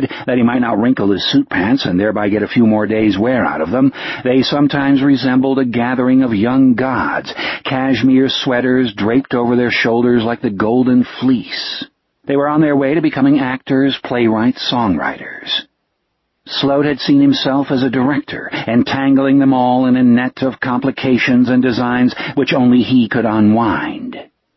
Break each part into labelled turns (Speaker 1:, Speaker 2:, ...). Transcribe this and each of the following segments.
Speaker 1: that he might not wrinkle his suit pants and thereby get a few more days' wear out of them, they sometimes resembled a gathering of young gods, cashmere sweaters draped over their shoulders like the golden fleece. They were on their way to becoming actors, playwrights, songwriters. Sloat had seen himself as a director, entangling them all in a net of complications and designs which only he could unwind.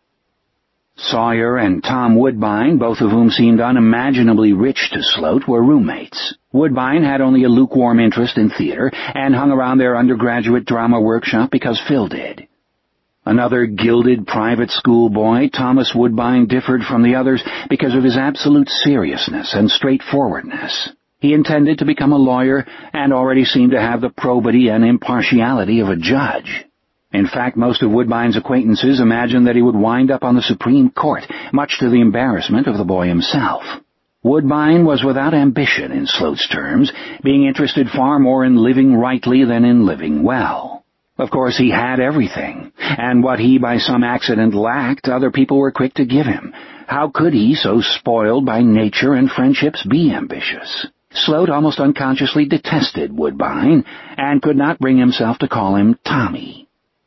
Speaker 1: Sawyer and Tom Woodbine, both of whom seemed unimaginably rich to Sloat, were roommates. Woodbine had only a lukewarm interest in theater and hung around their undergraduate drama workshop because Phil did. Another gilded private school boy, Thomas Woodbine differed from the others because of his absolute seriousness and straightforwardness. He intended to become a lawyer and already seemed to have the probity and impartiality of a judge. In fact, most of Woodbine's acquaintances imagined that he would wind up on the Supreme Court, much to the embarrassment of the boy himself. Woodbine was without ambition in Sloat's terms, being interested far more in living rightly than in living well. Of course, he had everything, and what he by some accident lacked, other people were quick to give him. How could he, so spoiled by nature and friendships, be ambitious? Sloat almost unconsciously detested Woodbine, and could not bring himself to call him Tommy.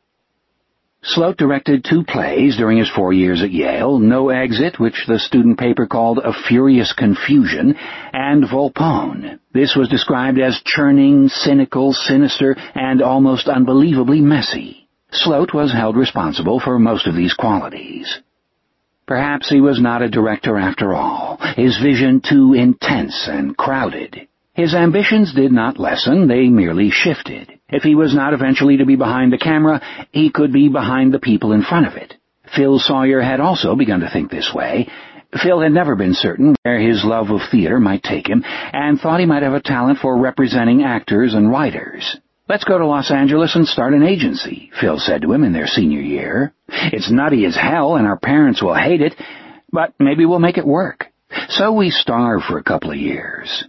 Speaker 1: Sloat directed 2 plays during his 4 years at Yale, No Exit, which the student paper called A Furious Confusion, and Volpone. This was described as churning, cynical, sinister, and almost unbelievably messy. Sloat was held responsible for most of these qualities. Perhaps he was not a director after all, his vision too intense and crowded. His ambitions did not lessen, they merely shifted. If he was not eventually to be behind the camera, he could be behind the people in front of it. Phil Sawyer had also begun to think this way. Phil had never been certain where his love of theater might take him, and thought he might have a talent for representing actors and writers. "Let's go to Los Angeles and start an agency," Phil said to him in their senior year. "It's nutty as hell, and our parents will hate it, but maybe we'll make it work. So we starve for a couple of years."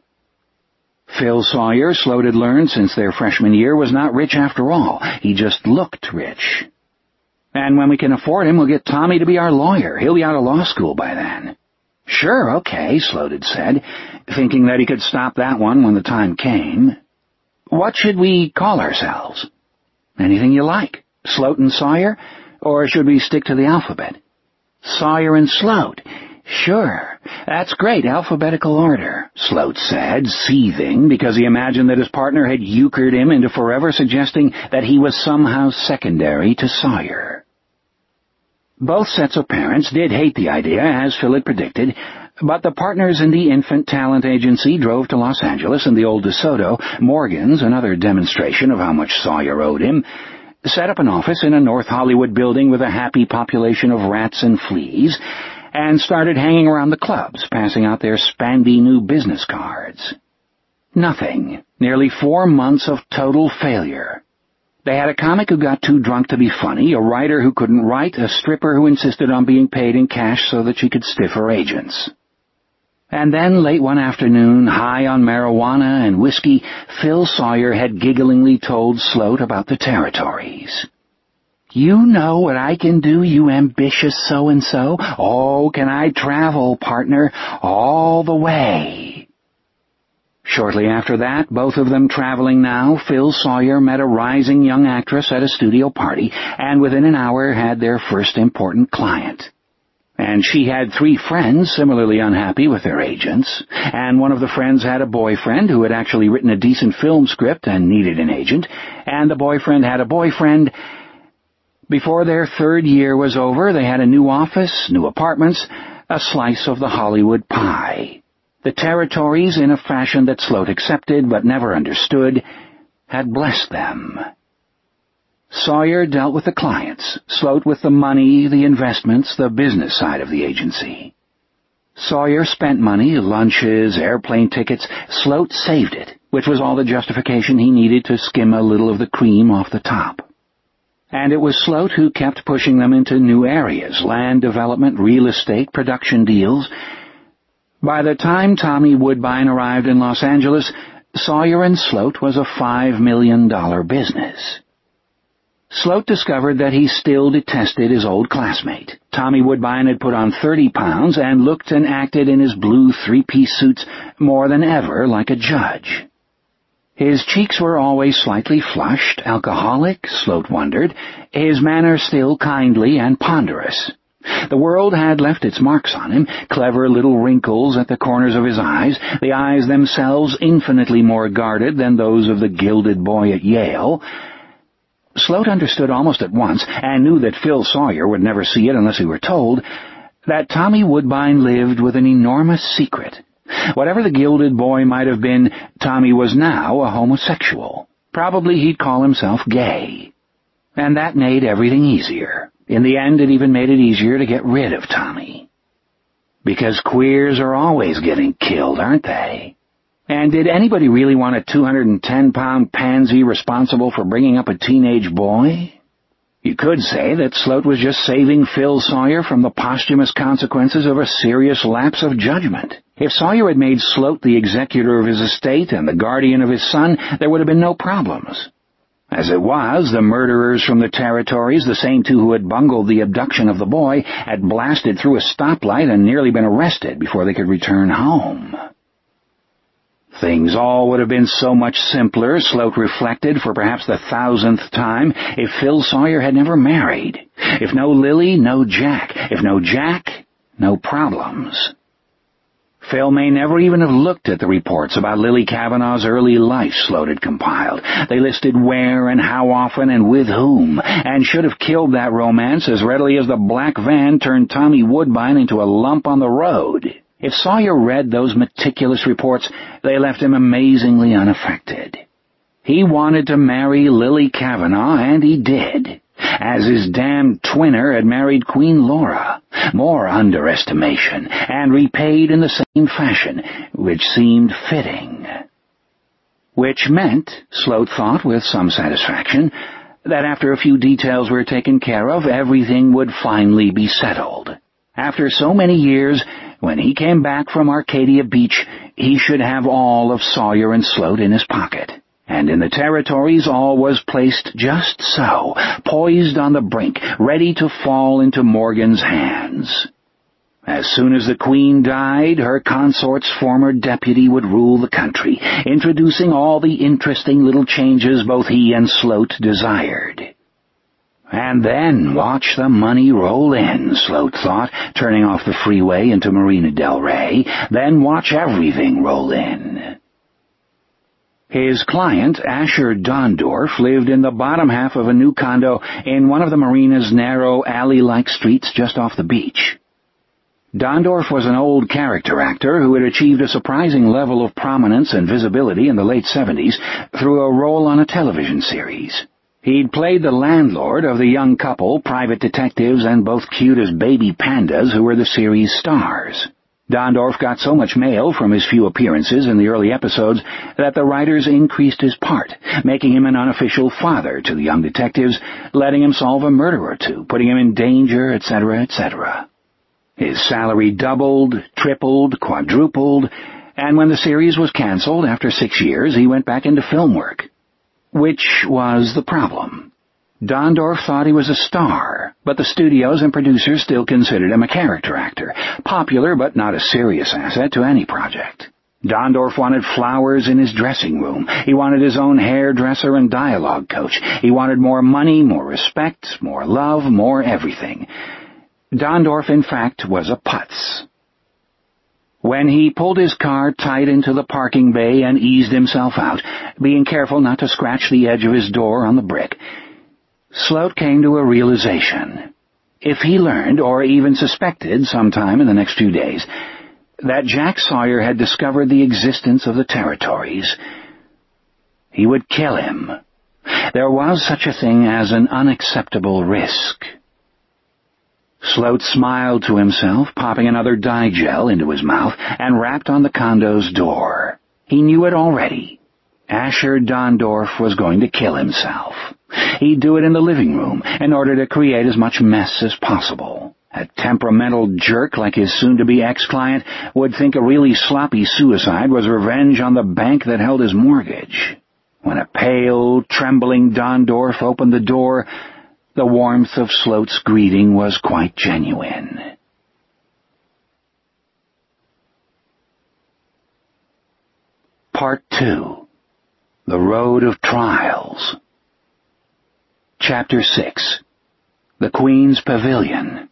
Speaker 1: Phil Sawyer, Sloat had learned since their freshman year, was not rich after all. He just looked rich. "And when we can afford him, we'll get Tommy to be our lawyer. He'll be out of law school by then." "Sure, okay," Sloat had said, thinking that he could stop that one when the time came. "What should we call ourselves?" "Anything you like. Sloat and Sawyer? Or should we stick to the alphabet?" "Sawyer and Sloat. Sure, that's great, alphabetical order," Sloat said, seething because he imagined that his partner had euchred him into forever suggesting that he was somehow secondary to Sawyer. Both sets of parents did hate the idea, as Phil had predicted, but the partners in the infant talent agency drove to Los Angeles in the old DeSoto, Morgan's, another demonstration of how much Sawyer owed him, set up an office in a North Hollywood building with a happy population of rats and fleas, and started hanging around the clubs, passing out their spandy new business cards. Nothing. Nearly 4 months of total failure. They had a comic who got too drunk to be funny, a writer who couldn't write, a stripper who insisted on being paid in cash so that she could stiff her agents. And then, late one afternoon, high on marijuana and whiskey, Phil Sawyer had gigglingly told Sloat about the territories. "You know what I can do, you ambitious so-and-so? Oh, can I travel, partner, all the way?" Shortly after that, both of them traveling now, Phil Sawyer met a rising young actress at a studio party, and within an hour had their first important client. And she had 3 friends similarly unhappy with their agents, and one of the friends had a boyfriend who had actually written a decent film script and needed an agent, and the boyfriend had a boyfriend. Before their 3rd year was over, they had a new office, new apartments, a slice of the Hollywood pie. The territories, in a fashion that Sloat accepted but never understood, had blessed them. Sawyer dealt with the clients, Sloat with the money, the investments, the business side of the agency. Sawyer spent money, lunches, airplane tickets. Sloat saved it, which was all the justification he needed to skim a little of the cream off the top. And it was Sloat who kept pushing them into new areas, land development, real estate, production deals. By the time Tommy Woodbine arrived in Los Angeles, Sawyer and Sloat was a $5 million business. Sloat discovered that he still detested his old classmate. Tommy Woodbine had put on 30 pounds and looked and acted in his blue three-piece suits more than ever like a judge. His cheeks were always slightly flushed, alcoholic, Sloat wondered, his manner still kindly and ponderous. The world had left its marks on him, clever little wrinkles at the corners of his eyes, the eyes themselves infinitely more guarded than those of the gilded boy at Yale. Sloat understood almost at once, and knew that Phil Sawyer would never see it unless he were told, that Tommy Woodbine lived with an enormous secret. Whatever the gilded boy might have been, Tommy was now a homosexual. Probably he'd call himself gay. And that made everything easier. In the end, it even made it easier to get rid of Tommy. Because queers are always getting killed, aren't they? And did anybody really want a 210-pound pansy responsible for bringing up a teenage boy? You could say that Sloat was just saving Phil Sawyer from the posthumous consequences of a serious lapse of judgment. If Sawyer had made Sloat the executor of his estate and the guardian of his son, there would have been no problems. As it was, the murderers from the territories, the same two who had bungled the abduction of the boy, had blasted through a stoplight and nearly been arrested before they could return home. Things all would have been so much simpler, Sloat reflected for perhaps the 1000th time, if Phil Sawyer had never married. If no Lily, no Jack. If no Jack, no problems. Phil may never even have looked at the reports about Lily Kavanaugh's early life Sloat had compiled. They listed where and how often and with whom, and should have killed that romance as readily as the black van turned Tommy Woodbine into a lump on the road. If Sawyer read those meticulous reports, they left him amazingly unaffected. He wanted to marry Lily Kavanaugh, and he did, as his damned twinner had married Queen Laura. More underestimation, and repaid in the same fashion, which seemed fitting. Which meant, Sloat thought with some satisfaction, that after a few details were taken care of, everything would finally be settled. After so many years, when he came back from Arcadia Beach, he should have all of Sawyer and Sloat in his pocket. And in the territories all was placed just so, poised on the brink, ready to fall into Morgan's hands. As soon as the Queen died, her consort's former deputy would rule the country, introducing all the interesting little changes both he and Sloat desired. And then watch the money roll in, Sloat thought, turning off the freeway into Marina del Rey. Then watch everything roll in. His client, Asher Dondorf, lived in the bottom half of a new condo in one of the marina's narrow alley-like streets just off the beach. Dondorf was an old character actor who had achieved a surprising level of prominence and visibility in the late 70s through a role on a television series. He'd played the landlord of the young couple, private detectives, and both cute as baby pandas who were the series' stars. Dondorf got so much mail from his few appearances in the early episodes that the writers increased his part, making him an unofficial father to the young detectives, letting him solve a murder or two, putting him in danger, etc., etc. His salary doubled, tripled, quadrupled, and when the series was canceled after 6 years, he went back into film work. Which was the problem. Dondorf thought he was a star, but the studios and producers still considered him a character actor, popular but not a serious asset to any project. Dondorf wanted flowers in his dressing room. He wanted his own hairdresser and dialogue coach. He wanted more money, more respect, more love, more everything. Dondorf, in fact, was a putz. When he pulled his car tight into the parking bay and eased himself out, being careful not to scratch the edge of his door on the brick, Sloat came to a realization. If he learned, or even suspected sometime in the next few days, that Jack Sawyer had discovered the existence of the territories, he would kill him. There was such a thing as an unacceptable risk. Sloat smiled to himself, popping another dye gel into his mouth, and rapped on the condo's door. He knew it already. Asher Dondorf was going to kill himself. He'd do it in the living room, in order to create as much mess as possible. A temperamental jerk like his soon-to-be ex-client would think a really sloppy suicide was revenge on the bank that held his mortgage. When a pale, trembling Dondorf opened the door, the warmth of Sloat's greeting was quite genuine. Part 2. The Road of Trials. Chapter 6. The Queen's Pavilion.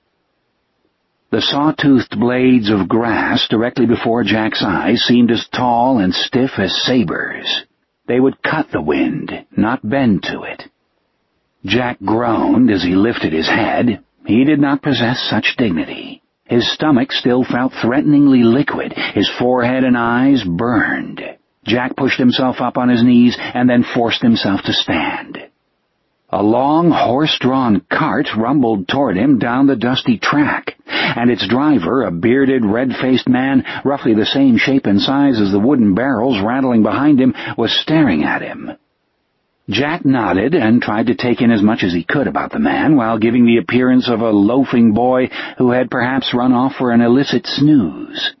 Speaker 1: The saw-toothed blades of grass directly before Jack's eyes seemed as tall and stiff as sabers. They would cut the wind, not bend to it. Jack groaned as he lifted his head. He did not possess such dignity. His stomach still felt threateningly liquid. His forehead and eyes burned. Jack pushed himself up on his knees and then forced himself to stand. A long, horse-drawn cart rumbled toward him down the dusty track, and its driver, a bearded, red-faced man, roughly the same shape and size as the wooden barrels rattling behind him, was staring at him. Jack nodded and tried to take in as much as he could about the man, while giving the appearance of a loafing boy who had perhaps run off for an illicit snooze.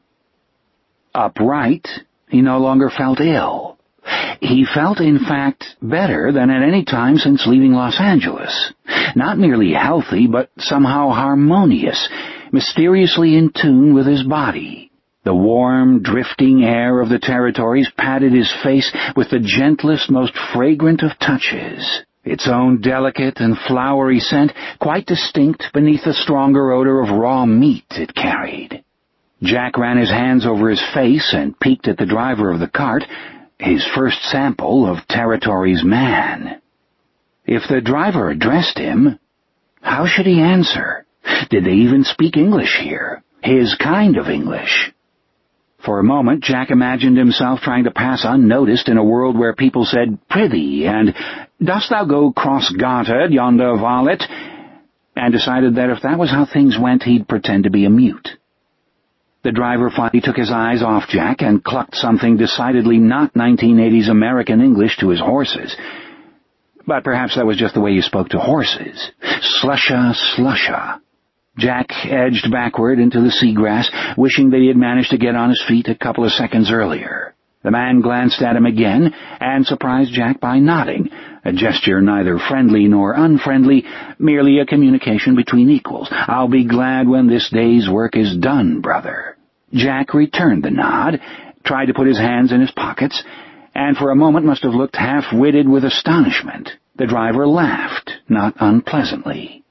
Speaker 1: Upright, he no longer felt ill. He felt, in fact, better than at any time since leaving Los Angeles. Not merely healthy, but somehow harmonious, mysteriously in tune with his body. The warm, drifting air of the territories patted his face with the gentlest, most fragrant of touches, its own delicate and flowery scent quite distinct beneath the stronger odor of raw meat it carried. Jack ran his hands over his face and peeked at the driver of the cart, his first sample of Territory's man. If the driver addressed him, how should he answer? Did they even speak English here? His kind of English? For a moment, Jack imagined himself trying to pass unnoticed in a world where people said, "Prithee," and "Dost thou go cross-gartered yonder varlet?" and decided that if that was how things went, he'd pretend to be a mute. The driver finally took his eyes off Jack and clucked something decidedly not 1980s American English to his horses. But perhaps that was just the way you spoke to horses. Slusha, slusha. Jack edged backward into the seagrass, wishing that he had managed to get on his feet a couple of seconds earlier. The man glanced at him again and surprised Jack by nodding, a gesture neither friendly nor unfriendly, merely a communication between equals. "I'll be glad when this day's work is done, brother." Jack returned the nod, tried to put his hands in his pockets, and for a moment must have looked half-witted with astonishment. The driver laughed, not unpleasantly.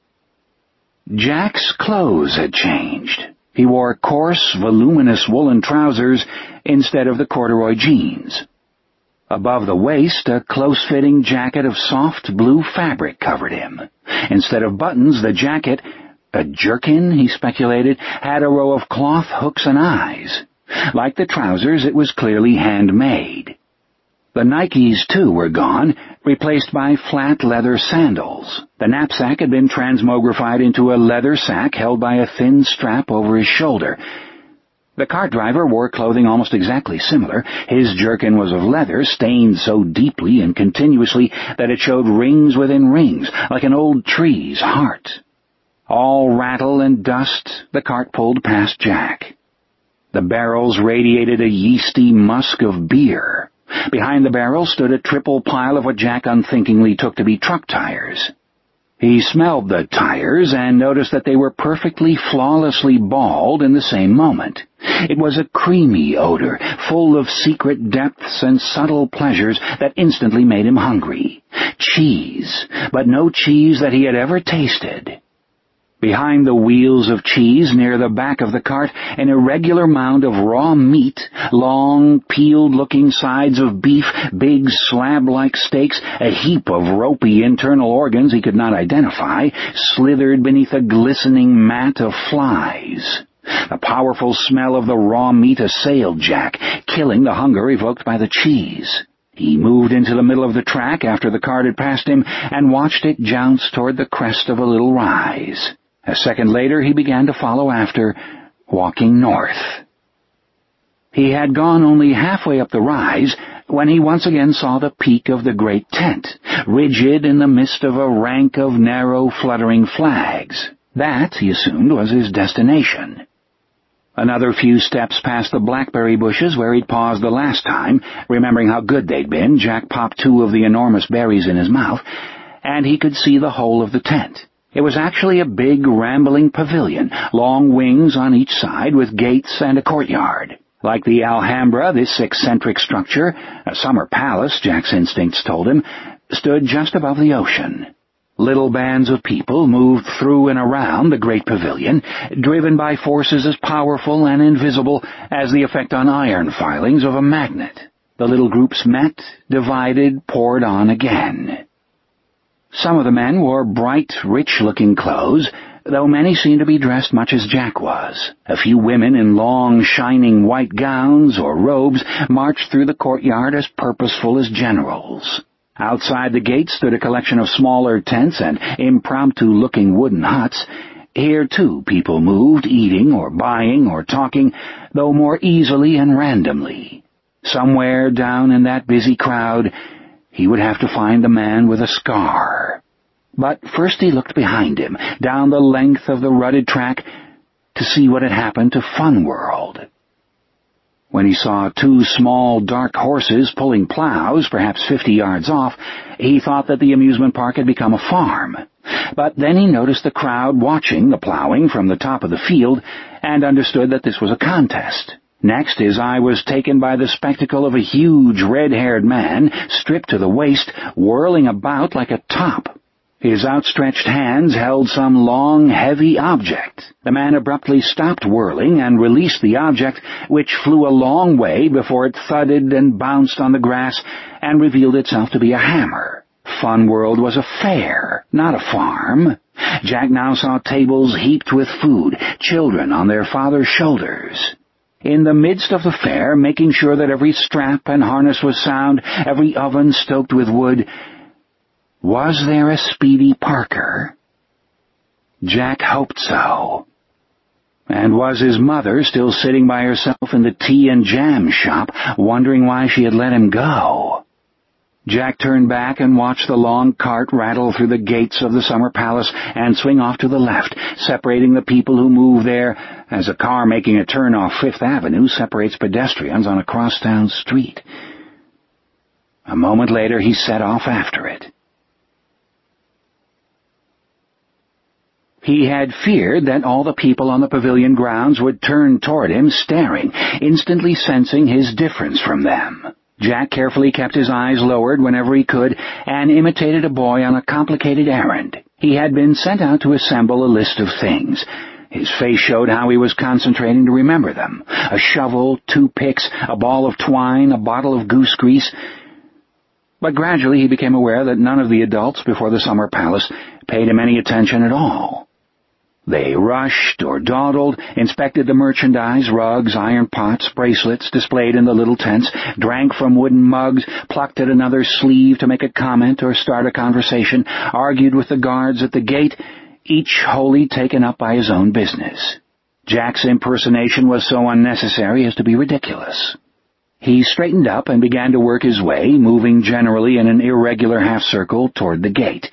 Speaker 1: Jack's clothes had changed. He wore coarse, voluminous woolen trousers instead of the corduroy jeans. Above the waist, a close-fitting jacket of soft blue fabric covered him. Instead of buttons, the jacket, a jerkin, he speculated, had a row of cloth hooks and eyes. Like the trousers, it was clearly handmade. The Nikes, too, were gone, replaced by flat leather sandals. The knapsack had been transmogrified into a leather sack held by a thin strap over his shoulder. The cart driver wore clothing almost exactly similar. His jerkin was of leather, stained so deeply and continuously that it showed rings within rings, like an old tree's heart. All rattle and dust, the cart pulled past Jack. The barrels radiated a yeasty musk of beer. Behind the barrel stood a triple pile of what Jack unthinkingly took to be truck tires. He smelled the tires and noticed that they were perfectly, flawlessly bald in the same moment. It was a creamy odor, full of secret depths and subtle pleasures that instantly made him hungry. Cheese, but no cheese that he had ever tasted. Behind the wheels of cheese, near the back of the cart, an irregular mound of raw meat, long, peeled-looking sides of beef, big slab-like steaks, a heap of ropey internal organs he could not identify, slithered beneath a glistening mat of flies. The powerful smell of the raw meat assailed Jack, killing the hunger evoked by the cheese. He moved into the middle of the track after the cart had passed him and watched it jounce toward the crest of a little rise. A second later, he began to follow after, walking north. He had gone only halfway up the rise when he once again saw the peak of the great tent, rigid in the midst of a rank of narrow, fluttering flags. That, he assumed, was his destination. Another few steps past the blackberry bushes where he'd paused the last time, remembering how good they'd been. Jack popped 2 of the enormous berries in his mouth, and he could see the whole of the tent. It was actually a big, rambling pavilion, long wings on each side with gates and a courtyard. Like the Alhambra, this eccentric structure, a summer palace, Jack's instincts told him, stood just above the ocean. Little bands of people moved through and around the great pavilion, driven by forces as powerful and invisible as the effect on iron filings of a magnet. The little groups met, divided, poured on again. Some of the men wore bright, rich-looking clothes, though many seemed to be dressed much as Jack was. A few women in long, shining white gowns or robes marched through the courtyard as purposeful as generals. Outside the gate stood a collection of smaller tents and impromptu-looking wooden huts. Here, too, people moved, eating or buying or talking, though more easily and randomly. Somewhere down in that busy crowd, he would have to find the man with a scar. But first he looked behind him, down the length of the rutted track, to see what had happened to Fun World. When he saw 2 small, dark horses pulling plows, perhaps 50 yards off, he thought that the amusement park had become a farm. But then he noticed the crowd watching the plowing from the top of the field and understood that this was a contest. Next, his eye was taken by the spectacle of a huge, red-haired man, stripped to the waist, whirling about like a top. His outstretched hands held some long, heavy object. The man abruptly stopped whirling and released the object, which flew a long way before it thudded and bounced on the grass and revealed itself to be a hammer. Fun World was a fair, not a farm. Jack now saw tables heaped with food, children on their father's shoulders. In the midst of the fair, making sure that every strap and harness was sound, every oven stoked with wood, was there a Speedy Parker? Jack hoped so. And was his mother still sitting by herself in the tea and jam shop, wondering why she had let him go? Jack turned back and watched the long cart rattle through the gates of the summer palace and swing off to the left, separating the people who moved there as a car making a turn off Fifth Avenue separates pedestrians on a crosstown street. A moment later he set off after it. He had feared that all the people on the pavilion grounds would turn toward him, staring, instantly sensing his difference from them. Jack carefully kept his eyes lowered whenever he could and imitated a boy on a complicated errand. He had been sent out to assemble a list of things. His face showed how he was concentrating to remember them. A shovel, 2 picks, a ball of twine, a bottle of goose grease. But gradually he became aware that none of the adults before the summer palace paid him any attention at all. They rushed or dawdled, inspected the merchandise, rugs, iron pots, bracelets displayed in the little tents, drank from wooden mugs, plucked at another's sleeve to make a comment or start a conversation, argued with the guards at the gate, each wholly taken up by his own business. Jack's impersonation was so unnecessary as to be ridiculous. He straightened up and began to work his way, moving generally in an irregular half-circle toward the gate.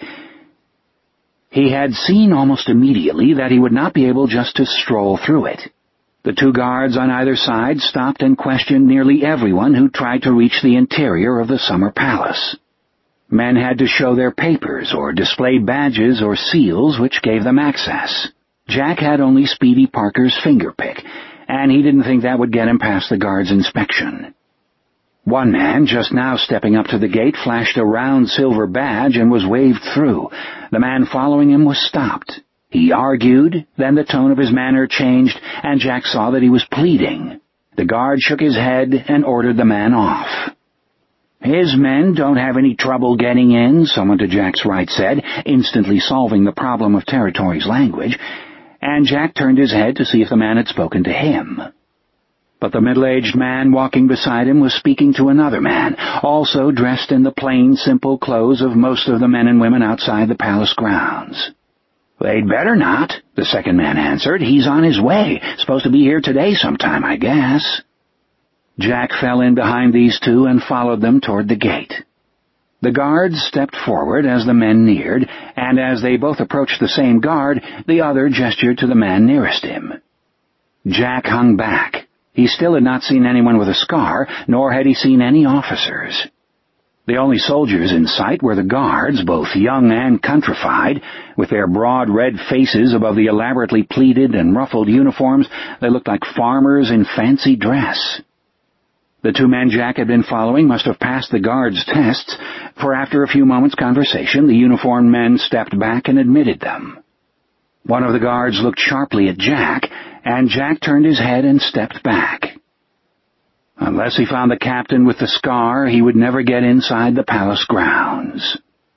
Speaker 1: He had seen almost immediately that he would not be able just to stroll through it. The 2 guards on either side stopped and questioned nearly everyone who tried to reach the interior of the summer palace. Men had to show their papers or display badges or seals which gave them access. Jack had only Speedy Parker's fingerpick, and he didn't think that would get him past the guard's inspection. One man, just now stepping up to the gate, flashed a round silver badge and was waved through. The man following him was stopped. He argued, then the tone of his manner changed, and Jack saw that he was pleading. The guard shook his head and ordered the man off. "His men don't have any trouble getting in," someone to Jack's right said, instantly solving the problem of territory's language, and Jack turned his head to see if the man had spoken to him. But the middle-aged man walking beside him was speaking to another man, also dressed in the plain, simple clothes of most of the men and women outside the palace grounds. "They'd better not," the second man answered. "He's on his way. Supposed to be here today sometime, I guess." Jack fell in behind these 2 and followed them toward the gate. The guards stepped forward as the men neared, and as they both approached the same guard, the other gestured to the man nearest him. Jack hung back. He still had not seen anyone with a scar, nor had he seen any officers. The only soldiers in sight were the guards, both young and countrified, with their broad red faces above the elaborately pleated and ruffled uniforms that looked like farmers in fancy dress. The two men Jack had been following must have passed the guards' tests, for after a few moments' conversation, the uniformed men stepped back and admitted them. One of the guards looked sharply at Jack, and Jack turned his head and stepped back. Unless he found the captain with the scar, he would never get inside the palace grounds.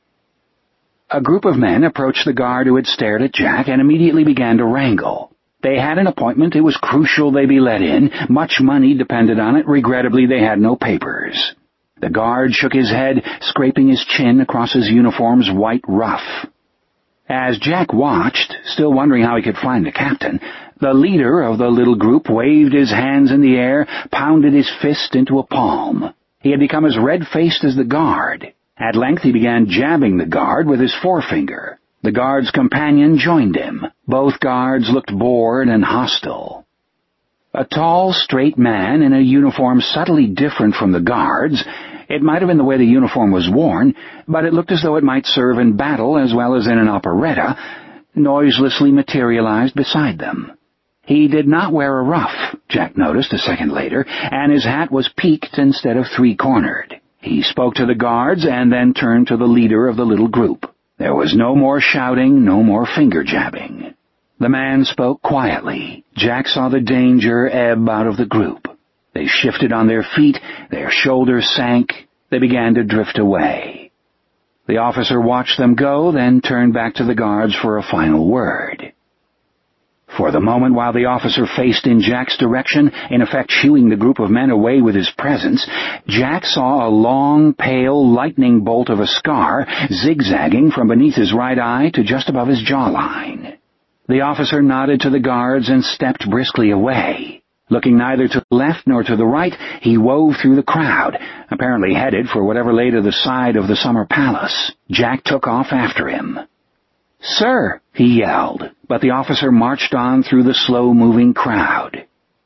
Speaker 1: A group of men approached the guard who had stared at Jack and immediately began to wrangle. They had an appointment. It was crucial they be let in. Much money depended on it. Regrettably, they had no papers. The guard shook his head, scraping his chin across his uniform's white ruff. As Jack watched, still wondering how he could find the captain, the leader of the little group waved his hands in the air, pounded his fist into a palm. He had become as red-faced as the guard. At length he began jabbing the guard with his forefinger. The guard's companion joined him. Both guards looked bored and hostile. A tall, straight man in a uniform subtly different from the guards. It might have been the way the uniform was worn, but it looked as though it might serve in battle as well as in an operetta, noiselessly materialized beside them. He did not wear a ruff, Jack noticed a second later, and his hat was peaked instead of three-cornered. He spoke to the guards and then turned to the leader of the little group. There was no more shouting, no more finger-jabbing. The man spoke quietly. Jack saw the danger ebb out of the group. They shifted on their feet, their shoulders sank, they began to drift away. The officer watched them go, then turned back to the guards for a final word. For the moment while the officer faced in Jack's direction, in effect shooing the group of men away with his presence, Jack saw a long, pale lightning bolt of a scar zigzagging from beneath his right eye to just above his jawline. The officer nodded to the guards and stepped briskly away. Looking neither to the left nor to the right, he wove through the crowd, apparently headed for whatever lay to the side of the summer palace. Jack took off after him. "Sir," he yelled, but the officer marched on through the slow-moving crowd.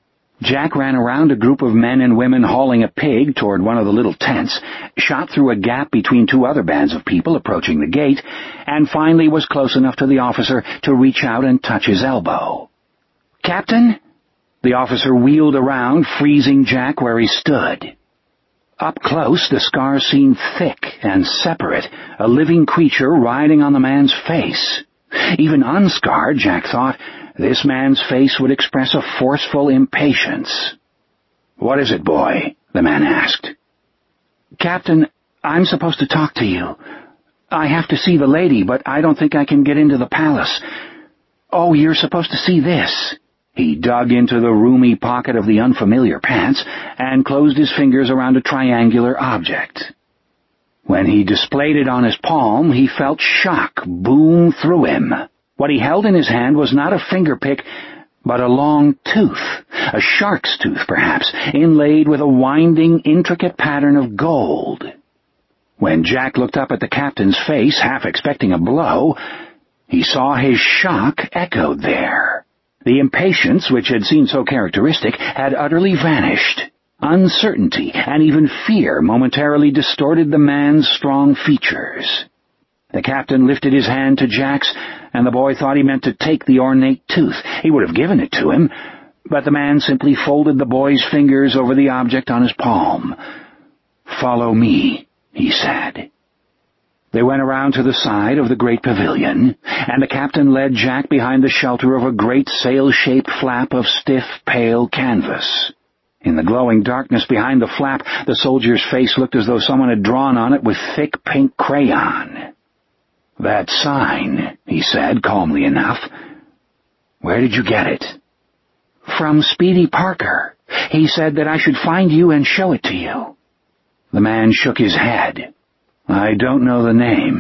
Speaker 1: Jack ran around a group of men and women hauling a pig toward one of the little tents, shot through a gap between two other bands of people approaching the gate, and finally was close enough to the officer to reach out and touch his elbow. "Captain?" The officer wheeled around, freezing Jack where he stood. Up close, the scar seemed thick and separate, a living creature riding on the man's face. Even unscarred, Jack thought, this man's face would express a forceful impatience. "What is it, boy?" the man asked. "Captain, I'm supposed to talk to you. I have to see the lady, but I don't think I can get into the palace. Oh, you're supposed to see this." He dug into the roomy pocket of the unfamiliar pants and closed his fingers around a triangular object. When he displayed it on his palm, he felt shock boom through him. What he held in his hand was not a fingerpick, but a long tooth, a shark's tooth perhaps, inlaid with a winding, intricate pattern of gold. When Jack looked up at the captain's face, half expecting a blow, he saw his shock echoed there. The impatience, which had seemed so characteristic, had utterly vanished. Uncertainty and even fear momentarily distorted the man's strong features. The captain lifted his hand to Jack's, and the boy thought he meant to take the ornate tooth. He would have given it to him, but the man simply folded the boy's fingers over the object on his palm. "Follow me," he said. They went around to the side of the great pavilion, and the captain led Jack behind the shelter of a great sail-shaped flap of stiff, pale canvas. In the glowing darkness behind the flap, the soldier's face looked as though someone had drawn on it with thick pink crayon. "That sign," he said, calmly enough. "Where did you get it?" "From Speedy Parker. He said that I should find you and show it to you." The man shook his head. "I don't know the name.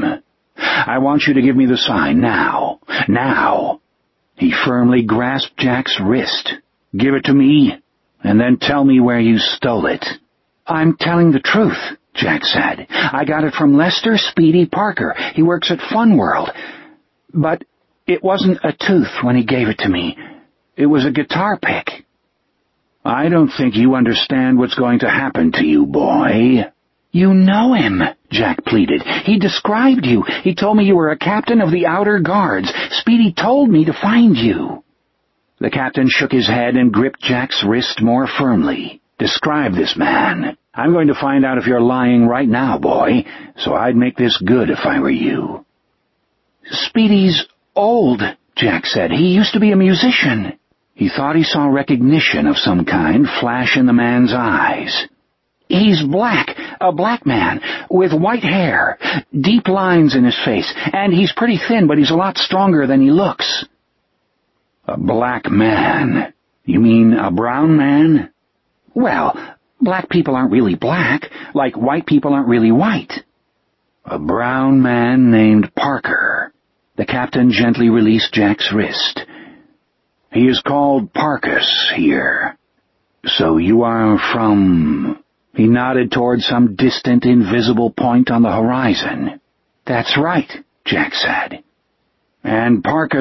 Speaker 1: I want you to give me the sign now. Now." He firmly grasped Jack's wrist. "Give it to me, and then tell me where you stole it." "I'm telling the truth," Jack said. "I got it from Lester Speedy Parker. He works at Fun World. But it wasn't a tooth when he gave it to me. It was a guitar pick. I don't think you understand what's going to happen to you, boy. You know him, Jack pleaded. He described you. He told me you were a captain of the outer guards. Speedy told me to find you. The captain shook his head and gripped Jack's wrist more firmly. Describe this man. I'm going to find out if you're lying right now, boy, so I'd make this good if I were you. Speedy's old, Jack said. He used to be a musician. He thought he saw recognition of some kind flash in the man's eyes. He's black, a black man, with white hair, deep lines in his face, and he's pretty thin, but he's a lot stronger than he looks. A black man? You mean a brown man? Well, black people aren't really black, like white people aren't really white. A brown man named Parker. The captain gently released Jack's wrist. He is called Parkus here. So you are from... He nodded toward some distant, invisible point on the horizon. That's right, Jack said. And Parker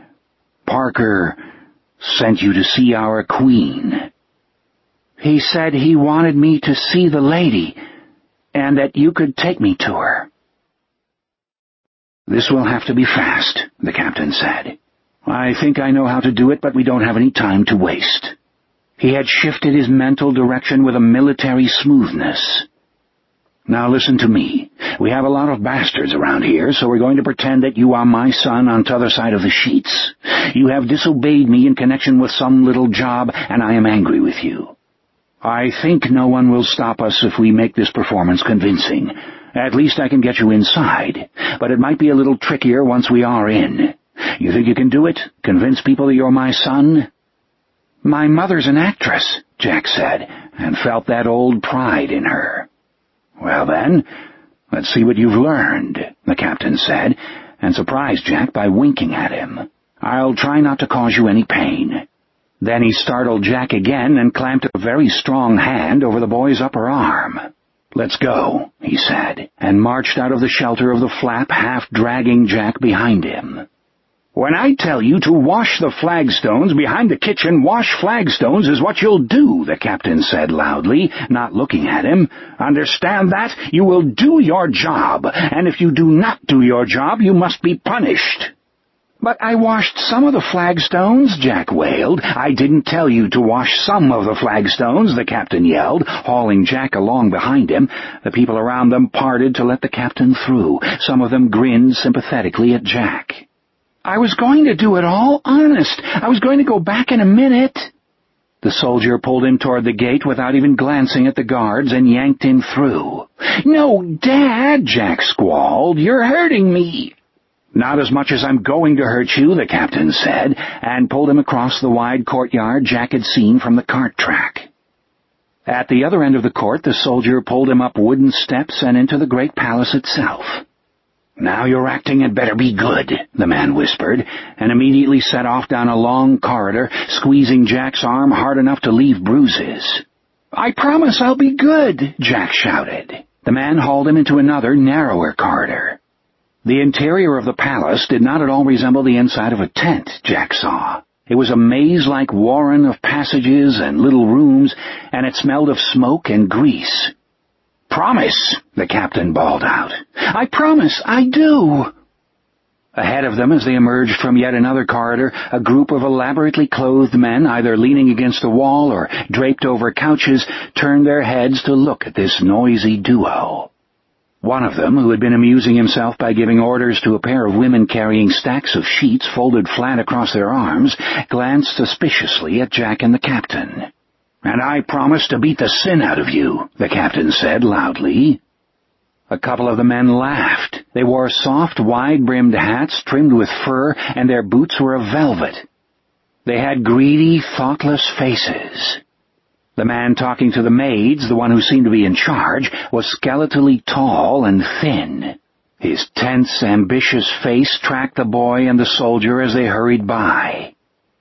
Speaker 1: sent you to see our queen. He said he wanted me to see the lady, and that you could take me to her. This will have to be fast, the captain said. I think I know how to do it, but we don't have any time to waste. He had shifted his mental direction with a military smoothness. Now listen to me. We have a lot of bastards around here, so we're going to pretend that you are my son on t'other side of the sheets. You have disobeyed me in connection with some little job, and I am angry with you. I think no one will stop us if we make this performance convincing. At least I can get you inside, but it might be a little trickier once we are in. You think you can do it? Convince people that you're my son? My mother's an actress, Jack said, and felt that old pride in her. Well then, let's see what you've learned, the captain said, and surprised Jack by winking at him. I'll try not to cause you any pain. Then he startled Jack again and clamped a very strong hand over the boy's upper arm. Let's go, he said, and marched out of the shelter of the flap, half dragging Jack behind him. When I tell you to wash the flagstones behind the kitchen, wash flagstones is what you'll do, the captain said loudly, not looking at him. Understand that? You will do your job, and if you do not do your job, you must be punished. But I washed some of the flagstones, Jack wailed. I didn't tell you to wash some of the flagstones, the captain yelled, hauling Jack along behind him. The people around them parted to let the captain through. Some of them grinned sympathetically at Jack. I was going to do it all, honest. I was going to go back in a minute. The soldier pulled him toward the gate without even glancing at the guards and yanked him through. No, Dad, Jack squalled. You're hurting me. Not as much as I'm going to hurt you, the captain said, and pulled him across the wide courtyard Jack had seen from the cart track. At the other end of the court, the soldier pulled him up wooden steps and into the great palace itself. Now your acting had better be good, the man whispered, and immediately set off down a long corridor, squeezing Jack's arm hard enough to leave bruises. I promise I'll be good, Jack shouted. The man hauled him into another, narrower corridor. The interior of the palace did not at all resemble the inside of a tent, Jack saw. It was a maze-like warren of passages and little rooms, and it smelled of smoke and grease. Promise, the captain bawled out. I promise, I do. Ahead of them, as they emerged from yet another corridor, a group of elaborately clothed men, either leaning against a wall or draped over couches, turned their heads to look at this noisy duo. One of them, who had been amusing himself by giving orders to a pair of women carrying stacks of sheets folded flat across their arms, glanced suspiciously at Jack and the captain. And I promise to beat the sin out of you, the captain said loudly. A couple of the men laughed. They wore soft, wide-brimmed hats trimmed with fur, and their boots were of velvet. They had greedy, thoughtless faces. The man talking to the maids, the one who seemed to be in charge, was skeletally tall and thin. His tense, ambitious face tracked the boy and the soldier as they hurried by.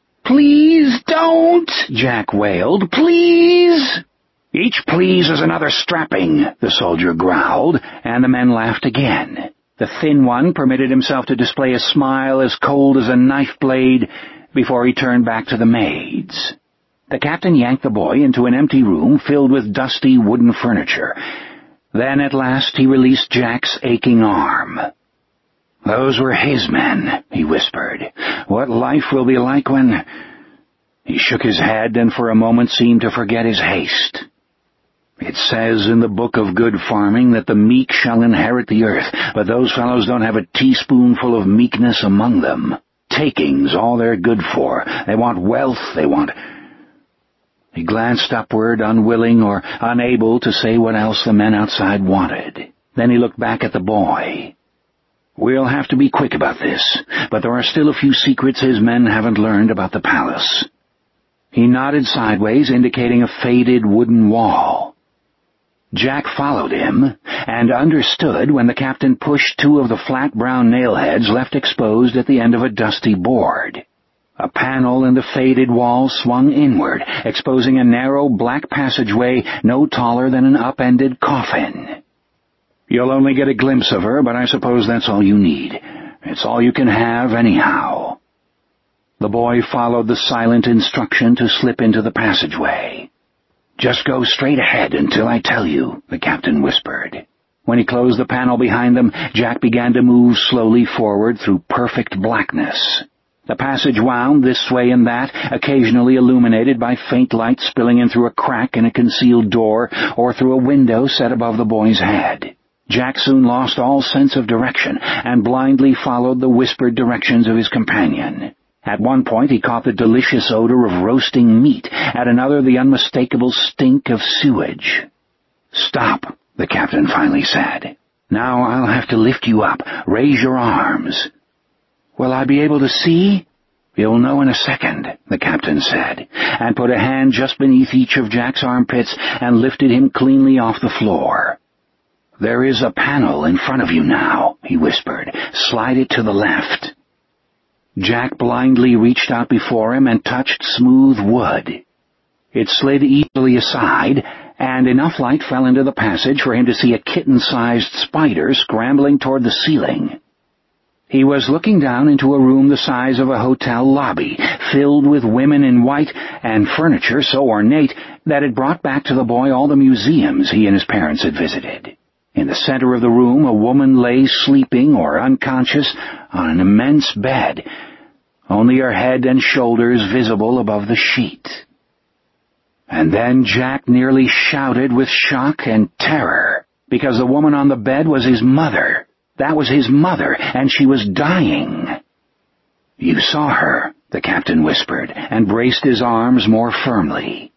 Speaker 1: Please don't, Jack wailed. Please! Each please is another strapping, the soldier growled, and the men laughed again. The thin one permitted himself to display a smile as cold as a knife blade, before he turned back to the maids. The captain yanked the boy into an empty room filled with dusty wooden furniture. Then at last he released Jack's aching arm. "Those were his men," he whispered. "What life will be like when—" He shook his head and for a moment seemed to forget his haste. "It says in the Book of Good Farming that the meek shall inherit the earth, but those fellows don't have a teaspoonful of meekness among them. Taking's all they're good for. They want wealth, they want—" He glanced upward, unwilling or unable to say what else the men outside wanted. Then he looked back at the boy. "We'll have to be quick about this, but there are still a few secrets his men haven't learned about the palace." He nodded sideways, indicating a faded wooden wall. Jack followed him, and understood when the captain pushed two of the flat brown nail-heads left exposed at the end of a dusty board. A panel in the faded wall swung inward, exposing a narrow black passageway no taller than an upended coffin. "You'll only get a glimpse of her, but I suppose that's all you need. It's all you can have, anyhow." The boy followed the silent instruction to slip into the passageway. "Just go straight ahead until I tell you," the captain whispered. When he closed the panel behind them, Jack began to move slowly forward through perfect blackness. The passage wound this way and that, occasionally illuminated by faint light spilling in through a crack in a concealed door or through a window set above the boy's head. Jack soon lost all sense of direction and blindly followed the whispered directions of his companion. At one point he caught the delicious odor of roasting meat, at another the unmistakable stink of sewage. "Stop," the captain finally said. "Now I'll have to lift you up. Raise your arms." "Will I be able to see?" "You'll know in a second," the captain said, and put a hand just beneath each of Jack's armpits and lifted him cleanly off the floor. "There is a panel in front of you now," he whispered. "Slide it to the left." Jack blindly reached out before him and touched smooth wood. It slid easily aside, and enough light fell into the passage for him to see a kitten-sized spider scrambling toward the ceiling. He was looking down into a room the size of a hotel lobby, filled with women in white and furniture so ornate that it brought back to the boy all the museums he and his parents had visited. In the center of the room, a woman lay sleeping or unconscious on an immense bed, only her head and shoulders visible above the sheet. And then Jack nearly shouted with shock and terror, because the woman on the bed was his mother. That was his mother, and she was dying. "You saw her," the captain whispered, and braced his arms more firmly.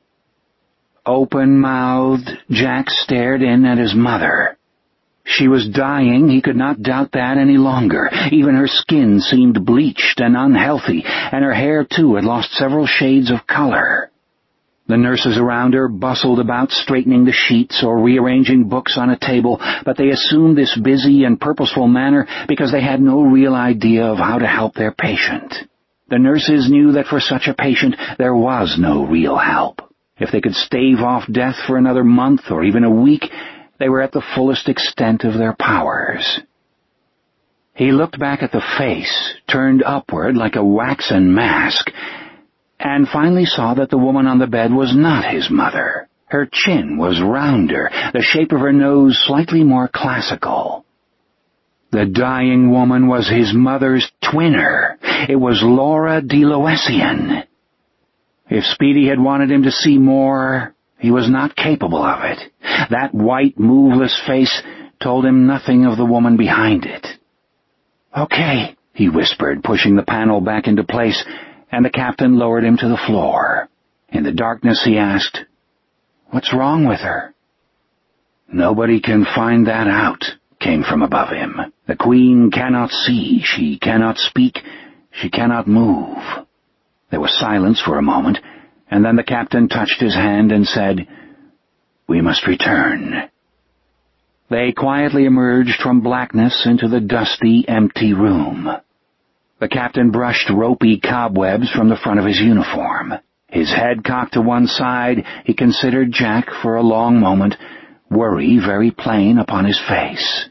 Speaker 1: Open-mouthed, Jack stared in at his mother. She was dying, he could not doubt that any longer. Even her skin seemed bleached and unhealthy, and her hair, too, had lost several shades of color. The nurses around her bustled about, straightening the sheets or rearranging books on a table, but they assumed this busy and purposeful manner because they had no real idea of how to help their patient. The nurses knew that for such a patient there was no real help. If they could stave off death for another month or even a week, they were at the fullest extent of their powers. He looked back at the face, turned upward like a waxen mask, and finally saw that the woman on the bed was not his mother. Her chin was rounder, the shape of her nose slightly more classical. The dying woman was his mother's twinner. It was Laura de Loessian. If Speedy had wanted him to see more, he was not capable of it. That white, moveless face told him nothing of the woman behind it. "Okay," he whispered, pushing the panel back into place, and the captain lowered him to the floor. In the darkness he asked, "What's wrong with her?" "Nobody can find that out," came from above him. "The Queen cannot see, she cannot speak, she cannot move." There was silence for a moment, and then the captain touched his hand and said, "We must return." They quietly emerged from blackness into the dusty, empty room. The captain brushed ropey cobwebs from the front of his uniform. His head cocked to one side, he considered Jack for a long moment, worry very plain upon his face.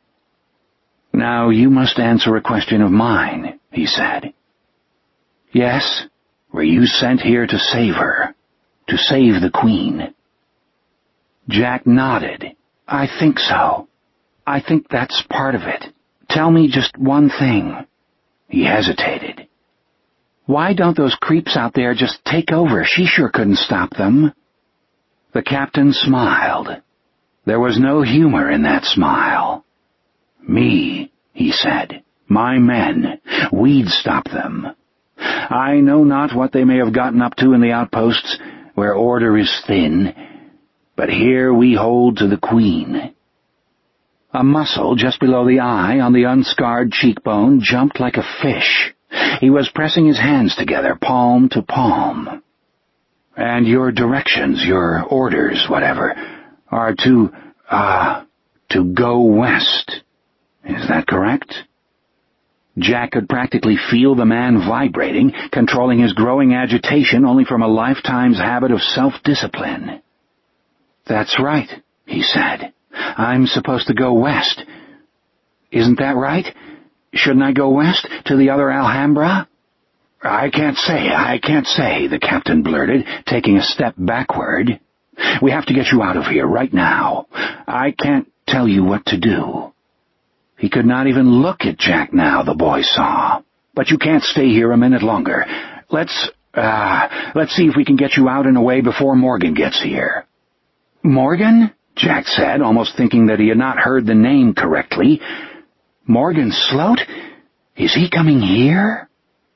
Speaker 1: "Now you must answer a question of mine," he said. "Yes?" Were you sent here to save her? To save the Queen?" Jack nodded. "I think so. I think that's part of it. Tell me just one thing." He hesitated. "Why don't those creeps out there just take over? She sure couldn't stop them." The captain smiled. There was no humor in that smile. "Me," he said. "My men. We'd stop them. I know not what they may have gotten up to in the outposts, where order is thin, but here we hold to the Queen." A muscle just below the eye on the unscarred cheekbone jumped like a fish. He was pressing his hands together, palm to palm. "And your directions, your orders, whatever, are to go west. Is that correct?" Jack could practically feel the man vibrating, controlling his growing agitation only from a lifetime's habit of self-discipline. "That's right," he said. "I'm supposed to go west. Isn't that right? Shouldn't I go west, to the other Alhambra?" I can't say, the captain blurted, taking a step backward. "We have to get you out of here right now. I can't tell you what to do." He could not even look at Jack now, the boy saw. "But you can't stay here a minute longer. Let's see if we can get you out and away before Morgan gets here." "Morgan?" Jack said, almost thinking that he had not heard the name correctly. "Morgan Sloat? Is he coming here?"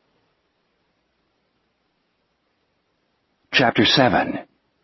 Speaker 1: Chapter 7.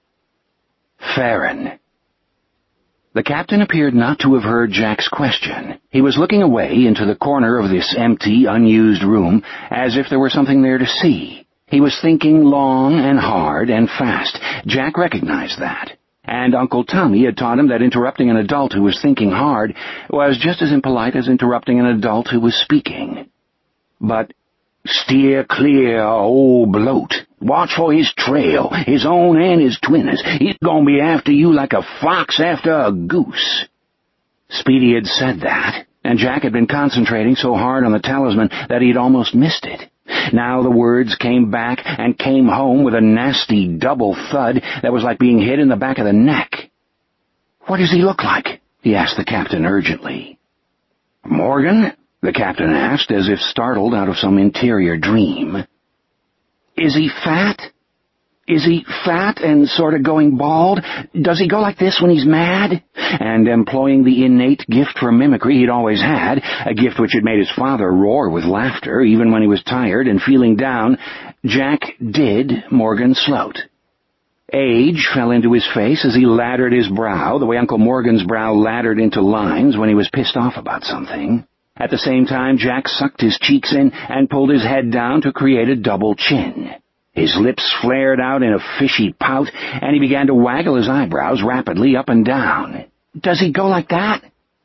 Speaker 1: Farron. The captain appeared not to have heard Jack's question. He was looking away into the corner of this empty, unused room, as if there were something there to see. He was thinking long and hard and fast. Jack recognized that. And Uncle Tommy had taught him that interrupting an adult who was thinking hard was just as impolite as interrupting an adult who was speaking. But steer clear old bloat. Watch for his trail, his own and his twinner's. He's gonna be after you like a fox after a goose. Speedy had said that, and Jack had been concentrating so hard on the talisman that he'd almost missed it. Now the words came back and came home with a nasty double thud that was like being hit in the back of the neck. "What does he look like?" he asked the captain urgently. "Morgan?" the captain asked, as if startled out of some interior dream. "Is he fat? Is he fat and sort of going bald? Does he go like this when he's mad?" And employing the innate gift for mimicry he'd always had, a gift which had made his father roar with laughter even when he was tired and feeling down, Jack did Morgan Sloat. Age fell into his face as he laddered his brow, the way Uncle Morgan's brow laddered into lines when he was pissed off about something. At the same time, Jack sucked his cheeks in and pulled his head down to create a double chin. His lips flared out in a fishy pout, and he began to waggle his eyebrows rapidly up and down. "Does he go like that?"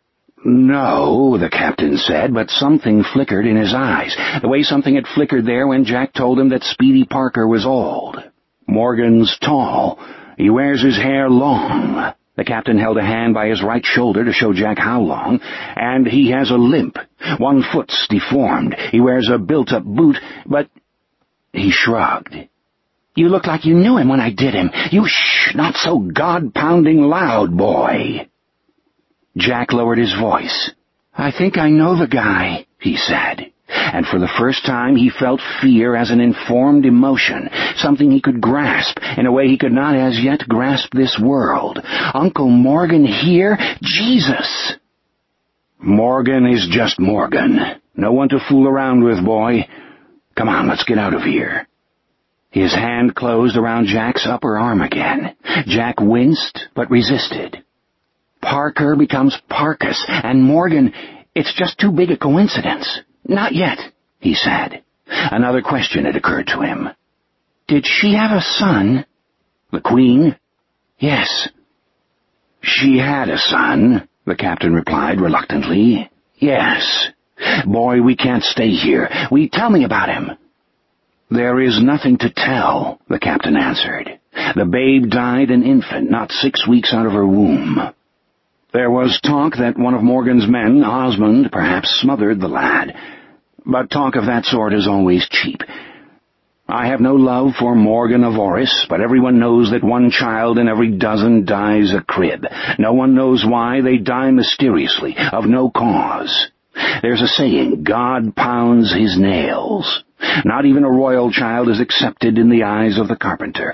Speaker 1: "No," the captain said, but something flickered in his eyes, the way something had flickered there when Jack told him that Speedy Parker was old. "Morgan's tall. He wears his hair long." The captain held a hand by his right shoulder to show Jack how long, "and he has a limp. One foot's deformed. He wears a built-up boot, but—" He shrugged. "You look like you knew him when I did him. You shh, not so God-pounding loud, boy." Jack lowered his voice. "I think I know the guy," he said. And for the first time he felt fear as an informed emotion, something he could grasp in a way he could not as yet grasp this world. Uncle Morgan here? Jesus! "Morgan is just Morgan. No one to fool around with, boy. Come on, let's get out of here." His hand closed around Jack's upper arm again. Jack winced, but resisted. Parker becomes Parkus, and Morgan, it's just too big a coincidence. "Not yet," he said. Another question had occurred to him. "Did she have a son?" "The Queen?" "Yes." "She had a son," the captain replied reluctantly. "Yes. Boy, we can't stay here. Tell me about him." "There is nothing to tell," the captain answered. "The babe died an infant, not 6 weeks out of her womb. There was talk that one of Morgan's men, Osmond, perhaps smothered the lad. But talk of that sort is always cheap. I have no love for Morgan of Orris, but everyone knows that one child in every dozen dies a crib. No one knows why. They die mysteriously, of no cause. There's a saying, God pounds his nails. Not even a royal child is accepted in the eyes of the carpenter.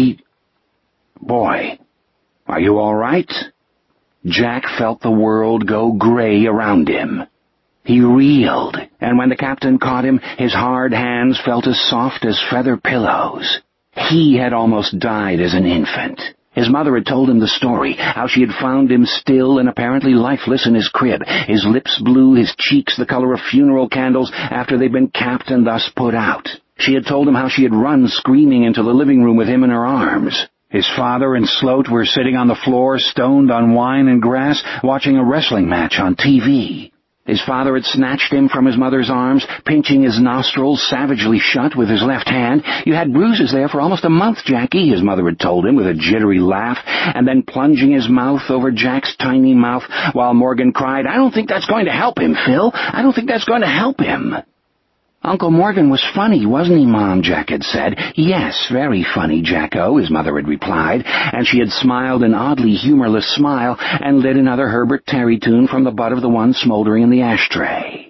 Speaker 1: Boy, are you all right? Jack felt the world go gray around him. He reeled, and when the captain caught him, his hard hands felt as soft as feather pillows. He had almost died as an infant. His mother had told him the story, how she had found him still and apparently lifeless in his crib, his lips blue, his cheeks the color of funeral candles after they'd been capped and thus put out. She had told him how she had run screaming into the living room with him in her arms. His father and Sloat were sitting on the floor, stoned on wine and grass, watching a wrestling match on TV. His father had snatched him from his mother's arms, pinching his nostrils savagely shut with his left hand. You had bruises there for almost a month, Jackie, his mother had told him with a jittery laugh, and then plunging his mouth over Jack's tiny mouth while Morgan cried, I don't think that's going to help him, Phil. I don't think that's going to help him. Uncle Morgan was funny, wasn't he, Mom? Jack had said. Yes, very funny, Jacko, his mother had replied, and she had smiled an oddly humorless smile and lit another Herbert Terry tune from the butt of the one smoldering in the ashtray.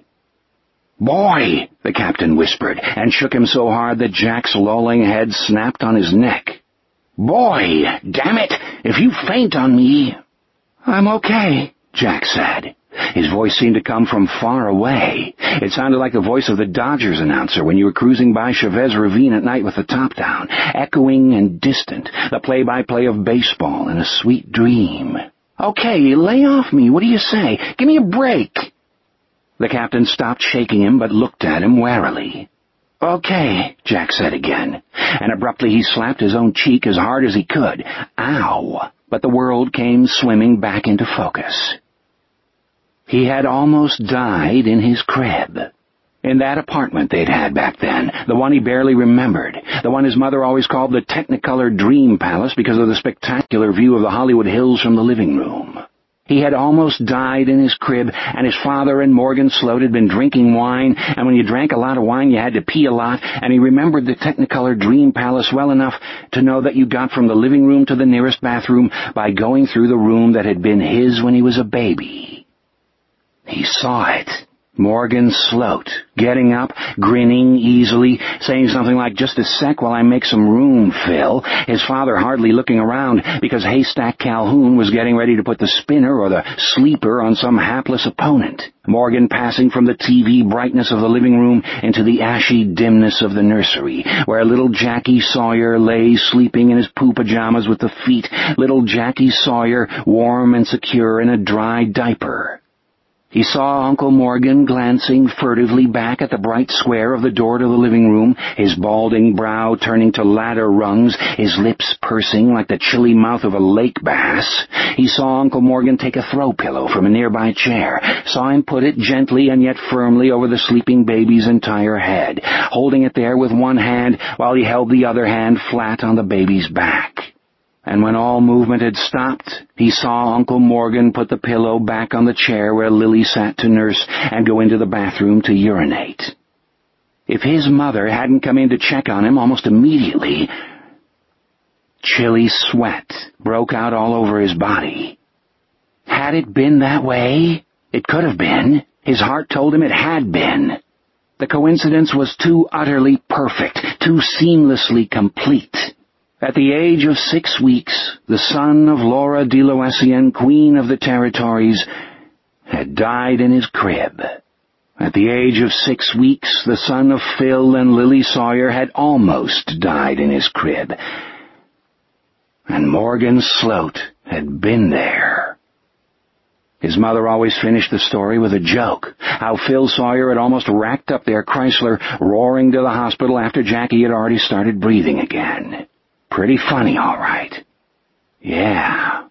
Speaker 1: Boy, the captain whispered, and shook him so hard that Jack's lolling head snapped on his neck. Boy, damn it, if you faint on me... I'm okay, Jack said. His voice seemed to come from far away. It sounded like the voice of the Dodgers announcer when you were cruising by Chavez Ravine at night with the top down, echoing and distant, the play-by-play of baseball in a sweet dream. Okay, lay off me. What do you say? Give me a break. The captain stopped shaking him but looked at him warily. Okay, Jack said again, and abruptly he slapped his own cheek as hard as he could. Ow! But the world came swimming back into focus. He had almost died in his crib. In that apartment they'd had back then, the one he barely remembered, the one his mother always called the Technicolor Dream Palace because of the spectacular view of the Hollywood Hills from the living room. He had almost died in his crib, and his father and Morgan Sloat had been drinking wine, and when you drank a lot of wine you had to pee a lot, and he remembered the Technicolor Dream Palace well enough to know that you got from the living room to the nearest bathroom by going through the room that had been his when he was a baby. He saw it. Morgan Sloat, getting up, grinning easily, saying something like, just a sec while I make some room, Phil. His father hardly looking around because Haystack Calhoun was getting ready to put the spinner or the sleeper on some hapless opponent. Morgan passing from the TV brightness of the living room into the ashy dimness of the nursery, where little Jackie Sawyer lay sleeping in his poo pajamas with the feet. Little Jackie Sawyer, warm and secure in a dry diaper. He saw Uncle Morgan glancing furtively back at the bright square of the door to the living room, his balding brow turning to ladder rungs, his lips pursing like the chilly mouth of a lake bass. He saw Uncle Morgan take a throw pillow from a nearby chair, saw him put it gently and yet firmly over the sleeping baby's entire head, holding it there with one hand while he held the other hand flat on the baby's back. And when all movement had stopped, he saw Uncle Morgan put the pillow back on the chair where Lily sat to nurse and go into the bathroom to urinate. If his mother hadn't come in to check on him almost immediately, chilly sweat broke out all over his body. Had it been that way? It could have been. His heart told him it had been. The coincidence was too utterly perfect, too seamlessly complete. At the age of 6 weeks, the son of Laura de Loessian, Queen of the Territories, had died in his crib. At the age of 6 weeks, the son of Phil and Lily Sawyer had almost died in his crib. And Morgan Sloat had been there. His mother always finished the story with a joke, how Phil Sawyer had almost racked up their Chrysler, roaring to the hospital after Jackie had already started breathing again. Pretty funny, all right. Yeah.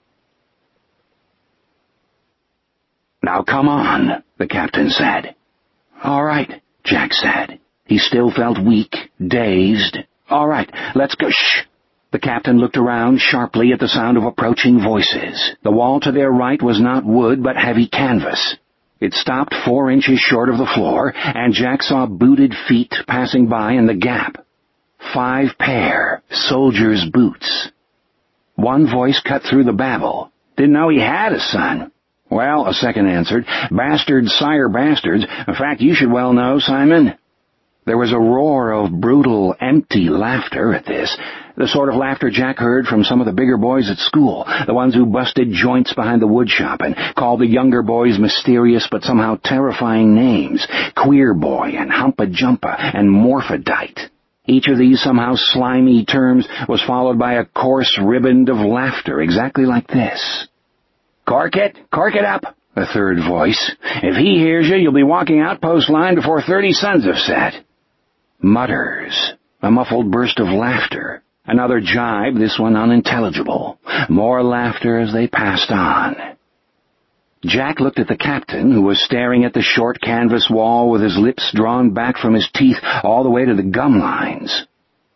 Speaker 1: Now come on, the captain said. All right, Jack said. He still felt weak, dazed. All right, let's go. Shh. The captain looked around sharply at the sound of approaching voices. The wall to their right was not wood but heavy canvas. It stopped 4 inches short of the floor, and Jack saw booted feet passing by in the gap. 5 pair, soldiers' boots. One voice cut through the babble. Didn't know he had a son. Well, a second answered, bastards sire bastards. In fact, you should well know, Simon. There was a roar of brutal, empty laughter at this, the sort of laughter Jack heard from some of the bigger boys at school, the ones who busted joints behind the woodshop and called the younger boys mysterious but somehow terrifying names, Queer Boy and Humpa Jumpa and Morphodite. Each of these somehow slimy terms was followed by a coarse riband of laughter exactly like this. Cork it up, a third voice. If he hears you, you'll be walking outpost line before 30 suns have set. Mutters, a muffled burst of laughter, another jibe, this one unintelligible, more laughter as they passed on. Jack looked at the captain, who was staring at the short canvas wall with his lips drawn back from his teeth all the way to the gum lines.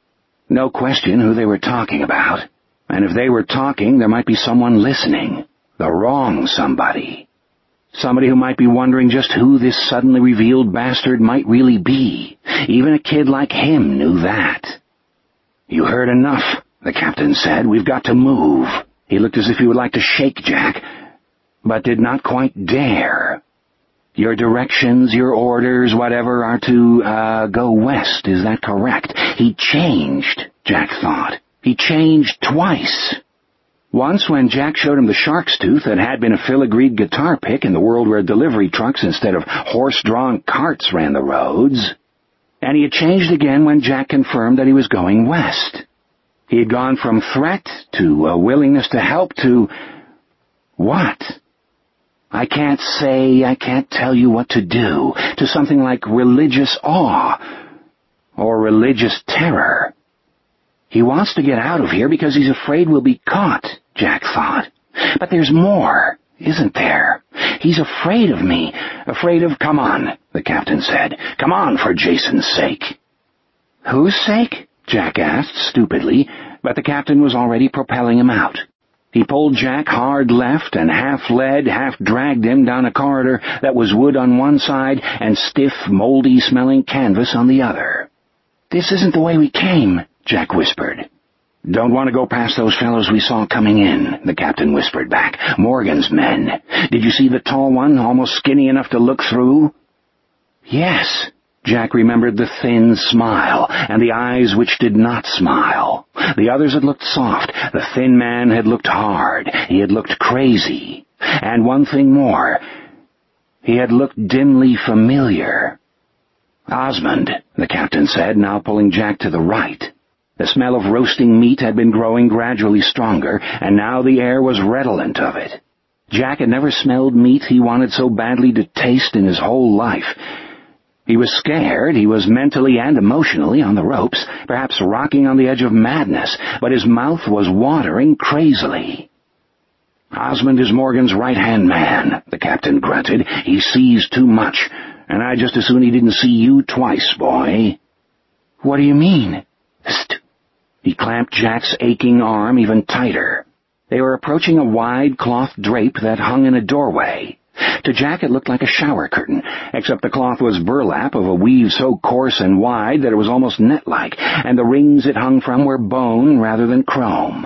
Speaker 1: No question who they were talking about, and if they were talking, there might be someone listening, the wrong somebody. Somebody who might be wondering just who this suddenly revealed bastard might really be. Even a kid like him knew that. You heard enough, the captain said. We've got to move. He looked as if he would like to shake Jack, but did not quite dare. Your directions, your orders, whatever, are to, go west, is that correct? He changed, Jack thought. He changed twice. Once when Jack showed him the shark's tooth that had been a filigreed guitar pick in the world where delivery trucks instead of horse-drawn carts ran the roads. And he had changed again when Jack confirmed that he was going west. He had gone from threat to a willingness to help to... what? I can't tell you what to do, to something like religious awe or religious terror. He wants to get out of here because he's afraid we'll be caught, Jack thought. But there's more, isn't there? He's afraid of me, afraid of... Come on, the captain said. Come on, for Jason's sake. Whose sake? Jack asked, stupidly, but the captain was already propelling him out. He pulled Jack hard left and half led, half dragged him down a corridor that was wood on one side and stiff, moldy-smelling canvas on the other. This isn't the way we came, Jack whispered. Don't want to go past those fellows we saw coming in, the captain whispered back. Morgan's men. Did you see the tall one, almost skinny enough to look through? Yes. Jack remembered the thin smile, and the eyes which did not smile. The others had looked soft. The thin man had looked hard. He had looked crazy. And one thing more. He had looked dimly familiar. Osmond, the captain said, now pulling Jack to the right. The smell of roasting meat had been growing gradually stronger, and now the air was redolent of it. Jack had never smelled meat he wanted so badly to taste in his whole life. He was scared, he was mentally and emotionally on the ropes, perhaps rocking on the edge of madness, but his mouth was watering crazily. Osmond is Morgan's right-hand man, the captain grunted. He sees too much, and I'd just as soon he didn't see you twice, boy. What do you mean? Psst. He clamped Jack's aching arm even tighter. They were approaching a wide cloth drape that hung in a doorway. To Jack it looked like a shower curtain, except the cloth was burlap of a weave so coarse and wide that it was almost net-like, and the rings it hung from were bone rather than chrome.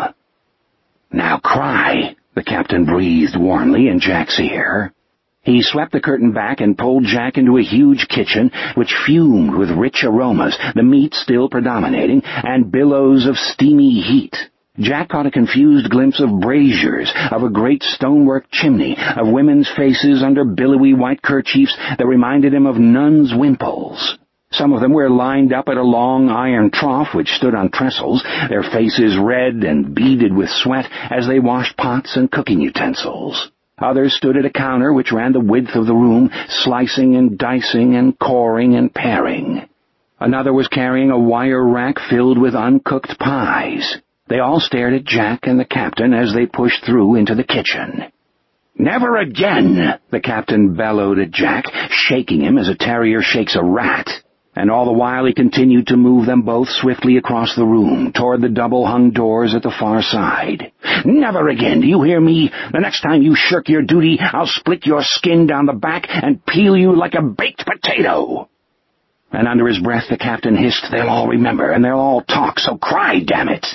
Speaker 1: Now cry, the captain breathed warmly in Jack's ear. He swept the curtain back and pulled Jack into a huge kitchen which fumed with rich aromas, the meat still predominating, and billows of steamy heat. Jack caught a confused glimpse of braziers, of a great stonework chimney, of women's faces under billowy white kerchiefs that reminded him of nuns' wimples. Some of them were lined up at a long iron trough which stood on trestles, their faces red and beaded with sweat as they washed pots and cooking utensils. Others stood at a counter which ran the width of the room, slicing and dicing and coring and paring. Another was carrying a wire rack filled with uncooked pies. They all stared at Jack and the captain as they pushed through into the kitchen. "Never again!" the captain bellowed at Jack, shaking him as a terrier shakes a rat. And all the while he continued to move them both swiftly across the room, toward the double-hung doors at the far side. "Never again, do you hear me? The next time you shirk your duty, I'll split your skin down the back and peel you like a baked potato." And under his breath the captain hissed, "They'll all remember, and they'll all talk, so cry, damn it!"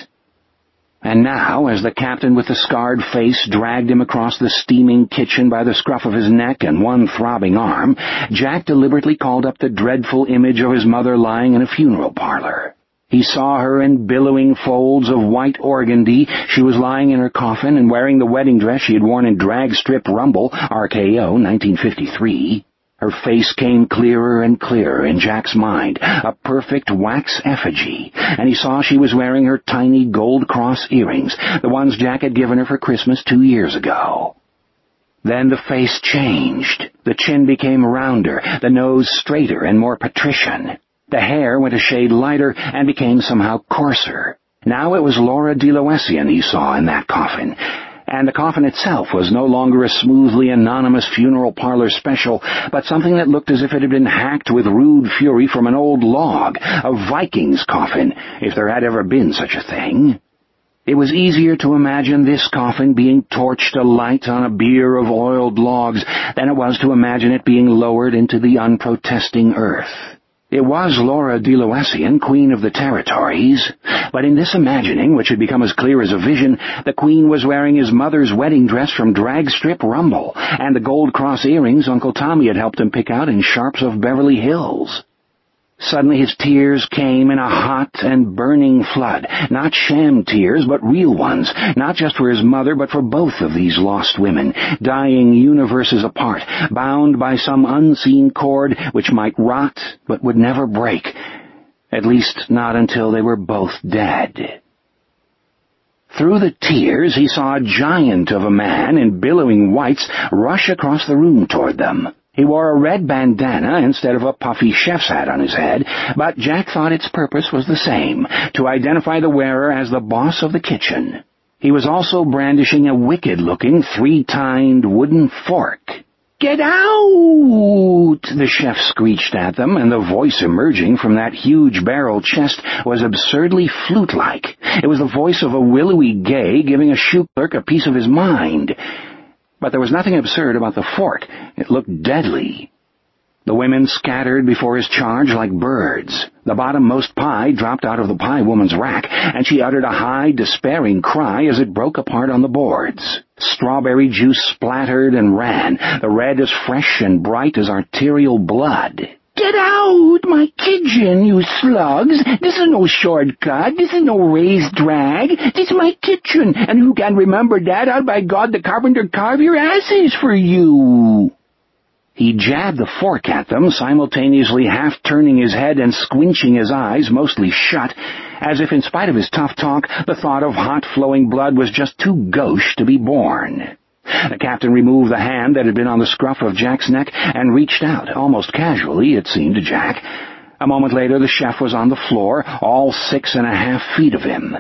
Speaker 1: And now, as the captain with the scarred face dragged him across the steaming kitchen by the scruff of his neck and one throbbing arm, Jack deliberately called up the dreadful image of his mother lying in a funeral parlor. He saw her in billowing folds of white organdy. She was lying in her coffin and wearing the wedding dress she had worn in Drag Strip Rumble, RKO 1953. Her face came clearer and clearer in Jack's mind, a perfect wax effigy, and he saw she was wearing her tiny gold cross earrings, the ones Jack had given her for Christmas 2 years ago. Then the face changed. The chin became rounder, the nose straighter and more patrician. The hair went a shade lighter and became somehow coarser. Now it was Laura de Loessian he saw in that coffin. And the coffin itself was no longer a smoothly anonymous funeral parlor special, but something that looked as if it had been hacked with rude fury from an old log, a Viking's coffin, if there had ever been such a thing. It was easier to imagine this coffin being torched alight on a bier of oiled logs than it was to imagine it being lowered into the unprotesting earth. It was Laura de Loessian, Queen of the Territories, but in this imagining, which had become as clear as a vision, the Queen was wearing his mother's wedding dress from Drag Strip Rumble, and the gold cross earrings Uncle Tommy had helped him pick out in Sharps of Beverly Hills. Suddenly his tears came in a hot and burning flood, not sham tears, but real ones, not just for his mother, but for both of these lost women, dying universes apart, bound by some unseen cord which might rot but would never break, at least not until they were both dead. Through the tears he saw a giant of a man in billowing whites rush across the room toward them. He wore a red bandana instead of a puffy chef's hat on his head, but Jack thought its purpose was the same, to identify the wearer as the boss of the kitchen. He was also brandishing a wicked-looking, 3-tined wooden fork. "Get out!" the chef screeched at them, and the voice emerging from that huge barrel chest was absurdly flute-like. It was the voice of a willowy gay giving a shoe clerk a piece of his mind. But there was nothing absurd about the fork. It looked deadly. The women scattered before his charge like birds. The bottommost pie dropped out of the pie woman's rack, and she uttered a high, despairing cry as it broke apart on the boards. Strawberry juice splattered and ran, the red as fresh and bright as arterial blood. "Get out, my kitchen, you slugs! This is no shortcut. This is no raised drag. This is my kitchen, and who can remember that? I'll by God the carpenter carve your asses for you." He jabbed the fork at them, simultaneously half-turning his head and squinching his eyes, mostly shut, as if in spite of his tough talk, the thought of hot-flowing blood was just too gauche to be borne. The captain removed the hand that had been on the scruff of Jack's neck and reached out, almost casually, it seemed to Jack. A moment later, the chef was on the floor, all 6.5 feet of him.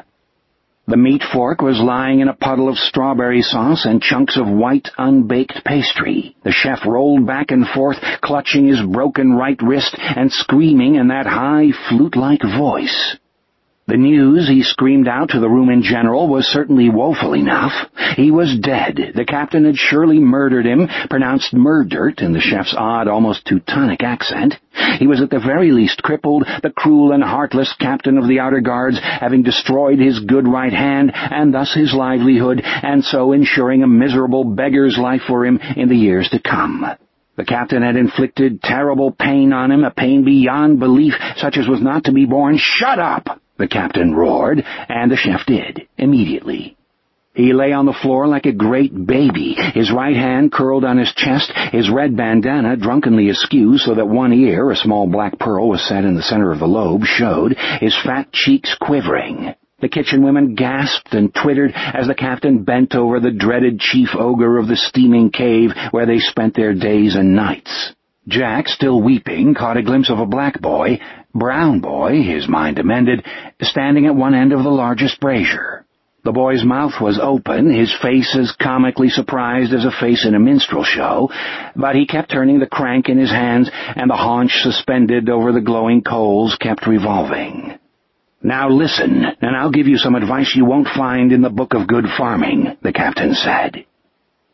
Speaker 1: The meat fork was lying in a puddle of strawberry sauce and chunks of white, unbaked pastry. The chef rolled back and forth, clutching his broken right wrist and screaming in that high, flute-like voice. The news he screamed out to the room in general was certainly woeful enough. He was dead. The captain had surely murdered him, pronounced murdered in the chef's odd, almost Teutonic accent. He was at the very least crippled, the cruel and heartless captain of the outer guards, having destroyed his good right hand, and thus his livelihood, and so ensuring a miserable beggar's life for him in the years to come. The captain had inflicted terrible pain on him, a pain beyond belief, such as was not to be borne. "Shut up!" the captain roared, and the chef did, immediately. He lay on the floor like a great baby, his right hand curled on his chest, his red bandana drunkenly askew so that one ear, a small black pearl was set in the center of the lobe, showed, his fat cheeks quivering. The kitchen women gasped and twittered as the captain bent over the dreaded chief ogre of the steaming cave where they spent their days and nights. Jack, still weeping, caught a glimpse of a black boy, brown boy, his mind amended, standing at one end of the largest brazier. The boy's mouth was open, his face as comically surprised as a face in a minstrel show, but he kept turning the crank in his hands, and the haunch suspended over the glowing coals kept revolving. "Now listen, and I'll give you some advice you won't find in the Book of Good Farming," the captain said.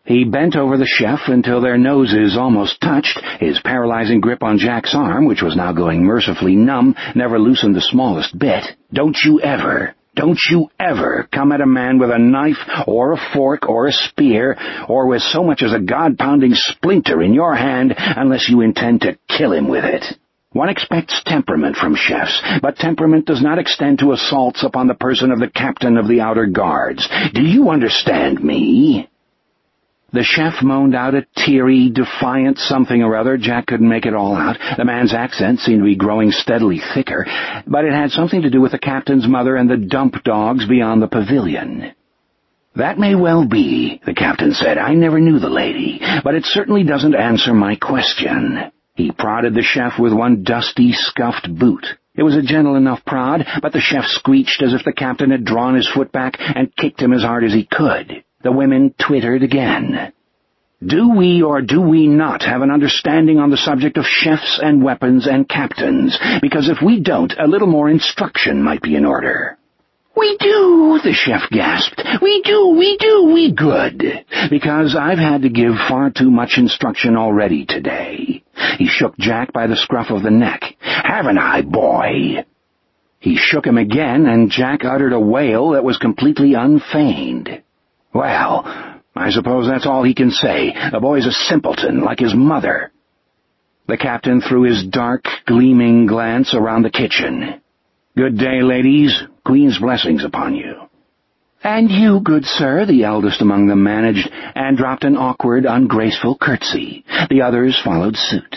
Speaker 1: He bent over the chef until their noses almost touched. His paralyzing grip on Jack's arm, which was now going mercifully numb, never loosened the smallest bit. Don't you ever come at a man with a knife or a fork or a spear or with so much as a God-pounding splinter in your hand unless you intend to kill him with it. One expects temperament from chefs, but temperament does not extend to assaults upon the person of the captain of the outer guards. Do you understand me? The chef moaned out a teary, defiant something or other. Jack couldn't make it all out. The man's accent seemed to be growing steadily thicker, but it had something to do with the captain's mother and the dump dogs beyond the pavilion. That may well be, the captain said. I never knew the lady, but it certainly doesn't answer my question. He prodded the chef with one dusty, scuffed boot. It was a gentle enough prod, but the chef screeched as if the captain had drawn his foot back and kicked him as hard as he could. The women twittered again. Do we or do we not have an understanding on the subject of chefs and weapons and captains? Because if we don't, a little more instruction might be in order. We do, the chef gasped. We do, good. Because I've had to give far too much instruction already today. He shook Jack by the scruff of the neck. Haven't I, boy? He shook him again, and Jack uttered a wail that was completely unfeigned. Well, I suppose that's all he can say. The boy's a simpleton, like his mother. The captain threw his dark, gleaming glance around the kitchen. Good day, ladies. Queen's blessings upon you. And you, good sir, the eldest among them managed, and dropped an awkward, ungraceful curtsy. The others followed suit.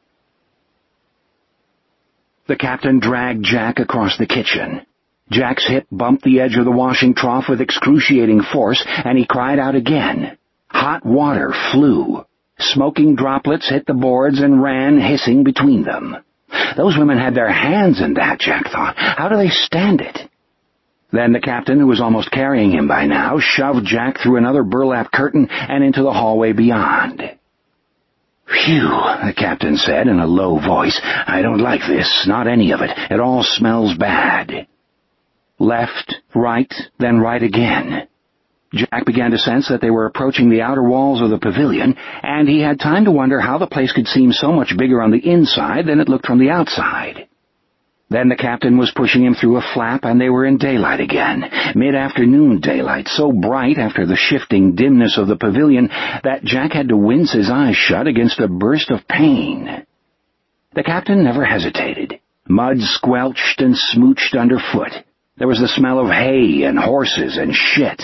Speaker 1: The captain dragged Jack across the kitchen. Jack's hip bumped the edge of the washing trough with excruciating force, and he cried out again. Hot water flew. Smoking droplets hit the boards and ran hissing between them. Those women had their hands in that, Jack thought. How do they stand it? Then the captain, who was almost carrying him by now, shoved Jack through another burlap curtain and into the hallway beyond. Phew, the captain said in a low voice. I don't like this, not any of it. It all smells bad. Left, right, then right again. Jack began to sense that they were approaching the outer walls of the pavilion, and he had time to wonder how the place could seem so much bigger on the inside than it looked from the outside. Then the captain was pushing him through a flap, and they were in daylight again, mid-afternoon daylight, so bright after the shifting dimness of the pavilion that Jack had to wince his eyes shut against a burst of pain. The captain never hesitated. Mud squelched and smooched underfoot. There was the smell of hay and horses and shit.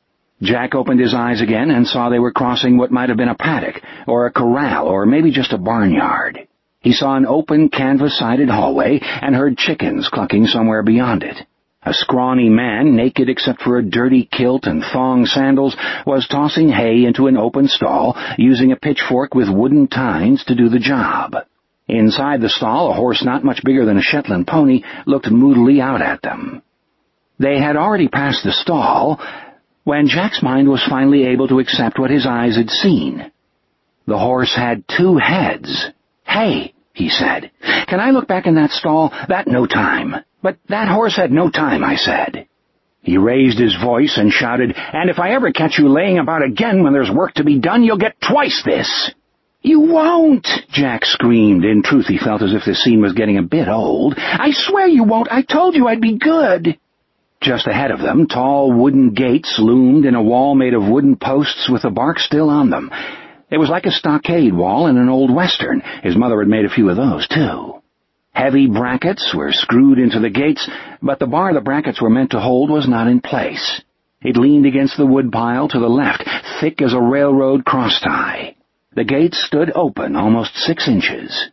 Speaker 1: Jack opened his eyes again and saw they were crossing what might have been a paddock, or a corral, or maybe just a barnyard. He saw an open, canvas-sided hallway and heard chickens clucking somewhere beyond it. A scrawny man, naked except for a dirty kilt and thong sandals, was tossing hay into an open stall, using a pitchfork with wooden tines to do the job. Inside the stall, a horse not much bigger than a Shetland pony looked moodily out at them. They had already passed the stall when Jack's mind was finally able to accept what his eyes had seen. The horse had two heads. Hey, he said, can I look back in that stall? That no time. But that horse had no time, I said. He raised his voice and shouted, and if I ever catch you laying about again when there's work to be done, you'll get twice this. You won't, Jack screamed. In truth, he felt as if this scene was getting a bit old. I swear you won't. I told you I'd be good. Just ahead of them, tall wooden gates loomed in a wall made of wooden posts with the bark still on them. It was like a stockade wall in an old western. His mother had made a few of those, too. Heavy brackets were screwed into the gates, but the bar the brackets were meant to hold was not in place. It leaned against the woodpile to the left, thick as a railroad crosstie. The gates stood open almost 6 inches.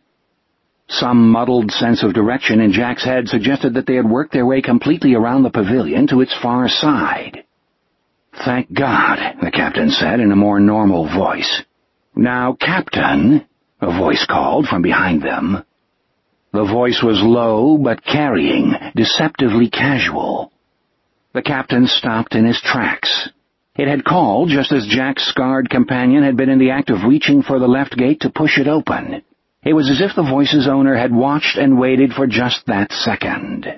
Speaker 1: Some muddled sense of direction in Jack's head suggested that they had worked their way completely around the pavilion to its far side. Thank God, the captain said in a more normal voice. Now, Captain, a voice called from behind them. The voice was low but carrying, deceptively casual. The captain stopped in his tracks. It had called just as Jack's scarred companion had been in the act of reaching for the left gate to push it open. It was as if the voice's owner had watched and waited for just that second.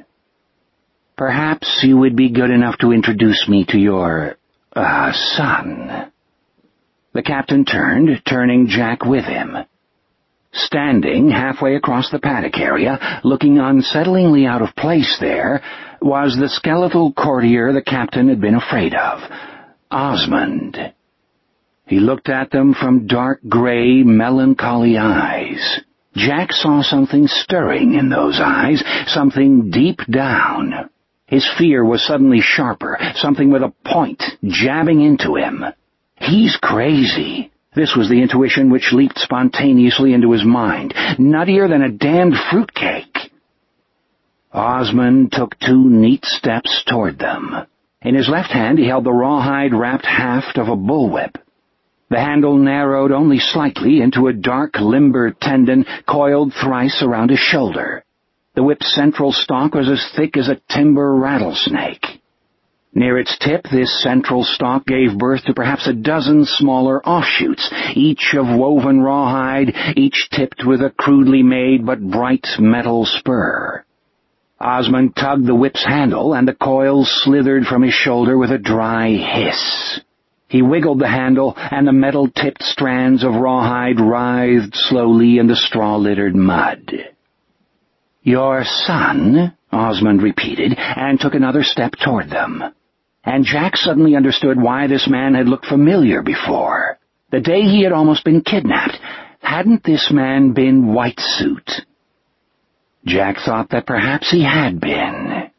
Speaker 1: Perhaps you would be good enough to introduce me to your, son. The captain turned, turning Jack with him. Standing halfway across the paddock area, looking unsettlingly out of place there, was the skeletal courtier the captain had been afraid of, Osmond. He looked at them from dark gray, melancholy eyes. Jack saw something stirring in those eyes, something deep down. His fear was suddenly sharper, something with a point jabbing into him. He's crazy. This was the intuition which leaped spontaneously into his mind, nuttier than a damned fruitcake. Osmond took 2 neat steps toward them. In his left hand he held the rawhide-wrapped haft of a bullwhip. The handle narrowed only slightly into a dark, limber tendon coiled thrice around his shoulder. The whip's central stalk was as thick as a timber rattlesnake. Near its tip, this central stalk gave birth to perhaps a dozen smaller offshoots, each of woven rawhide, each tipped with a crudely made but bright metal spur. Osmond tugged the whip's handle, and the coils slithered from his shoulder with a dry hiss. He wiggled the handle, and the metal-tipped strands of rawhide writhed slowly in the straw-littered mud. "Your son?" Osmond repeated, and took another step toward them. And Jack suddenly understood why this man had looked familiar before. The day he had almost been kidnapped, hadn't this man been White Suit? Jack thought that perhaps he had been.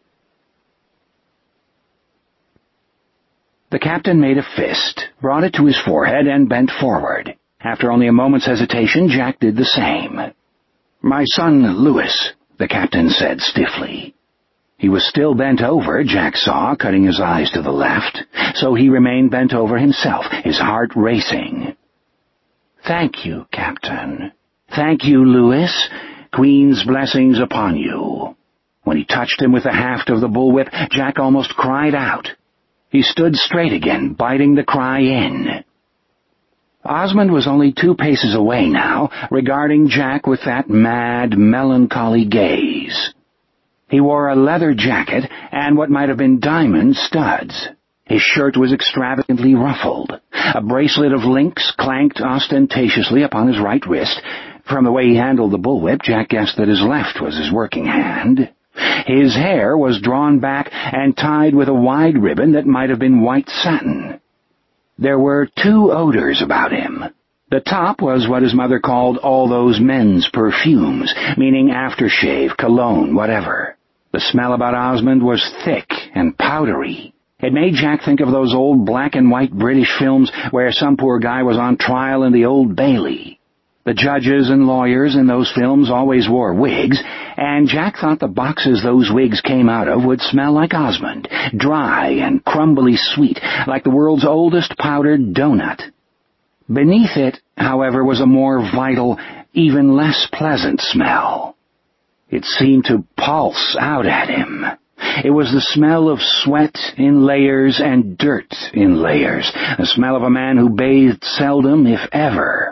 Speaker 1: The captain made a fist, brought it to his forehead, and bent forward. After only a moment's hesitation, Jack did the same. "My son, Louis," the captain said stiffly. He was still bent over, Jack saw, cutting his eyes to the left, so he remained bent over himself, his heart racing. "Thank you, Captain. Thank you, Louis. Queen's blessings upon you." When he touched him with the haft of the bullwhip, Jack almost cried out. He stood straight again, biting the cry in. Osmond was only 2 paces away now, regarding Jack with that mad, melancholy gaze. He wore a leather jacket and what might have been diamond studs. His shirt was extravagantly ruffled. A bracelet of links clanked ostentatiously upon his right wrist. From the way he handled the bullwhip, Jack guessed that his left was his working hand. His hair was drawn back and tied with a wide ribbon that might have been white satin. There were 2 odors about him. The top was what his mother called all those men's perfumes, meaning aftershave, cologne, whatever. The smell about Osmond was thick and powdery. It made Jack think of those old black-and-white British films where some poor guy was on trial in the Old Bailey. The judges and lawyers in those films always wore wigs, and Jack thought the boxes those wigs came out of would smell like Osmond, dry and crumbly sweet, like the world's oldest powdered donut. Beneath it, however, was a more vital, even less pleasant smell. It seemed to pulse out at him. It was the smell of sweat in layers and dirt in layers, the smell of a man who bathed seldom, if ever.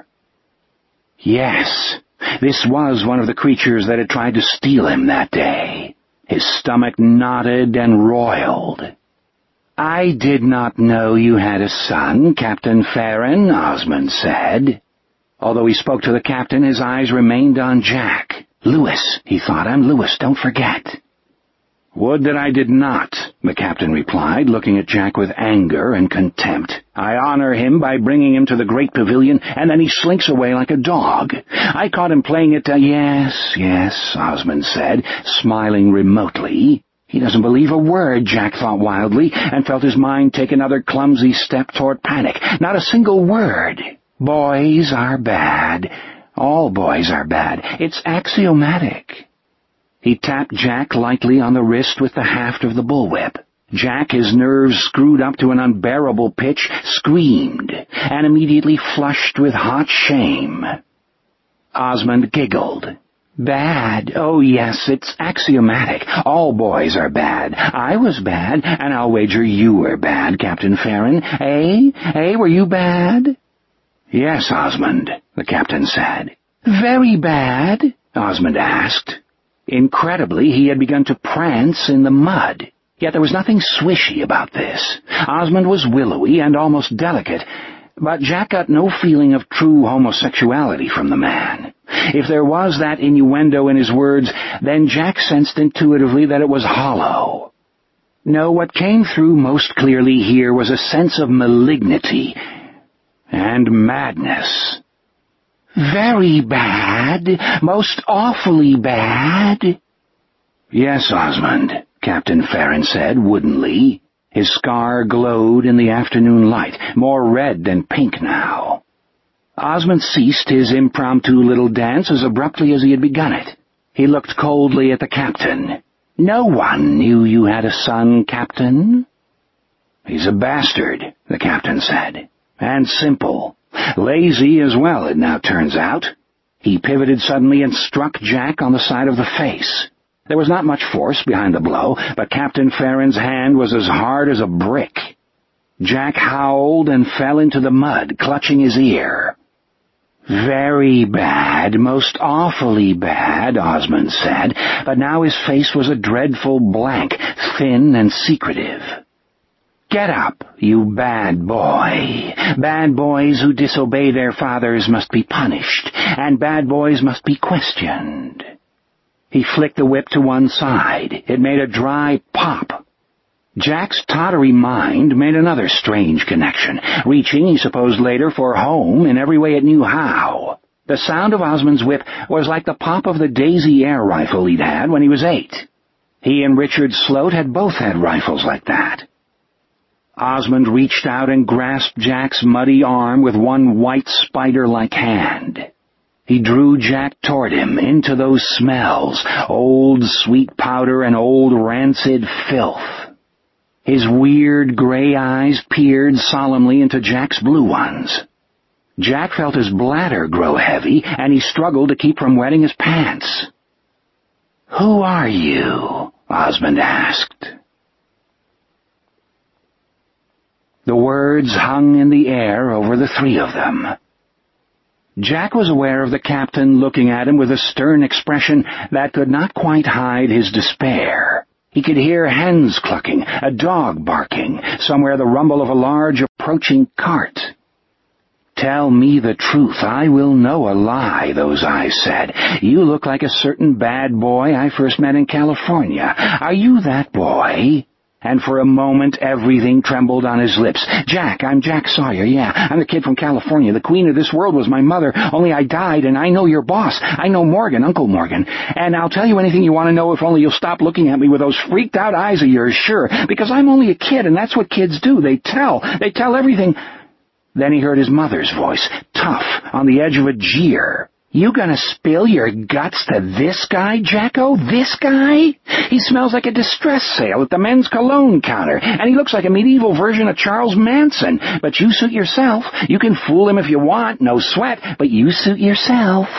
Speaker 1: Yes, this was one of the creatures that had tried to steal him that day. His stomach knotted and roiled. "I did not know you had a son, Captain Farron," Osmond said. Although he spoke to the captain, his eyes remained on Jack. "Louis," he thought. "I'm Louis, don't forget." "Would that I did not," the captain replied, looking at Jack with anger and contempt. "I honor him by bringing him to the great pavilion, and then he slinks away like a dog. I caught him playing it to—" Yes, Osmond said, smiling remotely. He doesn't believe a word, Jack thought wildly, and felt his mind take another clumsy step toward panic. Not a single word. Boys are bad. All boys are bad. It's axiomatic. He tapped Jack lightly on the wrist with the haft of the bullwhip. Jack, his nerves screwed up to an unbearable pitch, screamed, and immediately flushed with hot shame. Osmond giggled. "Bad? Oh, yes, it's axiomatic. All boys are bad. I was bad, and I'll wager you were bad, Captain Farron. Eh? Were you bad?" "Yes, Osmond," the captain said. "Very bad?" Osmond asked. Incredibly, he had begun to prance in the mud. Yet there was nothing swishy about this. Osmond was willowy and almost delicate, But Jack got no feeling of true homosexuality from the man. If there was that innuendo in his words, then Jack sensed intuitively that it was hollow. No, what came through most clearly here was a sense of malignity and madness. "Very bad, most awfully bad." "Yes, Osmond," Captain Farron said woodenly. His scar glowed in the afternoon light, more red than pink now. Osmond ceased his impromptu little dance as abruptly as he had begun it. He looked coldly at the captain. "No one knew you had a son, Captain." "He's a bastard," the captain said, "and simple. Lazy as well, it now turns out." He pivoted suddenly and struck Jack on the side of the face. There was not much force behind the blow, but Captain Farron's hand was as hard as a brick. Jack howled and fell into the mud, clutching his ear. "Very bad, most awfully bad," Osmond said, but now his face was a dreadful blank, thin and secretive. "Get up, you bad boy. Bad boys who disobey their fathers must be punished, and bad boys must be questioned." He flicked the whip to one side. It made a dry pop. Jack's tottery mind made another strange connection, reaching, he supposed later, for home in every way it knew how. The sound of Osmond's whip was like the pop of the Daisy air rifle he'd had when he was 8. He and Richard Sloat had both had rifles like that. Osmond reached out and grasped Jack's muddy arm with one white spider-like hand. He drew Jack toward him into those smells, old sweet powder and old rancid filth. His weird gray eyes peered solemnly into Jack's blue ones. Jack felt his bladder grow heavy, and he struggled to keep from wetting his pants. "Who are you?" Osmond asked. The words hung in the air over the three of them. Jack was aware of the captain looking at him with a stern expression that could not quite hide his despair. He could hear hens clucking, a dog barking, somewhere the rumble of a large approaching cart. "Tell me the truth, I will know a lie," those eyes said. "You look like a certain bad boy I first met in California. Are you that boy?" And for a moment everything trembled on his lips. "Jack, I'm Jack Sawyer, yeah. I'm the kid from California. The queen of this world was my mother, only I died, and I know your boss. I know Morgan, Uncle Morgan. And I'll tell you anything you want to know if only you'll stop looking at me with those freaked-out eyes of yours, sure. Because I'm only a kid, and that's what kids do. They tell everything." Then he heard his mother's voice, tough, on the edge of a jeer. "You gonna spill your guts to this guy, Jacko? This guy? He smells like a distress sale at the men's cologne counter, and he looks like a medieval version of Charles Manson. But you suit yourself. You can fool him if you want, no sweat, but you suit yourself."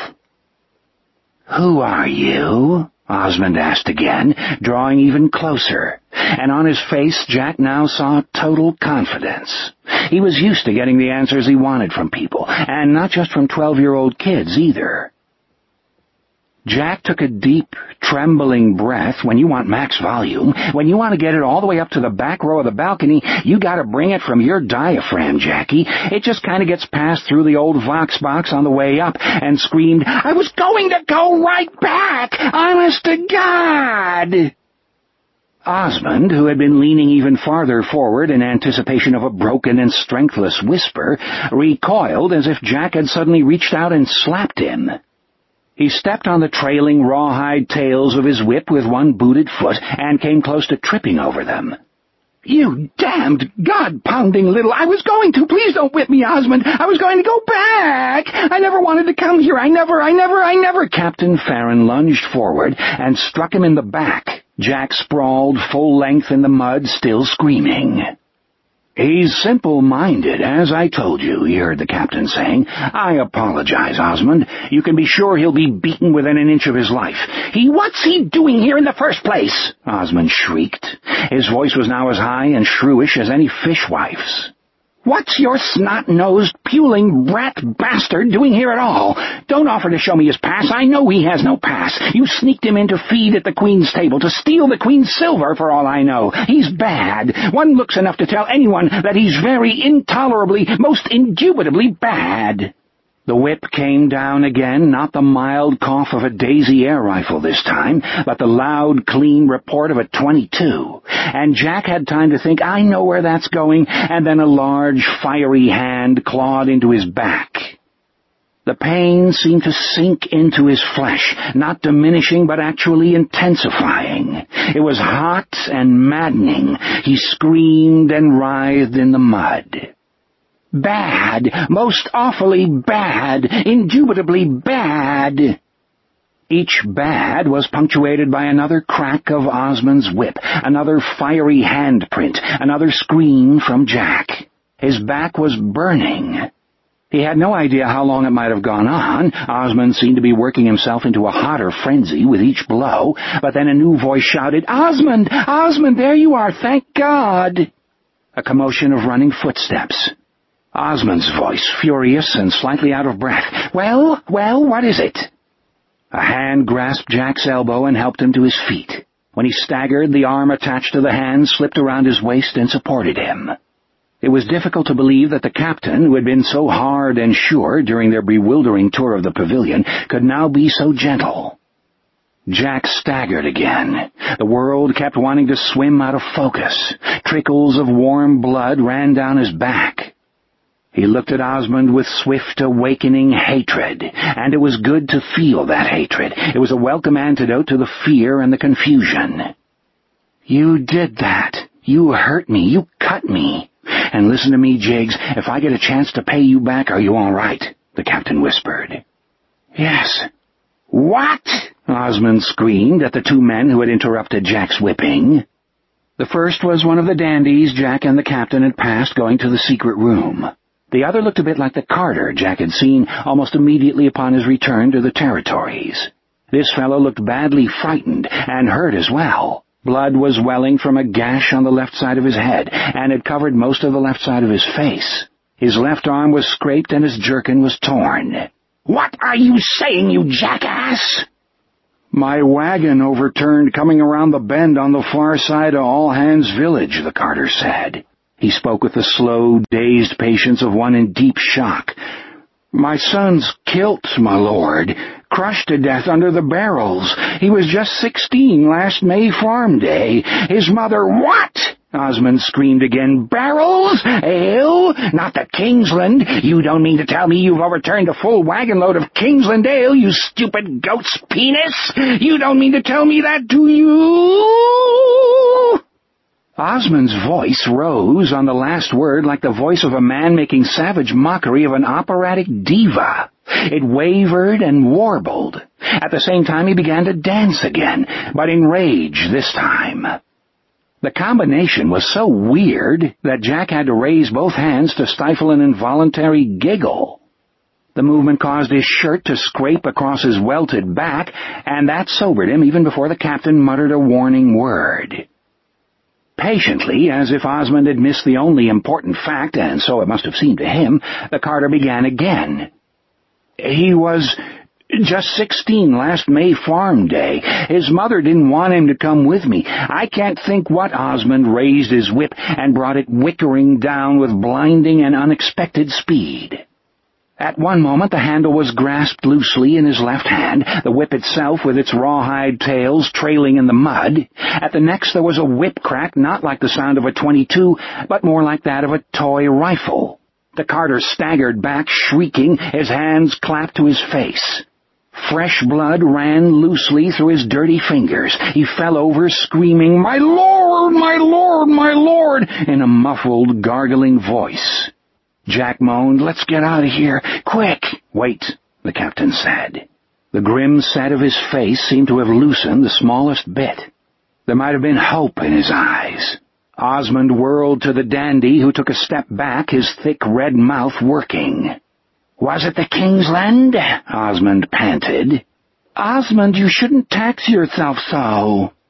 Speaker 1: "Who are you?" Osmond asked again, drawing even closer, and on his face Jack now saw total confidence. He was used to getting the answers he wanted from people, and not just from 12-year-old kids either. Jack took a deep, trembling breath. When you want max volume, when you want to get it all the way up to the back row of the balcony, you gotta bring it from your diaphragm, Jackie. It just kind of gets passed through the old Vox box on the way up, and screamed, "I was going to go right back! Honest to God!" Osmond, who had been leaning even farther forward in anticipation of a broken and strengthless whisper, recoiled as if Jack had suddenly reached out and slapped him. He stepped on the trailing rawhide tails of his whip with one booted foot and came close to tripping over them. "You damned God-pounding little... I was going to... Please don't whip me, Osmond. I was going to go back. I never wanted to come here. I never... Captain Farron lunged forward and struck him in the back. Jack sprawled full length in the mud, still screaming. "He's simple-minded, as I told you," he heard the captain saying. "I apologize, Osmond. You can be sure he'll be beaten within an inch of his life." What's he doing here in the first place?" Osmond shrieked. His voice was now as high and shrewish as any fishwife's. What's your snot-nosed, puling brat bastard doing here at all? Don't offer to show me his pass. I know he has no pass. You sneaked him in to feed at the Queen's table, to steal the Queen's silver for all I know. He's bad. One looks enough to tell anyone that he's very intolerably, most indubitably bad. The whip came down again, not the mild cough of a Daisy air rifle this time, but the loud, clean report of a .22. And Jack had time to think, I know where that's going, and then a large, fiery hand clawed into his back. The pain seemed to sink into his flesh, not diminishing but actually intensifying. It was hot and maddening. He screamed and writhed in the mud. Bad, most awfully bad, indubitably bad. Each bad was punctuated by another crack of Osmond's whip, another fiery handprint, another scream from Jack. His back was burning. He had no idea how long it might have gone on. Osmond seemed to be working himself into a hotter frenzy with each blow, but then a new voice shouted, "Osmond! Osmond, there you are, thank God!" A commotion of running footsteps. Osmond's voice, furious and slightly out of breath. Well, what is it?" A hand grasped Jack's elbow and helped him to his feet. When he staggered, the arm attached to the hand slipped around his waist and supported him. It was difficult to believe that the captain, who had been so hard and sure during their bewildering tour of the pavilion, could now be so gentle. Jack staggered again. The world kept wanting to swim out of focus. Trickles of warm blood ran down his back. He looked at Osmond with swift, awakening hatred, and it was good to feel that hatred. It was a welcome antidote to the fear and the confusion. "You did that. You hurt me. You cut me. And listen to me, Jiggs, if I get a chance to pay you back, are you all right?" the captain whispered. "Yes." "What?" Osmond screamed at the two men who had interrupted Jack's whipping. The first was one of the dandies Jack and the captain had passed going to the secret room. The other looked a bit like the Carter Jack had seen almost immediately upon his return to the territories. This fellow looked badly frightened and hurt as well. Blood was welling from a gash on the left side of his head, and it covered most of the left side of his face. His left arm was scraped and his jerkin was torn. "What are you saying, you jackass?" "My wagon overturned coming around the bend on the far side of All Hands Village," the Carter said. He spoke with the slow, dazed patience of one in deep shock. "My son's kilt, my lord, crushed to death under the barrels. He was just 16 last May Farm Day. His mother—" "What?" Osmond screamed again. "Barrels? Ale? Not the Kingsland? You don't mean to tell me you've overturned a full wagon-load of Kingsland ale, you stupid goat's penis? You don't mean to tell me that, do you?" Osmond's voice rose on the last word like the voice of a man making savage mockery of an operatic diva. It wavered and warbled. At the same time he began to dance again, but in rage this time. The combination was so weird that Jack had to raise both hands to stifle an involuntary giggle. The movement caused his shirt to scrape across his welted back, and that sobered him even before the captain muttered a warning word. Patiently, as if Osmond had missed the only important fact, and so it must have seemed to him, the Carter began again. "He was just 16 last May Farm Day. His mother didn't want him to come with me. I can't think what—" Osmond raised his whip and brought it whickering down with blinding and unexpected speed. At one moment the handle was grasped loosely in his left hand, the whip itself with its rawhide tails trailing in the mud. At the next there was a whip crack not like the sound of a .22, but more like that of a toy rifle. The Carter staggered back, shrieking, his hands clapped to his face. Fresh blood ran loosely through his dirty fingers. He fell over, screaming, "My lord, my lord, my lord," in a muffled, gargling voice. Jack moaned, "Let's get out of here, quick!" "Wait," the captain said. The grim set of his face seemed to have loosened the smallest bit. There might have been hope in his eyes. Osmond whirled to the dandy, who took a step back, his thick red mouth working. "Was it the Kingsland?" Osmond panted. "Osmond, you shouldn't tax yourself so."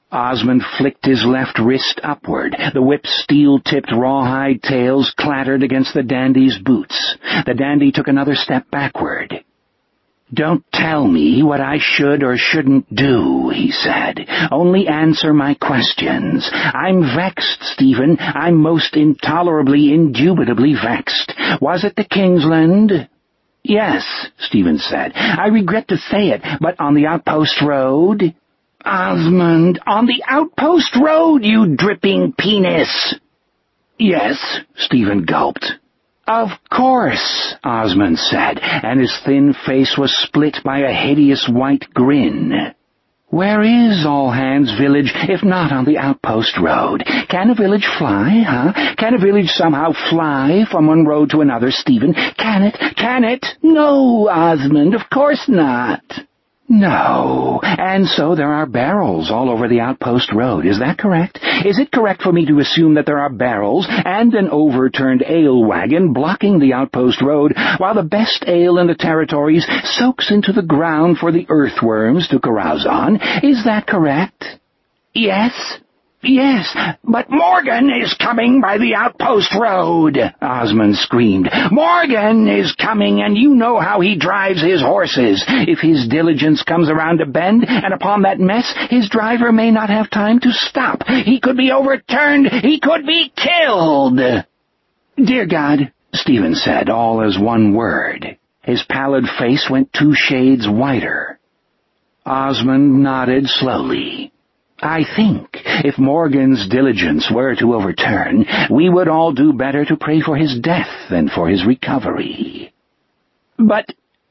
Speaker 1: Osmond flicked his left wrist upward. The whip's steel-tipped rawhide tails clattered against the dandy's boots. The dandy took another step backward. "Don't tell me what I should or shouldn't do," he said. "Only answer my questions. I'm vexed, Stephen. I'm most intolerably, indubitably vexed. Was it the Kingsland?" "Yes," Stephen said. "I regret to say it, but on the outpost road." "Osmond, on the outpost road, you dripping penis!" "Yes," Stephen gulped. "Of course," Osmond said, and his thin face was split by a hideous white grin. "Where is All Hands Village, if not on the outpost road? Can a village fly, huh? Can a village somehow fly from one road to another, Stephen? Can it? Can it?" "No, Osmond, of course not." "No. And so there are barrels all over the outpost road. Is that correct? Is it correct for me to assume that there are barrels and an overturned ale wagon blocking the outpost road while the best ale in the territories soaks into the ground for the earthworms to carouse on? Is that correct?" "Yes. Yes, but Morgan is coming by the outpost road," Osmond screamed. "Morgan is coming, and you know how he drives his horses. If his diligence comes around a bend, and upon that mess, his driver may not have time to stop. He could be overturned. He could be killed." "Dear God," Stephen said, all as one word. His pallid face went 2 shades whiter. Osmond nodded slowly. "I think if Morgan's diligence were to overturn, we would all do better to pray for his death than for his recovery." But...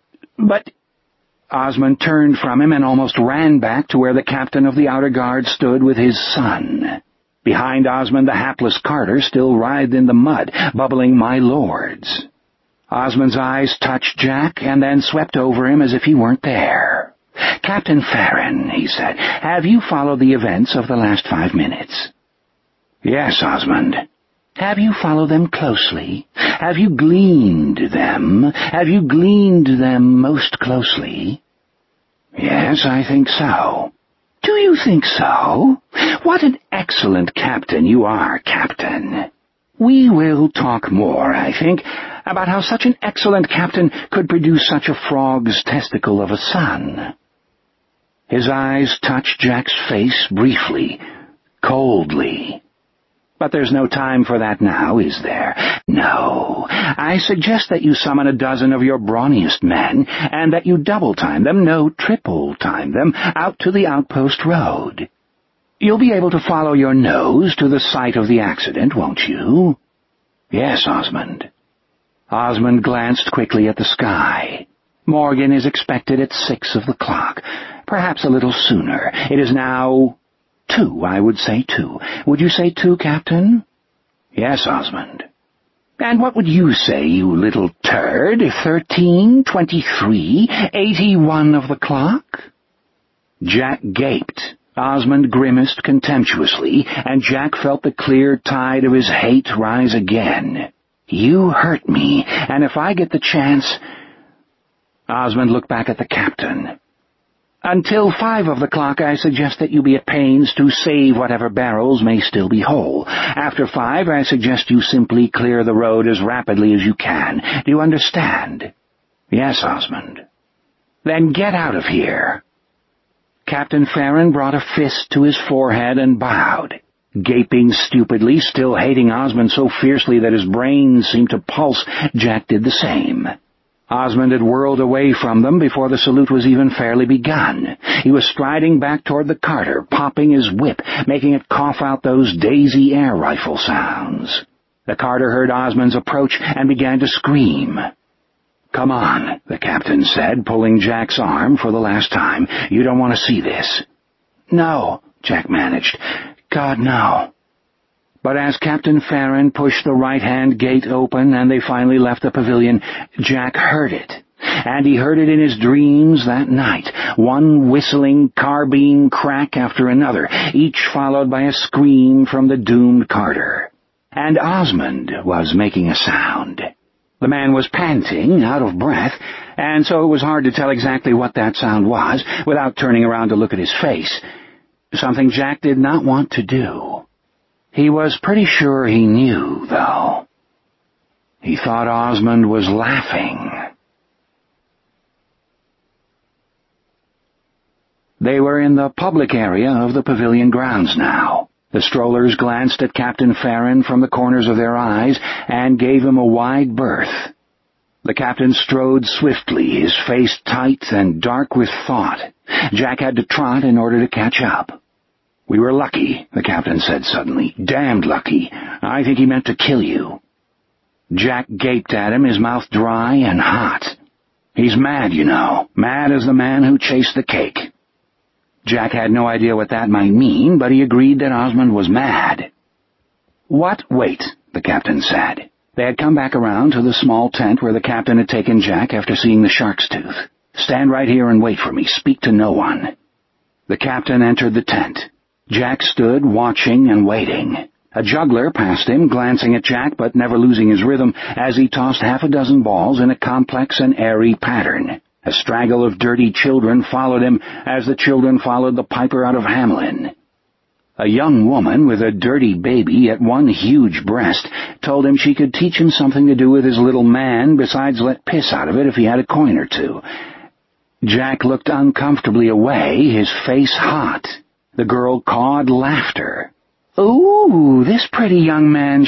Speaker 1: Osmond turned from him and almost ran back to where the captain of the outer guard stood with his son. Behind Osmond, the hapless Carter still writhed in the mud, bubbling "My lords." Osmond's eyes touched Jack and then swept over him as if he weren't there. "Captain Farron," he said, "have you followed the events of the last 5 minutes?" "Yes, Osmond." "Have you followed them closely? Have you gleaned them? Have you gleaned them most closely?" "Yes, I think so." "Do you think so? What an excellent captain you are, Captain. We will talk more, I think, about how such an excellent captain could produce such a frog's testicle of a son." His eyes touched Jack's face briefly, coldly. "But there's no time for that now, is there? No. I suggest that you summon a dozen of your brawniest men, and that you double-time them, no, triple-time them, out to the outpost road. You'll be able to follow your nose to the site of the accident, won't you?" "Yes, Osmond." Osmond glanced quickly at the sky. Morgan is expected at 6 of the clock, perhaps a little sooner. It is now 2, I would say 2. Would you say 2, Captain?" "Yes, Osmond." "And what would you say, you little turd? 13, 23, 81 of the clock?" Jack gaped. Osmond grimaced contemptuously, and Jack felt the clear tide of his hate rise again. "You hurt me, and if I get the chance—" Osmond looked back at the captain. "Until 5 of the clock, I suggest that you be at pains to save whatever barrels may still be whole. After 5, I suggest you simply clear the road as rapidly as you can. Do you understand?" "Yes, Osmond." "Then get out of here." Captain Farron brought a fist to his forehead and bowed. Gaping stupidly, still hating Osmond so fiercely that his brains seemed to pulse, Jack did the same. Osmond had whirled away from them before the salute was even fairly begun. He was striding back toward the Carter, popping his whip, making it cough out those Daisy air rifle sounds. The Carter heard Osmond's approach and began to scream. "Come on," the captain said, pulling Jack's arm for the last time. "You don't want to see this." "No," Jack managed. "God, no." But as Captain Farron pushed the right-hand gate open and they finally left the pavilion, Jack heard it. And he heard it in his dreams that night, one whistling carbine crack after another, each followed by a scream from the doomed Carter. And Osmond was making a sound. The man was panting, out of breath, and so it was hard to tell exactly what that sound was without turning around to look at his face. something Jack did not want to do. He was pretty sure he knew, though. He thought Osmond was laughing. They were in the public area of the pavilion grounds now. The strollers glanced at Captain Farron from the corners of their eyes and gave him a wide berth. The captain strode swiftly, his face tight and dark with thought. Jack had to trot in order to catch up. "We were lucky," the captain said suddenly. "Damned lucky. I think he meant to kill you." Jack gaped at him, his mouth dry and hot. "He's mad, you know. Mad as the man who chased the cake." Jack had no idea what that might mean, but he agreed that Osmond was mad. "What? Wait," the captain said. They had come back around to the small tent where the captain had taken Jack after seeing the shark's tooth. "Stand right here and wait for me. Speak to no one." The captain entered the tent. Jack stood watching and waiting. A juggler passed him, glancing at Jack but never losing his rhythm as he tossed half a dozen balls in a complex and airy pattern. A straggle of dirty children followed him as the children followed the piper out of Hamelin. A young woman with a dirty baby at one huge breast told him she could teach him something to do with his little man besides let piss out of it if he had a coin or two. Jack looked uncomfortably away, his face hot. The girl cawed laughter. "Ooh, this pretty young man's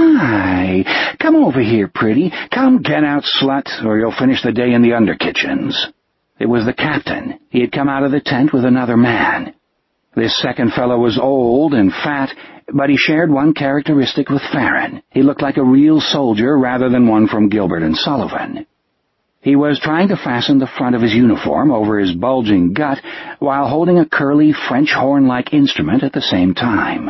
Speaker 1: shy. Come over here, pretty. Come, get out, slut, or you'll finish the day in the under kitchens." It was the captain. He had come out of the tent with another man. This second fellow was old and fat, but he shared one characteristic with Farron. He looked like a real soldier rather than one from Gilbert and Sullivan. He was trying to fasten the front of his uniform over his bulging gut while holding a curly French horn-like instrument at the same time.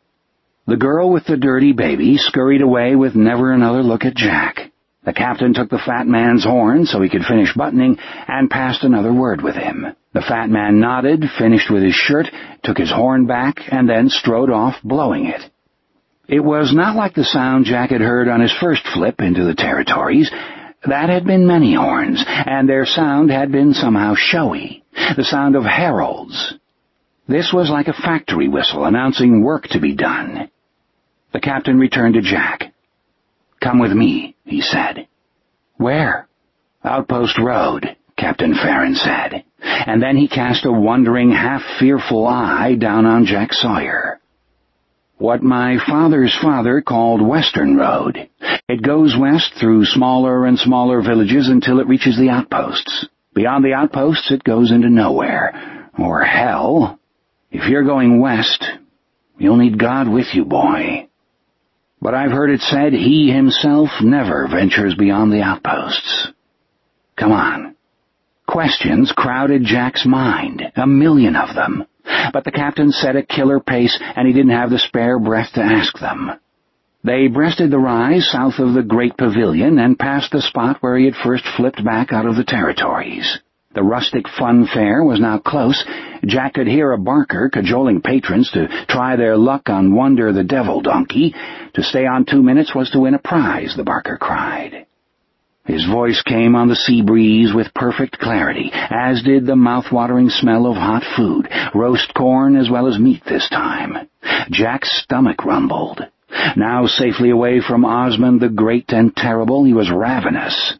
Speaker 1: The girl with the dirty baby scurried away with never another look at Jack. The captain took the fat man's horn so he could finish buttoning and passed another word with him. The fat man nodded, finished with his shirt, took his horn back, and then strode off, blowing it. It was not like the sound Jack had heard on his first flip into the territories. That had been many horns, and their sound had been somehow showy, the sound of heralds. This was like a factory whistle announcing work to be done. The captain returned to Jack. "Come with me," he said. "Where?" "Outpost Road," Captain Farron said, and then he cast a wondering, half-fearful eye down on Jack Sawyer. "What my father's father called Western Road. It goes west through smaller and smaller villages until it reaches the outposts. Beyond the outposts it goes into nowhere, or hell. If you're going west, you'll need God with you, boy. But I've heard it said he himself never ventures beyond the outposts. Come on." Questions crowded Jack's mind, 1,000,000 of them, but the captain set a killer pace and he didn't have the spare breath to ask them. They breasted the rise south of the great pavilion and passed the spot where he had first flipped back out of the territories. The rustic fun fair was now close. Jack could hear a barker cajoling patrons to try their luck on Wonder the Devil Donkey. To stay on 2 minutes was to win a prize, the barker cried. His voice came on the sea breeze with perfect clarity, as did the mouth-watering smell of hot food, roast corn as well as meat this time. Jack's stomach rumbled. Now safely away from Osmond the Great and Terrible, he was ravenous.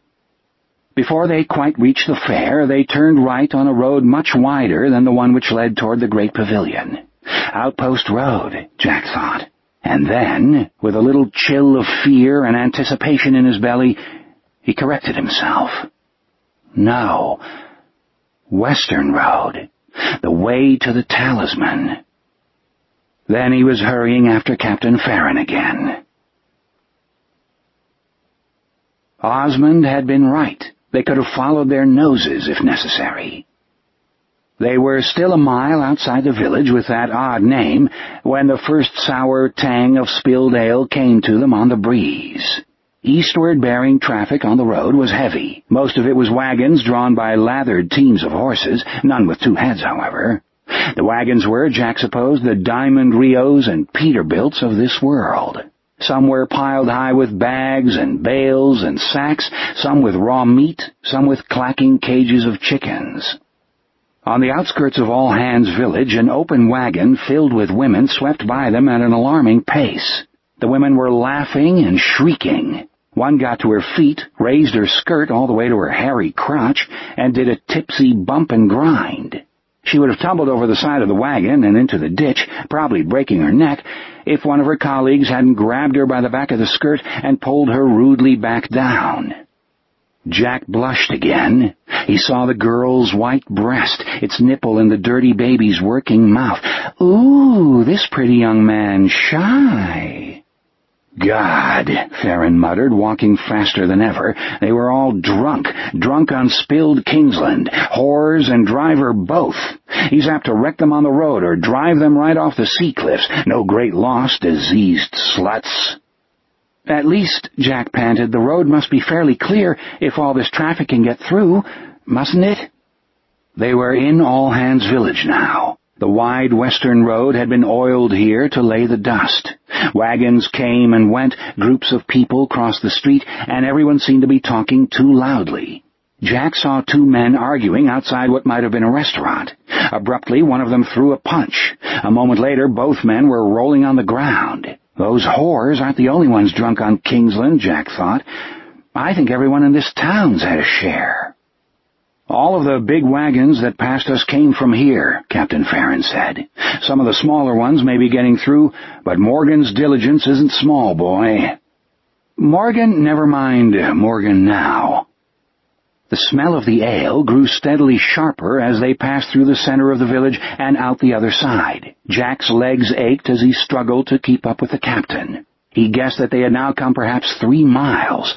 Speaker 1: Before they quite reached the fair, they turned right on a road much wider than the one which led toward the great pavilion. Outpost Road, Jack thought. And then, with a little chill of fear and anticipation in his belly, he corrected himself. No. Western Road. The way to the Talisman. Then he was hurrying after Captain Farron again. Osmond had been right. They could have followed their noses if necessary. They were still a mile outside the village with that odd name when the first sour tang of spilled ale came to them on the breeze. Eastward-bearing traffic on the road was heavy. Most of it was wagons drawn by lathered teams of horses, none with 2 heads, however. The wagons were, Jack supposed, the Diamond Rios and Peterbilts of this world. Some were piled high with bags and bales and sacks, some with raw meat, some with clacking cages of chickens. On the outskirts of All Hands Village, an open wagon filled with women swept by them at an alarming pace. The women were laughing and shrieking. One got to her feet, raised her skirt all the way to her hairy crotch, and did a tipsy bump and grind. She would have tumbled over the side of the wagon and into the ditch, probably breaking her neck, if one of her colleagues hadn't grabbed her by the back of the skirt and pulled her rudely back down. Jack blushed again. He saw the girl's white breast, its nipple in the dirty baby's working mouth. Ooh, this pretty young man, shy. God, Theron muttered, walking faster than ever. They were all drunk on spilled Kingsland, whores and driver both. He's apt to wreck them on the road or drive them right off the sea cliffs. No great loss, diseased sluts. At least, Jack panted, the road must be fairly clear if all this traffic can get through, mustn't it? They were in All Hands Village now. The wide western road had been oiled here to lay the dust. Wagons came and went, groups of people crossed the street, and everyone seemed to be talking too loudly. Jack saw two men arguing outside what might have been a restaurant. Abruptly, one of them threw a punch. A moment later, both men were rolling on the ground. Those whores aren't the only ones drunk on Kingsland, Jack thought. I think everyone in this town's had a share. All of the big wagons that passed us came from here, Captain Farron said. Some of the smaller ones may be getting through, but Morgan's diligence isn't small, boy. Morgan, never mind Morgan now. The smell of the ale grew steadily sharper as they passed through the center of the village and out the other side. Jack's legs ached as he struggled to keep up with the captain. He guessed that they had now come perhaps 3 miles.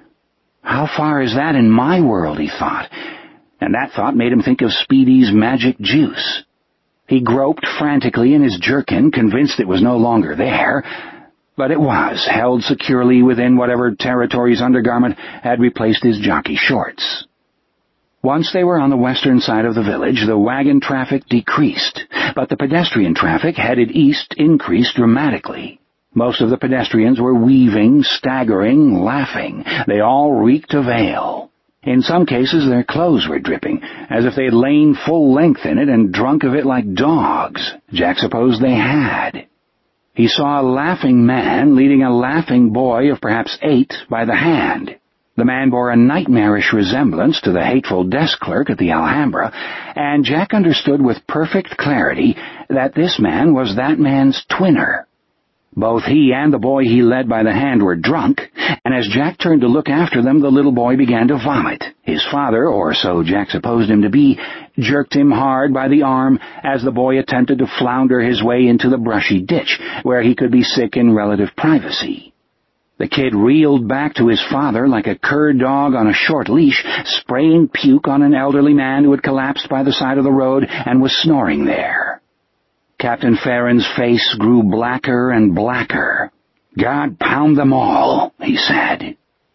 Speaker 1: How far is that in my world, he thought, and that thought made him think of Speedy's magic juice. He groped frantically in his jerkin, convinced it was no longer there, but it was, held securely within whatever territory's undergarment had replaced his jockey shorts. Once they were on the western side of the village, the wagon traffic decreased, but the pedestrian traffic headed east increased dramatically. Most of the pedestrians were weaving, staggering, laughing. They all reeked of ale. In some cases, their clothes were dripping, as if they had lain full length in it and drunk of it like dogs. Jack supposed they had. He saw a laughing man leading a laughing boy of perhaps 8 by the hand. The man bore a nightmarish resemblance to the hateful desk clerk at the Alhambra, and Jack understood with perfect clarity that this man was that man's twinner. Both he and the boy he led by the hand were drunk, and as Jack turned to look after them, the little boy began to vomit. His father, or so Jack supposed him to be, jerked him hard by the arm as the boy attempted to flounder his way into the brushy ditch, where he could be sick in relative privacy. The kid reeled back to his father like a cur dog on a short leash, spraying puke on an elderly man who had collapsed by the side of the road and was snoring there. Captain Farron's face grew blacker and blacker. God pound them all, he said.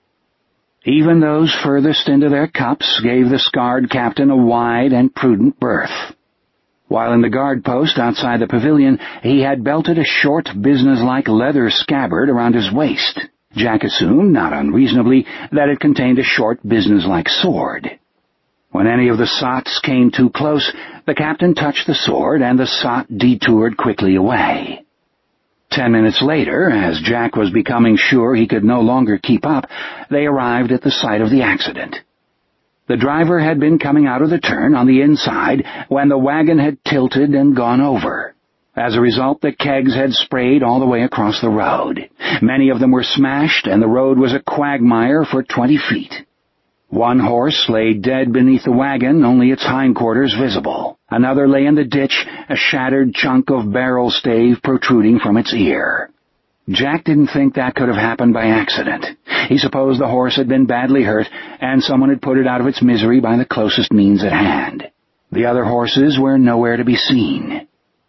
Speaker 1: Even those furthest into their cups gave the scarred captain a wide and prudent berth. While in the guard post outside the pavilion, he had belted a short, businesslike leather scabbard around his waist. Jack assumed, not unreasonably, that it contained a short, businesslike sword. When any of the sots came too close, the captain touched the sword, and the sot detoured quickly away. 10 minutes later, as Jack was becoming sure he could no longer keep up, they arrived at the site of the accident. The driver had been coming out of the turn on the inside when the wagon had tilted and gone over. As a result, the kegs had sprayed all the way across the road. Many of them were smashed, and the road was a quagmire for 20 feet. One horse lay dead beneath the wagon, only its hindquarters visible. Another lay in the ditch, a shattered chunk of barrel stave protruding from its ear. Jack didn't think that could have happened by accident. He supposed the horse had been badly hurt, and someone had put it out of its misery by the closest means at hand. The other horses were nowhere to be seen.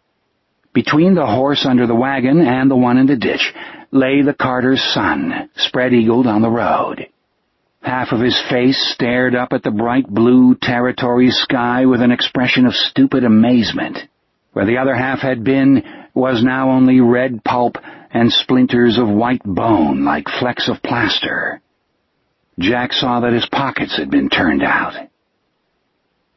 Speaker 1: Between the horse under the wagon and the one in the ditch lay the carter's son, spread-eagled on the road. Half of his face stared up at the bright blue territory sky with an expression of stupid amazement. Where the other half had been was now only red pulp and splinters of white bone like flecks of plaster. Jack saw that his pockets had been turned out.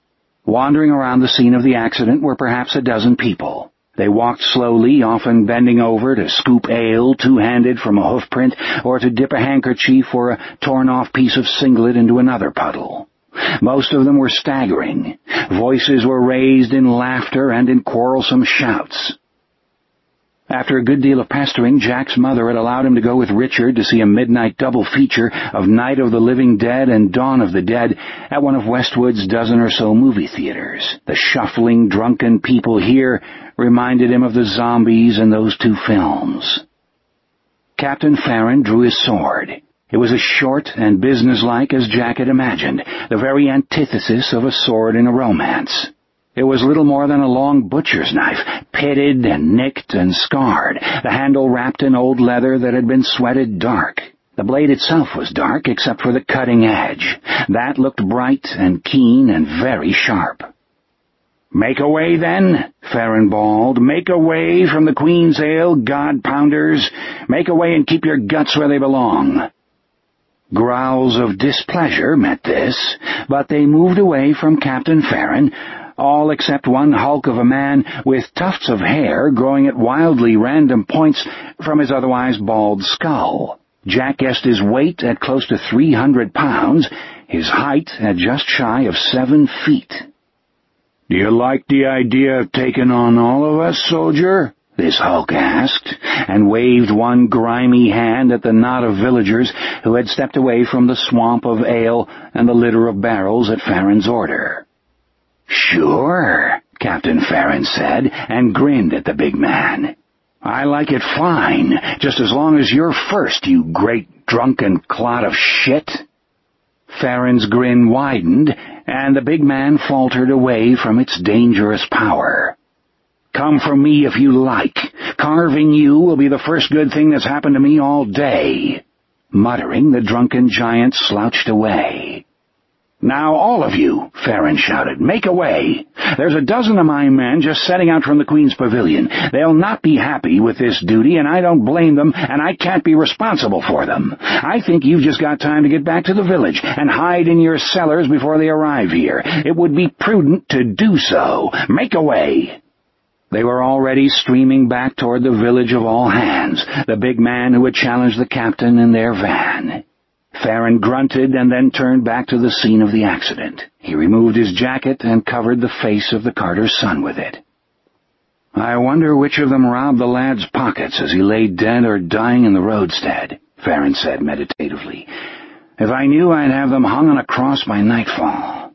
Speaker 1: Wandering around the scene of the accident were perhaps a dozen people. They walked slowly, often bending over to scoop ale two-handed from a hoofprint or to dip a handkerchief or a torn-off piece of singlet into another puddle. Most of them were staggering. Voices were raised in laughter and in quarrelsome shouts. After a good deal of pestering, Jack's mother had allowed him to go with Richard to see a midnight double feature of Night of the Living Dead and Dawn of the Dead at one of Westwood's dozen or so movie theaters. The shuffling, drunken people here reminded him of the zombies in those two films. Captain Farron drew his sword. It was as short and businesslike as Jack had imagined, the very antithesis of a sword in a romance. It was little more than a long butcher's knife, pitted and nicked and scarred, the handle wrapped in old leather that had been sweated dark. The blade itself was dark except for the cutting edge. That looked bright and keen and very sharp. "Make away, then," Farron bawled. "Make away from the Queen's Ale, God-pounders. Make away and keep your guts where they belong." Growls of displeasure met this, but they moved away from Captain Farron, all except one hulk of a man with tufts of hair growing at wildly random points from his otherwise bald skull. Jack guessed his weight at close to 300 pounds, his height at just shy of 7 feet. "Do you like the idea of taking on all of us, soldier?" this hulk asked, and waved one grimy hand at the knot of villagers who had stepped away from the swamp of ale and the litter of barrels at Farron's order. "Sure," Captain Farron said, and grinned at the big man. "I like it fine, just as long as you're first, you great drunken clot of shit." Farron's grin widened, and the big man faltered away from its dangerous power. "Come for me if you like. Carving you will be the first good thing that's happened to me all day." Muttering, the drunken giant slouched away. "Now, all of you," Farron shouted, "make away. There's a dozen of my men just setting out from the Queen's Pavilion. They'll not be happy with this duty, and I don't blame them, and I can't be responsible for them. I think you've just got time to get back to the village and hide in your cellars before they arrive here. It would be prudent to do so. Make away." They were already streaming back toward the village of All Hands, the big man who had challenged the captain in their van. Farron grunted and then turned back to the scene of the accident. He removed his jacket and covered the face of the carter's son with it. "I wonder which of them robbed the lad's pockets as he lay dead or dying in the roadstead," Farron said meditatively. "If I knew, I'd have them hung on a cross by nightfall."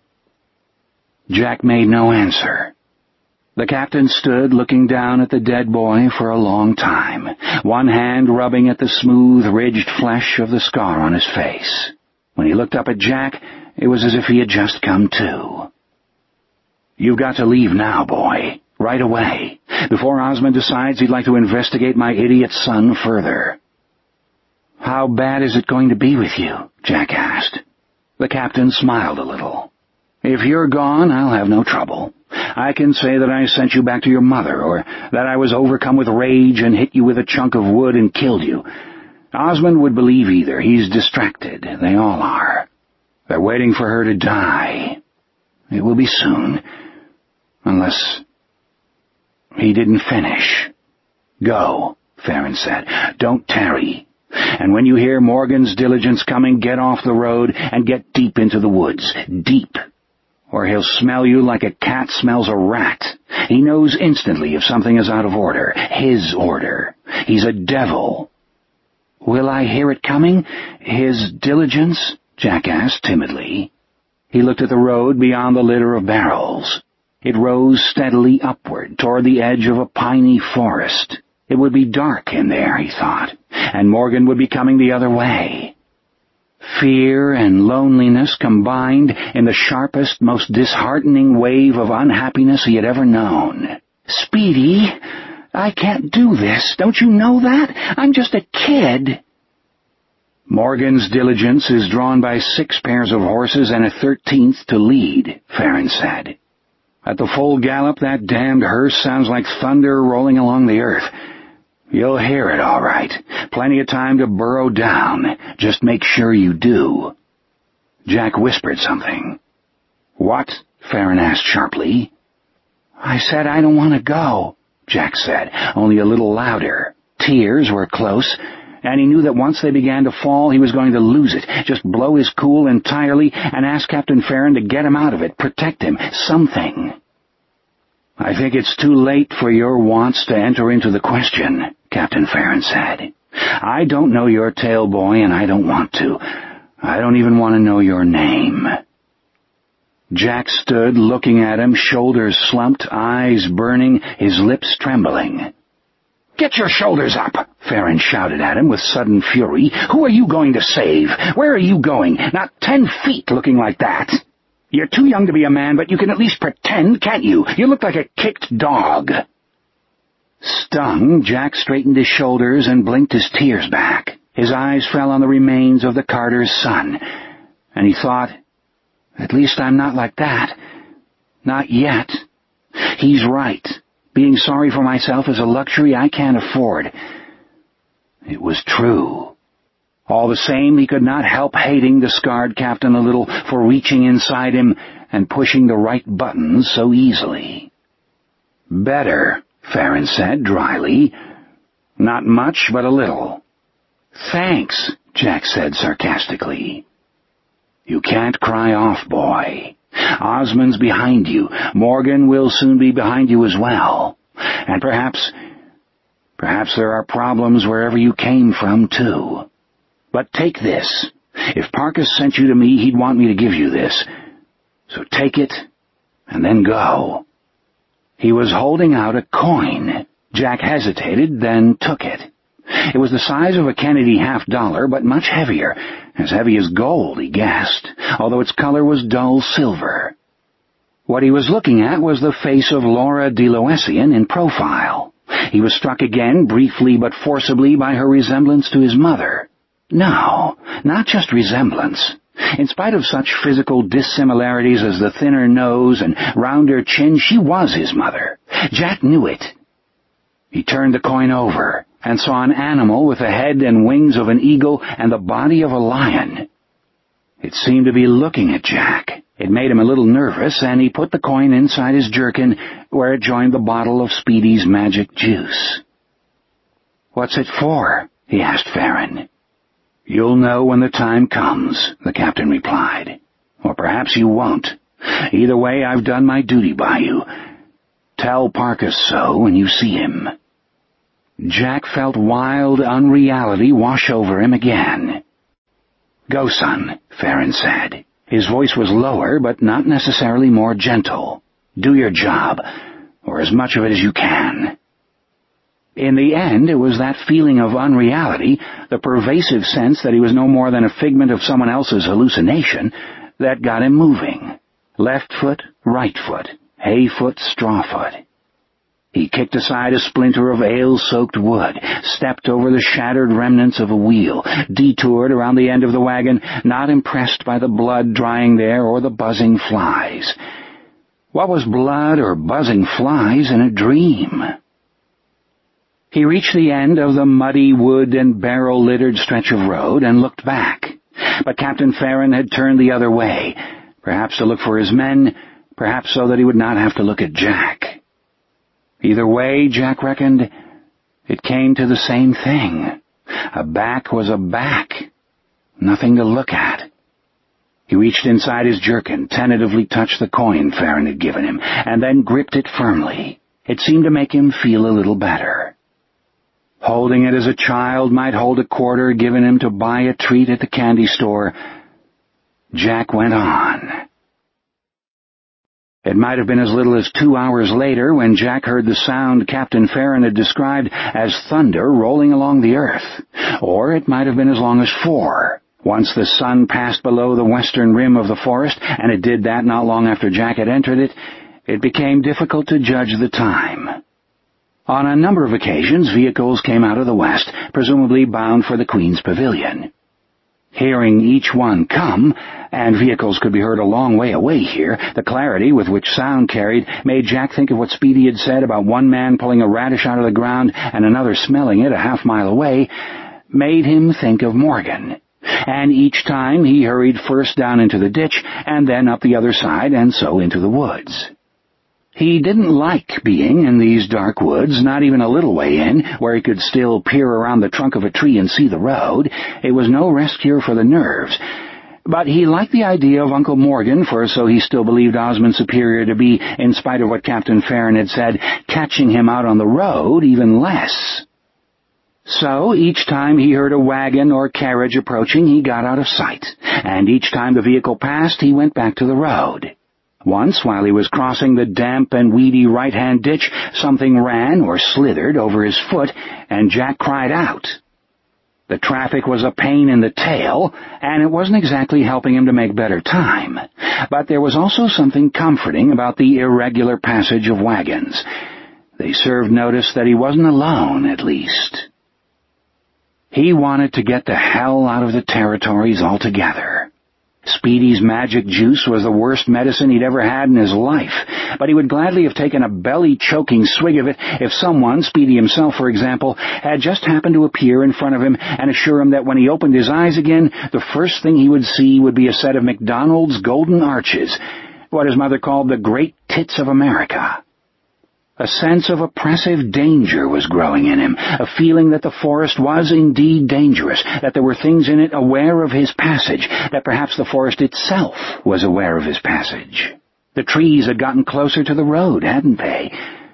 Speaker 1: Jack made no answer. The captain stood looking down at the dead boy for a long time, one hand rubbing at the smooth, ridged flesh of the scar on his face. When he looked up at Jack, it was as if he had just come to. "You've got to leave now, boy. Right away. Before Osmond decides he'd like to investigate my idiot son further." "How bad is it going to be with you?" Jack asked. The captain smiled a little. "If you're gone, I'll have no trouble. I can say that I sent you back to your mother, or that I was overcome with rage and hit you with a chunk of wood and killed you. Osmond would believe either. He's distracted. They all are. They're waiting for her to die. It will be soon. Unless..." He didn't finish. "Go," Farron said. "Don't tarry. And when you hear Morgan's diligence coming, get off the road and get deep into the woods. Deep. Or he'll smell you like a cat smells a rat. He knows instantly if something is out of order. His order. He's a devil." "Will I hear it coming? His diligence?" Jack asked timidly. He looked at the road beyond the litter of barrels. It rose steadily upward toward the edge of a piney forest. It would be dark in there, he thought, and Morgan would be coming the other way. Fear and loneliness combined in the sharpest, most disheartening wave of unhappiness he had ever known. "Speedy, I can't do this. Don't you know that? I'm just a kid." "Morgan's diligence is drawn by 6 pairs of horses and a 13th to lead," Farron said. "At the full gallop, that damned hearse sounds like thunder rolling along the earth. You'll hear it all right. Plenty of time to burrow down. Just make sure you do." Jack whispered something. "What?" Farron asked sharply. "I said I don't want to go," Jack said, only a little louder. Tears were close, and he knew that once they began to fall, he was going to lose it, just blow his cool entirely and ask Captain Farron to get him out of it, protect him, something. "I think it's too late for your wants to enter into the question," Captain Farron said. "I don't know your tail boy, and I don't want to. I don't even want to know your name." Jack stood looking at him, shoulders slumped, eyes burning, his lips trembling. "Get your shoulders up!" Farron shouted at him with sudden fury. "Who are you going to save? Where are you going? Not 10 feet looking like that. You're too young to be a man, but you can at least pretend, can't you? You look like a kicked dog." Stung, Jack straightened his shoulders and blinked his tears back. His eyes fell on the remains of the Carter's son, and he thought, "At least I'm not like that. Not yet. He's right. Being sorry for myself is a luxury I can't afford." It was true. All the same, he could not help hating the scarred captain a little for reaching inside him and pushing the right buttons so easily. "Better," Farron said dryly. "Not much, but a little." "Thanks," Jack said sarcastically. "You can't cry off, boy. Osmond's behind you. Morgan will soon be behind you as well. And perhaps there are problems wherever you came from, too. But take this. If Parkus sent you to me, he'd want me to give you this. So take it, and then go." He was holding out a coin. Jack hesitated, then took it. It was the size of a Kennedy $50, but much heavier, as heavy as gold, he guessed, although its color was dull silver. What he was looking at was the face of Laura de Loessian in profile. He was struck again, briefly but forcibly, by her resemblance to his mother. No, not just resemblance. In spite of such physical dissimilarities as the thinner nose and rounder chin, she was his mother. Jack knew it. He turned the coin over and saw an animal with the head and wings of an eagle and the body of a lion. It seemed to be looking at Jack. It made him a little nervous, and he put the coin inside his jerkin, where it joined the bottle of Speedy's magic juice. "What's it for?" he asked Farron. "You'll know when the time comes," the captain replied. "Or perhaps you won't. Either way, I've done my duty by you. Tell Parkus so when you see him." Jack felt wild unreality wash over him again. "Go, son," Farron said. His voice was lower, but not necessarily more gentle. "Do your job, or as much of it as you can." In the end, it was that feeling of unreality, the pervasive sense that he was no more than a figment of someone else's hallucination, that got him moving. Left foot, right foot, hay foot, straw foot. He kicked aside a splinter of ale-soaked wood, stepped over the shattered remnants of a wheel, detoured around the end of the wagon, not impressed by the blood drying there or the buzzing flies. What was blood or buzzing flies in a dream? He reached the end of the muddy wood and barrel-littered stretch of road and looked back. But Captain Farron had turned the other way, perhaps to look for his men, perhaps so that he would not have to look at Jack. Either way, Jack reckoned, it came to the same thing. A back was a back. Nothing to look at. He reached inside his jerkin, tentatively touched the coin Farron had given him, and then gripped it firmly. It seemed to make him feel a little better. Holding it as a child might hold a quarter given him to buy a treat at the candy store, Jack went on. It might have been as little as 2 hours later when Jack heard the sound Captain Farron had described as thunder rolling along the earth, or it might have been as long as 4. Once the sun passed below the western rim of the forest, and it did that not long after Jack had entered it, it became difficult to judge the time. On a number of occasions, vehicles came out of the west, presumably bound for the Queen's Pavilion. Hearing each one come, and vehicles could be heard a long way away here, the clarity with which sound carried made Jack think of what Speedy had said about one man pulling a radish out of the ground and another smelling it a half-mile away, made him think of Morgan. and each time he hurried first down into the ditch and then up the other side and so into the woods. He didn't like being in these dark woods, not even a little way in, where he could still peer around the trunk of a tree and see the road. It was no rest cure for the nerves. But he liked the idea of Uncle Morgan, for so he still believed Osmond Superior to be, in spite of what Captain Farron had said, catching him out on the road even less. So, each time he heard a wagon or carriage approaching, he got out of sight, and each time the vehicle passed, he went back to the road. Once, while he was crossing the damp and weedy right-hand ditch, something ran or slithered over his foot, and Jack cried out. The traffic was a pain in the tail, and it wasn't exactly helping him to make better time. But there was also something comforting about the irregular passage of wagons. They served notice that he wasn't alone, at least. He wanted to get the hell out of the territories altogether. Speedy's magic juice was the worst medicine he'd ever had in his life, but he would gladly have taken a belly-choking swig of it if someone, Speedy himself for example, had just happened to appear in front of him and assure him that when he opened his eyes again, the first thing he would see would be a set of McDonald's golden arches, what his mother called the great tits of America. A sense of oppressive danger was growing in him, a feeling that the forest was indeed dangerous, that there were things in it aware of his passage, that perhaps the forest itself was aware of his passage. The trees had gotten closer to the road, hadn't they?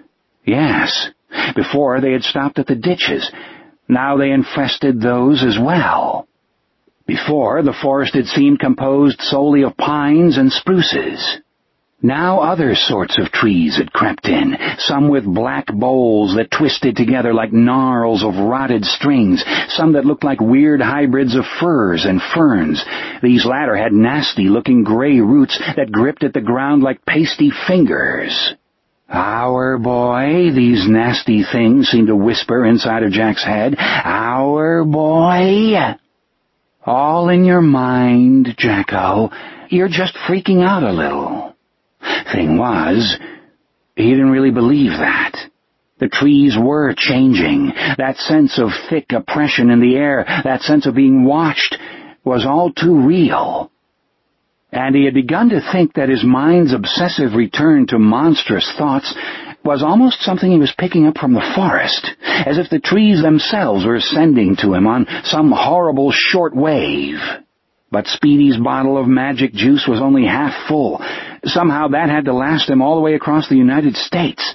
Speaker 1: Yes. Before they had stopped at the ditches. Now they infested those as well. Before, the forest had seemed composed solely of pines and spruces. Now other sorts of trees had crept in, some with black boles that twisted together like gnarls of rotted strings, some that looked like weird hybrids of firs and ferns. These latter had nasty-looking gray roots that gripped at the ground like pasty fingers. "Our boy," these nasty things seemed to whisper inside of Jack's head. "Our boy." "All in your mind, Jacko. You're just freaking out a little." Thing was, he didn't really believe that. The trees were changing. That sense of thick oppression in the air, that sense of being watched, was all too real. And he had begun to think that his mind's obsessive return to monstrous thoughts was almost something he was picking up from the forest, as if the trees themselves were sending to him on some horrible short wave. But Speedy's bottle of magic juice was only half full. Somehow that had to last him all the way across the United States.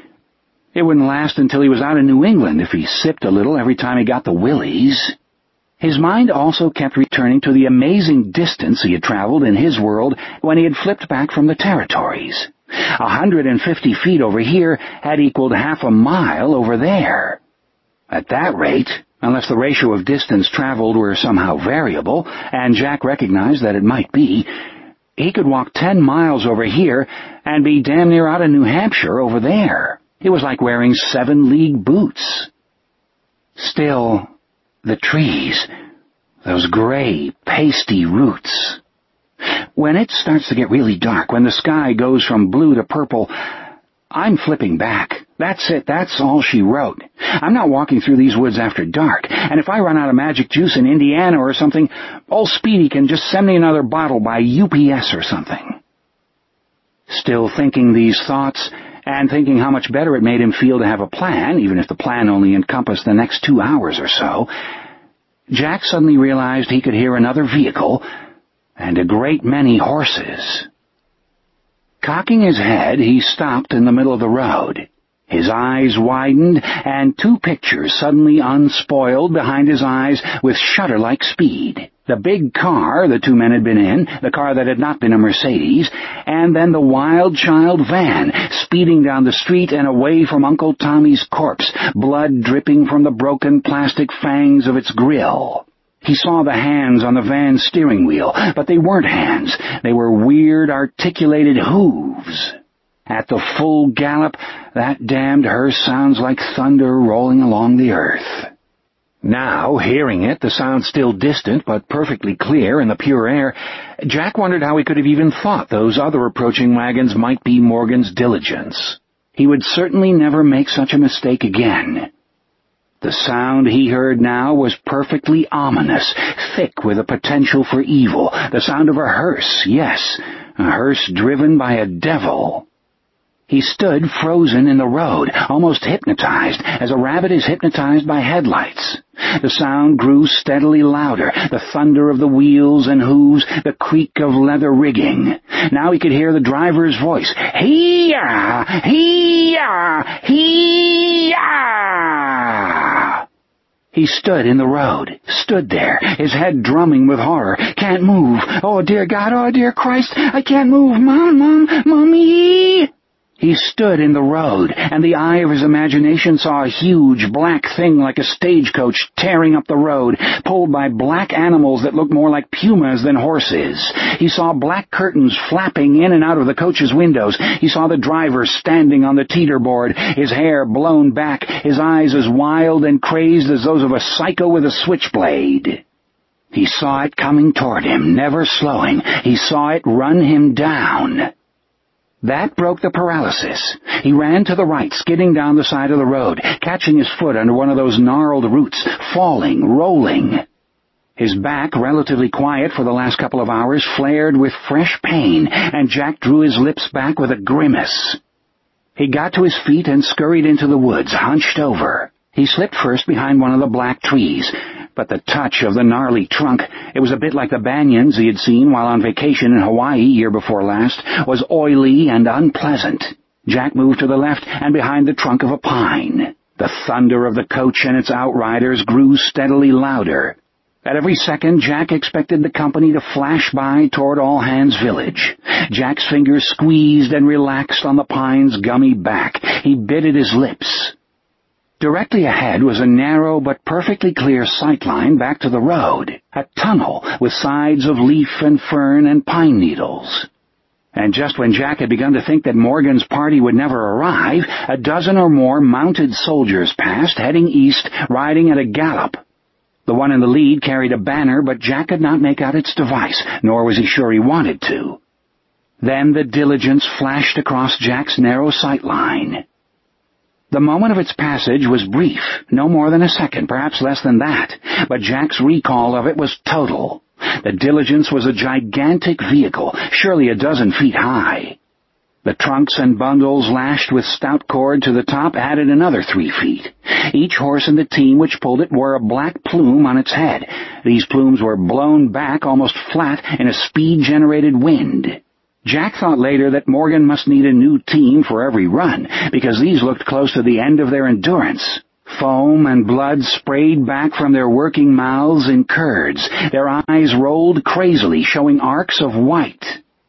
Speaker 1: It wouldn't last until he was out in New England if he sipped a little every time he got the willies. His mind also kept returning to the amazing distance he had traveled in his world when he had flipped back from the territories. 150 feet over here had equaled half a mile over there. At that rate, unless the ratio of distance traveled were somehow variable, and Jack recognized that it might be, he could walk 10 miles over here and be damn near out of New Hampshire over there. It was like wearing 7-league boots. Still, the trees, those gray, pasty roots. When it starts to get really dark, when the sky goes from blue to purple, I'm flipping back. That's it, that's all she wrote. I'm not walking through these woods after dark, and if I run out of magic juice in Indiana or something, old Speedy can just send me another bottle by UPS or something. Still thinking these thoughts, and thinking how much better it made him feel to have a plan, even if the plan only encompassed the next 2 hours or so, Jack suddenly realized he could hear another vehicle and a great many horses. Cocking his head, he stopped in the middle of the road. His eyes widened, and 2 pictures suddenly unspoiled behind his eyes with shutter-like speed. The big car the 2 men had been in, the car that had not been a Mercedes, and then the Wild Child van, speeding down the street and away from Uncle Tommy's corpse, blood dripping from the broken plastic fangs of its grill. He saw the hands on the van's steering wheel, but they weren't hands. They were weird, articulated hooves. At the full gallop, that damned hearse sounds like thunder rolling along the earth. Now, hearing it, the sound still distant but perfectly clear in the pure air, Jack wondered how he could have even thought those other approaching wagons might be Morgan's diligence. He would certainly never make such a mistake again. The sound he heard now was perfectly ominous, thick with a potential for evil. The sound of a hearse, yes, a hearse driven by a devil. He stood frozen in the road, almost hypnotized, as a rabbit is hypnotized by headlights. The sound grew steadily louder, the thunder of the wheels and hooves, the creak of leather rigging. Now he could hear the driver's voice. Hee-yah! Hee-yah! Hee-yah! He stood in the road, stood there, his head drumming with horror. Can't move. Oh, dear God, oh, dear Christ, I can't move. Mommy! He stood in the road, and the eye of his imagination saw a huge black thing like a stagecoach tearing up the road, pulled by black animals that looked more like pumas than horses. He saw black curtains flapping in and out of the coach's windows. He saw the driver standing on the teeter-board, his hair blown back, his eyes as wild and crazed as those of a psycho with a switchblade. He saw it coming toward him, never slowing. He saw it run him down. That broke the paralysis. He ran to the right, skidding down the side of the road, catching his foot under one of those gnarled roots, falling, rolling. His back, relatively quiet for the last couple of hours, flared with fresh pain, and Jack drew his lips back with a grimace. He got to his feet and scurried into the woods, hunched over. He slipped first behind one of the black trees, but the touch of the gnarly trunk, it was a bit like the banyans he had seen while on vacation in Hawaii year before last, was oily and unpleasant. Jack moved to the left and behind the trunk of a pine. The thunder of the coach and its outriders grew steadily louder. At every second, Jack expected the company to flash by toward All Hands Village. Jack's fingers squeezed and relaxed on the pine's gummy back. He bit at his lips. Directly ahead was a narrow but perfectly clear sightline back to the road, a tunnel with sides of leaf and fern and pine needles. And just when Jack had begun to think that Morgan's party would never arrive, a dozen or more mounted soldiers passed, heading east, riding at a gallop. The one in the lead carried a banner, but Jack could not make out its device, nor was he sure he wanted to. Then the diligence flashed across Jack's narrow sight line. The moment of its passage was brief, no more than a second, perhaps less than that, but Jack's recall of it was total. The diligence was a gigantic vehicle, surely a dozen feet high. The trunks and bundles lashed with stout cord to the top added another 3 feet. Each horse in the team which pulled it wore a black plume on its head. These plumes were blown back almost flat in a speed-generated wind. Jack thought later that Morgan must need a new team for every run, because these looked close to the end of their endurance. Foam and blood sprayed back from their working mouths in curds. Their eyes rolled crazily, showing arcs of white.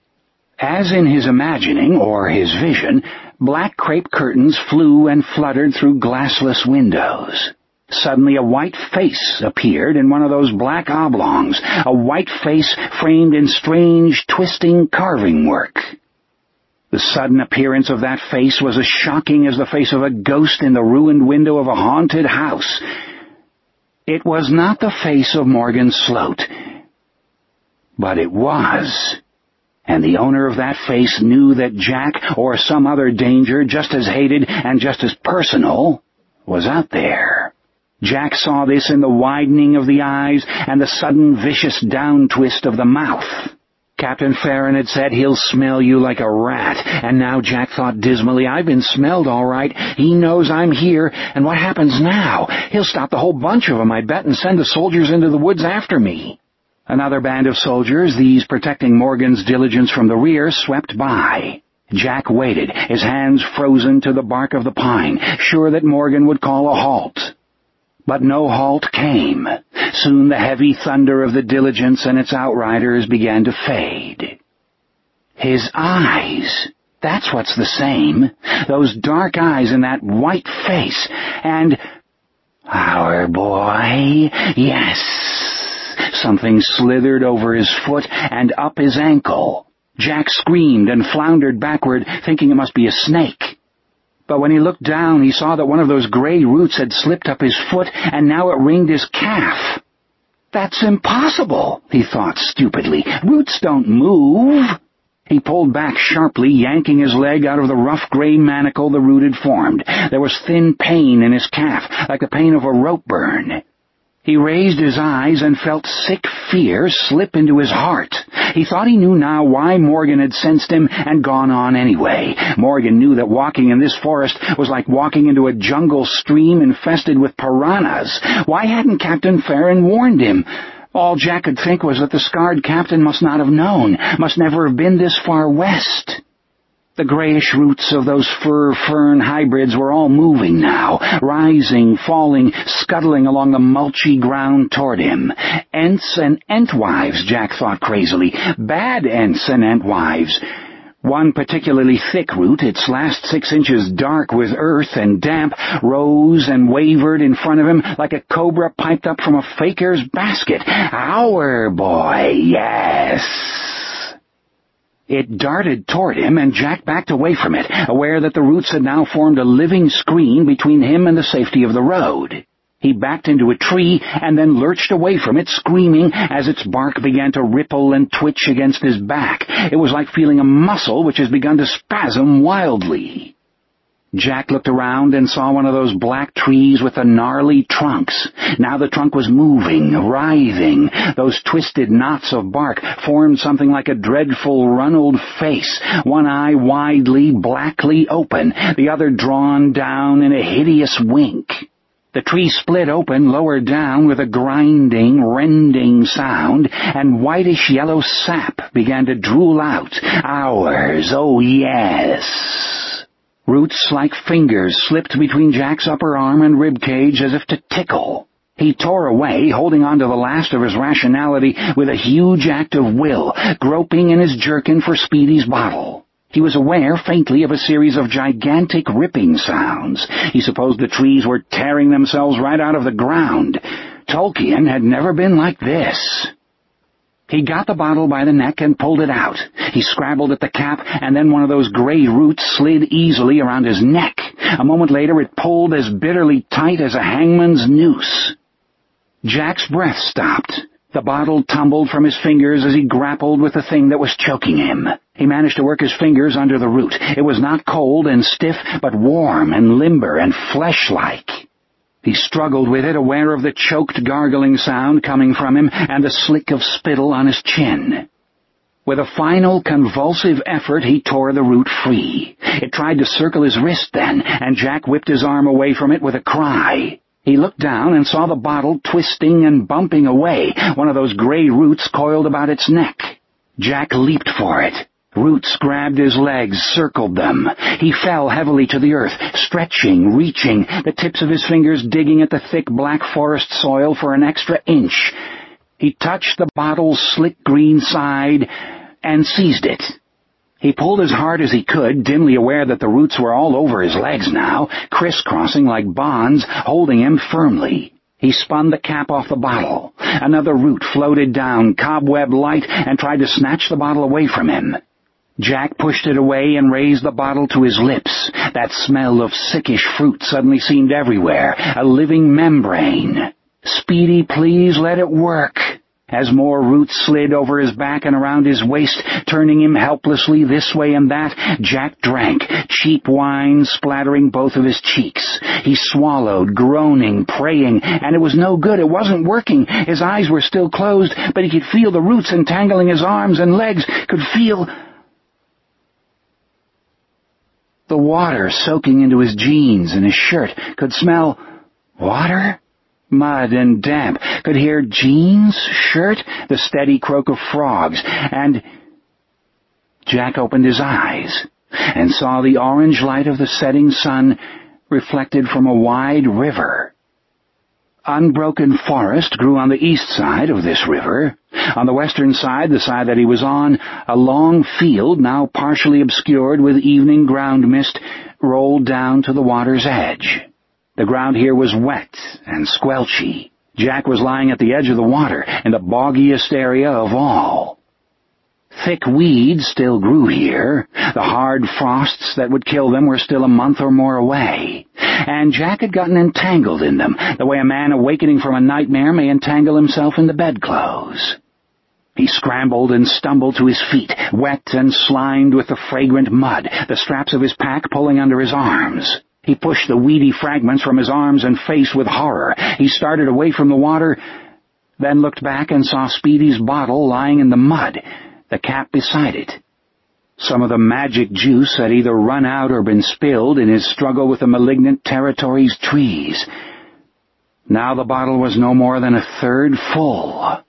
Speaker 1: As in his imagining, or his vision, black crepe curtains flew and fluttered through glassless windows. Suddenly a white face appeared in one of those black oblongs, a white face framed in strange, twisting carving work. The sudden appearance of that face was as shocking as the face of a ghost in the ruined window of a haunted house. It was not the face of Morgan Sloat, but it was. And the owner of that face knew that Jack, or some other danger just as hated and just as personal, was out there. Jack saw this in the widening of the eyes and the sudden vicious down-twist of the mouth. Captain Farron had said, "He'll smell you like a rat," and now Jack thought dismally, "I've been smelled all right. He knows I'm here, and what happens now? He'll stop the whole bunch of them, I bet, and send the soldiers into the woods after me." Another band of soldiers, these protecting Morgan's diligence from the rear, swept by. Jack waited, his hands frozen to the bark of the pine, sure that Morgan would call a halt. But no halt came. Soon the heavy thunder of the diligence and its outriders began to fade. His eyes, that's what's the same. Those dark eyes and that white face. And, "Our boy, yes." Something slithered over his foot and up his ankle. Jack screamed and floundered backward, thinking it must be a snake. But when he looked down, he saw that one of those gray roots had slipped up his foot, and now it ringed his calf. "That's impossible," he thought stupidly. "Roots don't move." He pulled back sharply, yanking his leg out of the rough gray manacle the root had formed. There was thin pain in his calf, like the pain of a rope burn. He raised his eyes and felt sick fear slip into his heart. He thought he knew now why Morgan had sensed him and gone on anyway. Morgan knew that walking in this forest was like walking into a jungle stream infested with piranhas. Why hadn't Captain Farron warned him? All Jack could think was that the scarred captain must not have known, must never have been this far west. The grayish roots of those fir-fern hybrids were all moving now, rising, falling, scuttling along the mulchy ground toward him. Ents and entwives, Jack thought crazily. Bad ents and entwives. One particularly thick root, its last 6 inches dark with earth and damp, rose and wavered in front of him like a cobra piped up from a faker's basket. Our boy, yes! It darted toward him, and Jack backed away from it, aware that the roots had now formed a living screen between him and the safety of the road. He backed into a tree and then lurched away from it, screaming as its bark began to ripple and twitch against his back. It was like feeling a muscle which has begun to spasm wildly. Jack looked around and saw one of those black trees with the gnarly trunks. Now the trunk was moving, writhing. Those twisted knots of bark formed something like a dreadful runneled face, one eye widely, blackly open, the other drawn down in a hideous wink. The tree split open lower down with a grinding, rending sound, and whitish-yellow sap began to drool out. Ours, oh yes! Roots like fingers slipped between Jack's upper arm and rib cage as if to tickle. He tore away, holding on to the last of his rationality with a huge act of will, groping in his jerkin for Speedy's bottle. He was aware faintly of a series of gigantic ripping sounds. He supposed the trees were tearing themselves right out of the ground. Tolkien had never been like this. He got the bottle by the neck and pulled it out. He scrabbled at the cap, and then one of those gray roots slid easily around his neck. A moment later it pulled as bitterly tight as a hangman's noose. Jack's breath stopped. The bottle tumbled from his fingers as he grappled with the thing that was choking him. He managed to work his fingers under the root. It was not cold and stiff, but warm and limber and flesh-like. He struggled with it, aware of the choked gargling sound coming from him and the slick of spittle on his chin. With a final convulsive effort, he tore the root free. It tried to circle his wrist then, and Jack whipped his arm away from it with a cry. He looked down and saw the bottle twisting and bumping away, one of those gray roots coiled about its neck. Jack leaped for it. Roots grabbed his legs, circled them. He fell heavily to the earth, stretching, reaching, the tips of his fingers digging at the thick black forest soil for an extra inch. He touched the bottle's slick green side and seized it. He pulled as hard as he could, dimly aware that the roots were all over his legs now, crisscrossing like bonds, holding him firmly. He spun the cap off the bottle. Another root floated down, cobweb-light, and tried to snatch the bottle away from him. Jack pushed it away and raised the bottle to his lips. That smell of sickish fruit suddenly seemed everywhere, a living membrane. Speedy, please let it work. As more roots slid over his back and around his waist, turning him helplessly this way and that, Jack drank, cheap wine splattering both of his cheeks. He swallowed, groaning, praying, and it was no good. It wasn't working. His eyes were still closed, but he could feel the roots entangling his arms and legs, could feel the water soaking into his jeans and his shirt, could smell water, mud and damp, could hear jeans, shirt, the steady croak of frogs, and Jack opened his eyes and saw the orange light of the setting sun reflected from a wide river. Unbroken forest grew on the east side of this river. On the western side, the side that he was on, a long field, now partially obscured with evening ground mist, rolled down to the water's edge. The ground here was wet and squelchy. Jack was lying at the edge of the water, in the boggiest area of all. Thick weeds still grew here. The hard frosts that would kill them were still a month or more away. And Jack had gotten entangled in them, the way a man awakening from a nightmare may entangle himself in the bedclothes. He scrambled and stumbled to his feet, wet and slimed with the fragrant mud, the straps of his pack pulling under his arms. He pushed the weedy fragments from his arms and face with horror. He started away from the water, then looked back and saw Speedy's bottle lying in the mud, the cap beside it. Some of the magic juice had either run out or been spilled in his struggle with the malignant territory's trees. Now the bottle was no more than a third full.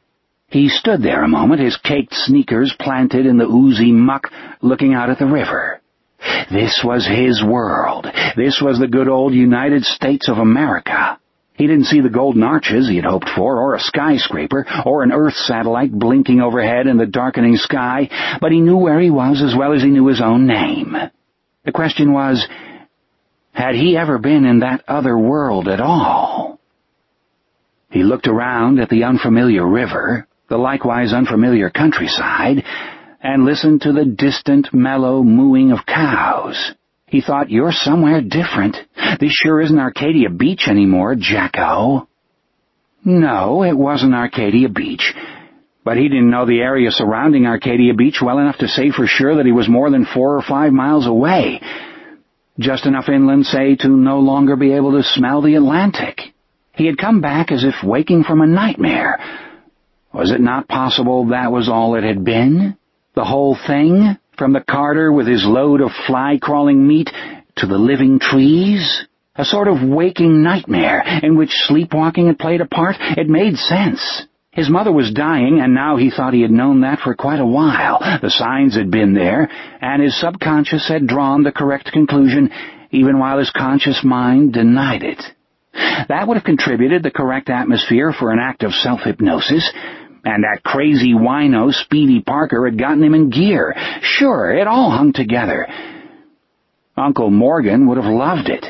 Speaker 1: He stood there a moment, his caked sneakers planted in the oozy muck, looking out at the river. This was his world. This was the good old United States of America. He didn't see the golden arches he had hoped for, or a skyscraper, or an Earth satellite blinking overhead in the darkening sky, but he knew where he was as well as he knew his own name. The question was, had he ever been in that other world at all? He looked around at the unfamiliar river, the likewise unfamiliar countryside, and listened to the distant, mellow mooing of cows. He thought, you're somewhere different. This sure isn't Arcadia Beach anymore, Jacko. No, it wasn't Arcadia Beach, but he didn't know the area surrounding Arcadia Beach well enough to say for sure that he was more than 4 or 5 miles away. Just enough inland, say, to no longer be able to smell the Atlantic. He had come back as if waking from a nightmare. Was it not possible that was all it had been? The whole thing, from the carter with his load of fly-crawling meat to the living trees? A sort of waking nightmare in which sleepwalking had played a part? It made sense. His mother was dying, and now he thought he had known that for quite a while. The signs had been there, and his subconscious had drawn the correct conclusion, even while his conscious mind denied it. That would have contributed the correct atmosphere for an act of self-hypnosis, and that crazy wino Speedy Parker had gotten him in gear. Sure, it all hung together. Uncle Morgan would have loved it.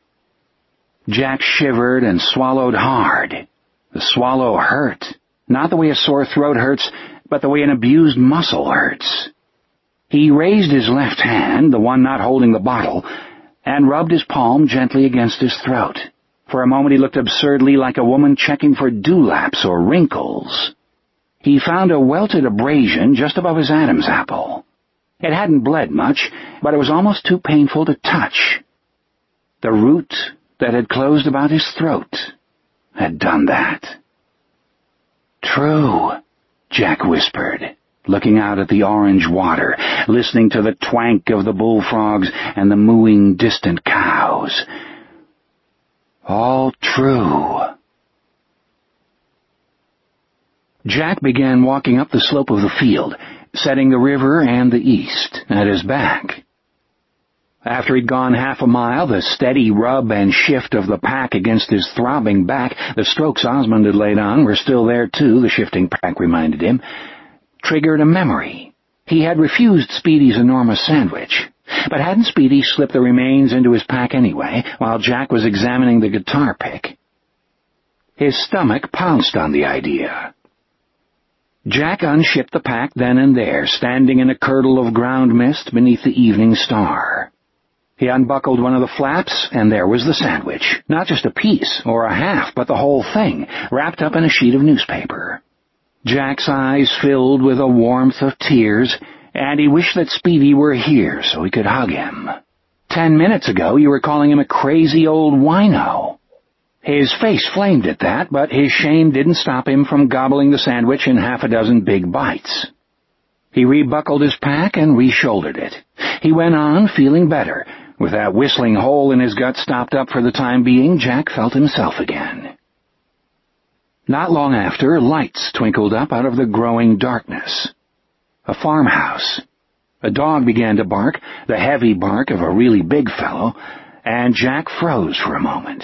Speaker 1: Jack shivered and swallowed hard. The swallow hurt. Not the way a sore throat hurts, but the way an abused muscle hurts. He raised his left hand, the one not holding the bottle, and rubbed his palm gently against his throat. For a moment he looked absurdly like a woman checking for dewlaps or wrinkles. He found a welted abrasion just above his Adam's apple. It hadn't bled much, but it was almost too painful to touch. The root that had closed about his throat had done that. True, Jack whispered, looking out at the orange water, listening to the twank of the bullfrogs and the mooing distant cows. All true. Jack began walking up the slope of the field, setting the river and the east at his back. After he'd gone half a mile, the steady rub and shift of the pack against his throbbing back, the strokes Osmond had laid on were still there too, the shifting pack reminded him, triggered a memory. He had refused Speedy's enormous sandwich, but hadn't Speedy slipped the remains into his pack anyway, while Jack was examining the guitar pick? His stomach pounced on the idea. Jack unshipped the pack then and there, standing in a curdle of ground mist beneath the evening star. He unbuckled one of the flaps, and there was the sandwich. Not just a piece or a half, but the whole thing, wrapped up in a sheet of newspaper. Jack's eyes filled with a warmth of tears, and he wished that Speedy were here so he could hug him. 10 minutes ago you were calling him a crazy old wino. His face flamed at that, but his shame didn't stop him from gobbling the sandwich in half a dozen big bites. He rebuckled his pack and reshouldered it. He went on, feeling better. With that whistling hole in his gut stopped up for the time being, Jack felt himself again. Not long after, lights twinkled up out of the growing darkness. A farmhouse. A dog began to bark, the heavy bark of a really big fellow, and Jack froze for a moment.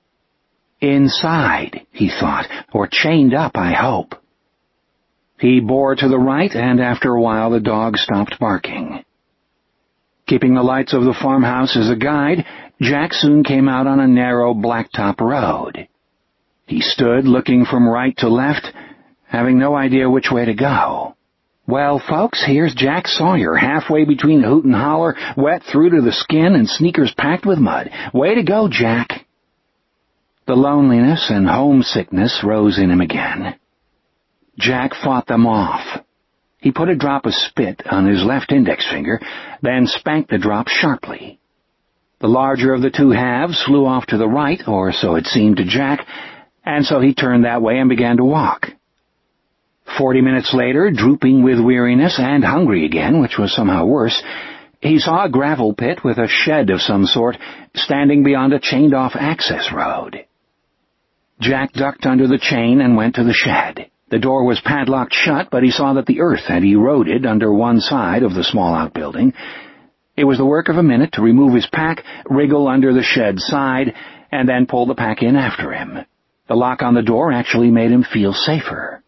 Speaker 1: Inside, he thought, or chained up, I hope. He bore to the right, and after a while the dog stopped barking. Keeping the lights of the farmhouse as a guide, Jack soon came out on a narrow blacktop road. He stood looking from right to left, having no idea which way to go. Well, folks, here's Jack Sawyer, halfway between hoot and holler, wet through to the skin and sneakers packed with mud. Way to go, Jack. The loneliness and homesickness rose in him again. Jack fought them off. He put a drop of spit on his left index finger, then spanked the drop sharply. The larger of the two halves flew off to the right, or so it seemed to Jack, and so he turned that way and began to walk. 40 minutes later, drooping with weariness and hungry again, which was somehow worse, he saw a gravel pit with a shed of some sort standing beyond a chained-off access road. Jack ducked under the chain and went to the shed. The door was padlocked shut, but he saw that the earth had eroded under one side of the small outbuilding. It was the work of a minute to remove his pack, wriggle under the shed's side, and then pull the pack in after him. The lock on the door actually made him feel safer.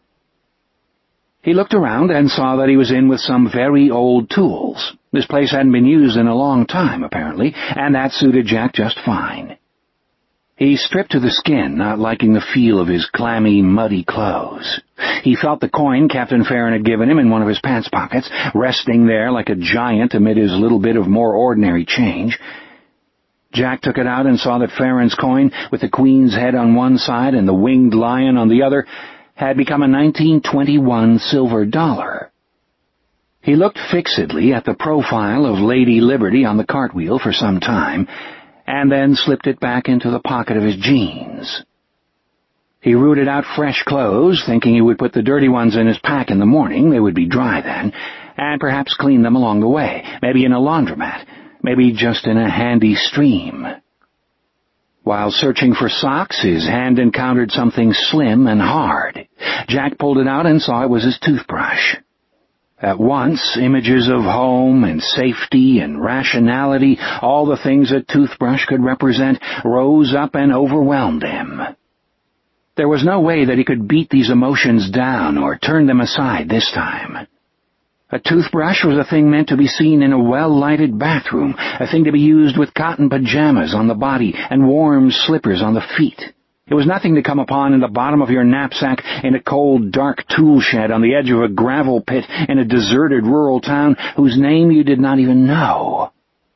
Speaker 1: He looked around and saw that he was in with some very old tools. This place hadn't been used in a long time, apparently, and that suited Jack just fine. He stripped to the skin, not liking the feel of his clammy, muddy clothes. He felt the coin Captain Farron had given him in one of his pants pockets, resting there like a giant amid his little bit of more ordinary change. Jack took it out and saw that Farron's coin, with the Queen's head on one side and the winged lion on the other, had become a 1921 silver dollar. He looked fixedly at the profile of Lady Liberty on the cartwheel for some time, and then slipped it back into the pocket of his jeans. He rooted out fresh clothes, thinking he would put the dirty ones in his pack in the morning. They would be dry then, and perhaps clean them along the way, maybe in a laundromat, maybe just in a handy stream. While searching for socks, his hand encountered something slim and hard. Jack pulled it out and saw it was his toothbrush. At once, images of home and safety and rationality, all the things a toothbrush could represent, rose up and overwhelmed him. There was no way that he could beat these emotions down or turn them aside this time. A toothbrush was a thing meant to be seen in a well-lighted bathroom, a thing to be used with cotton pajamas on the body and warm slippers on the feet. It was nothing to come upon in the bottom of your knapsack in a cold, dark tool shed on the edge of a gravel pit in a deserted rural town whose name you did not even know.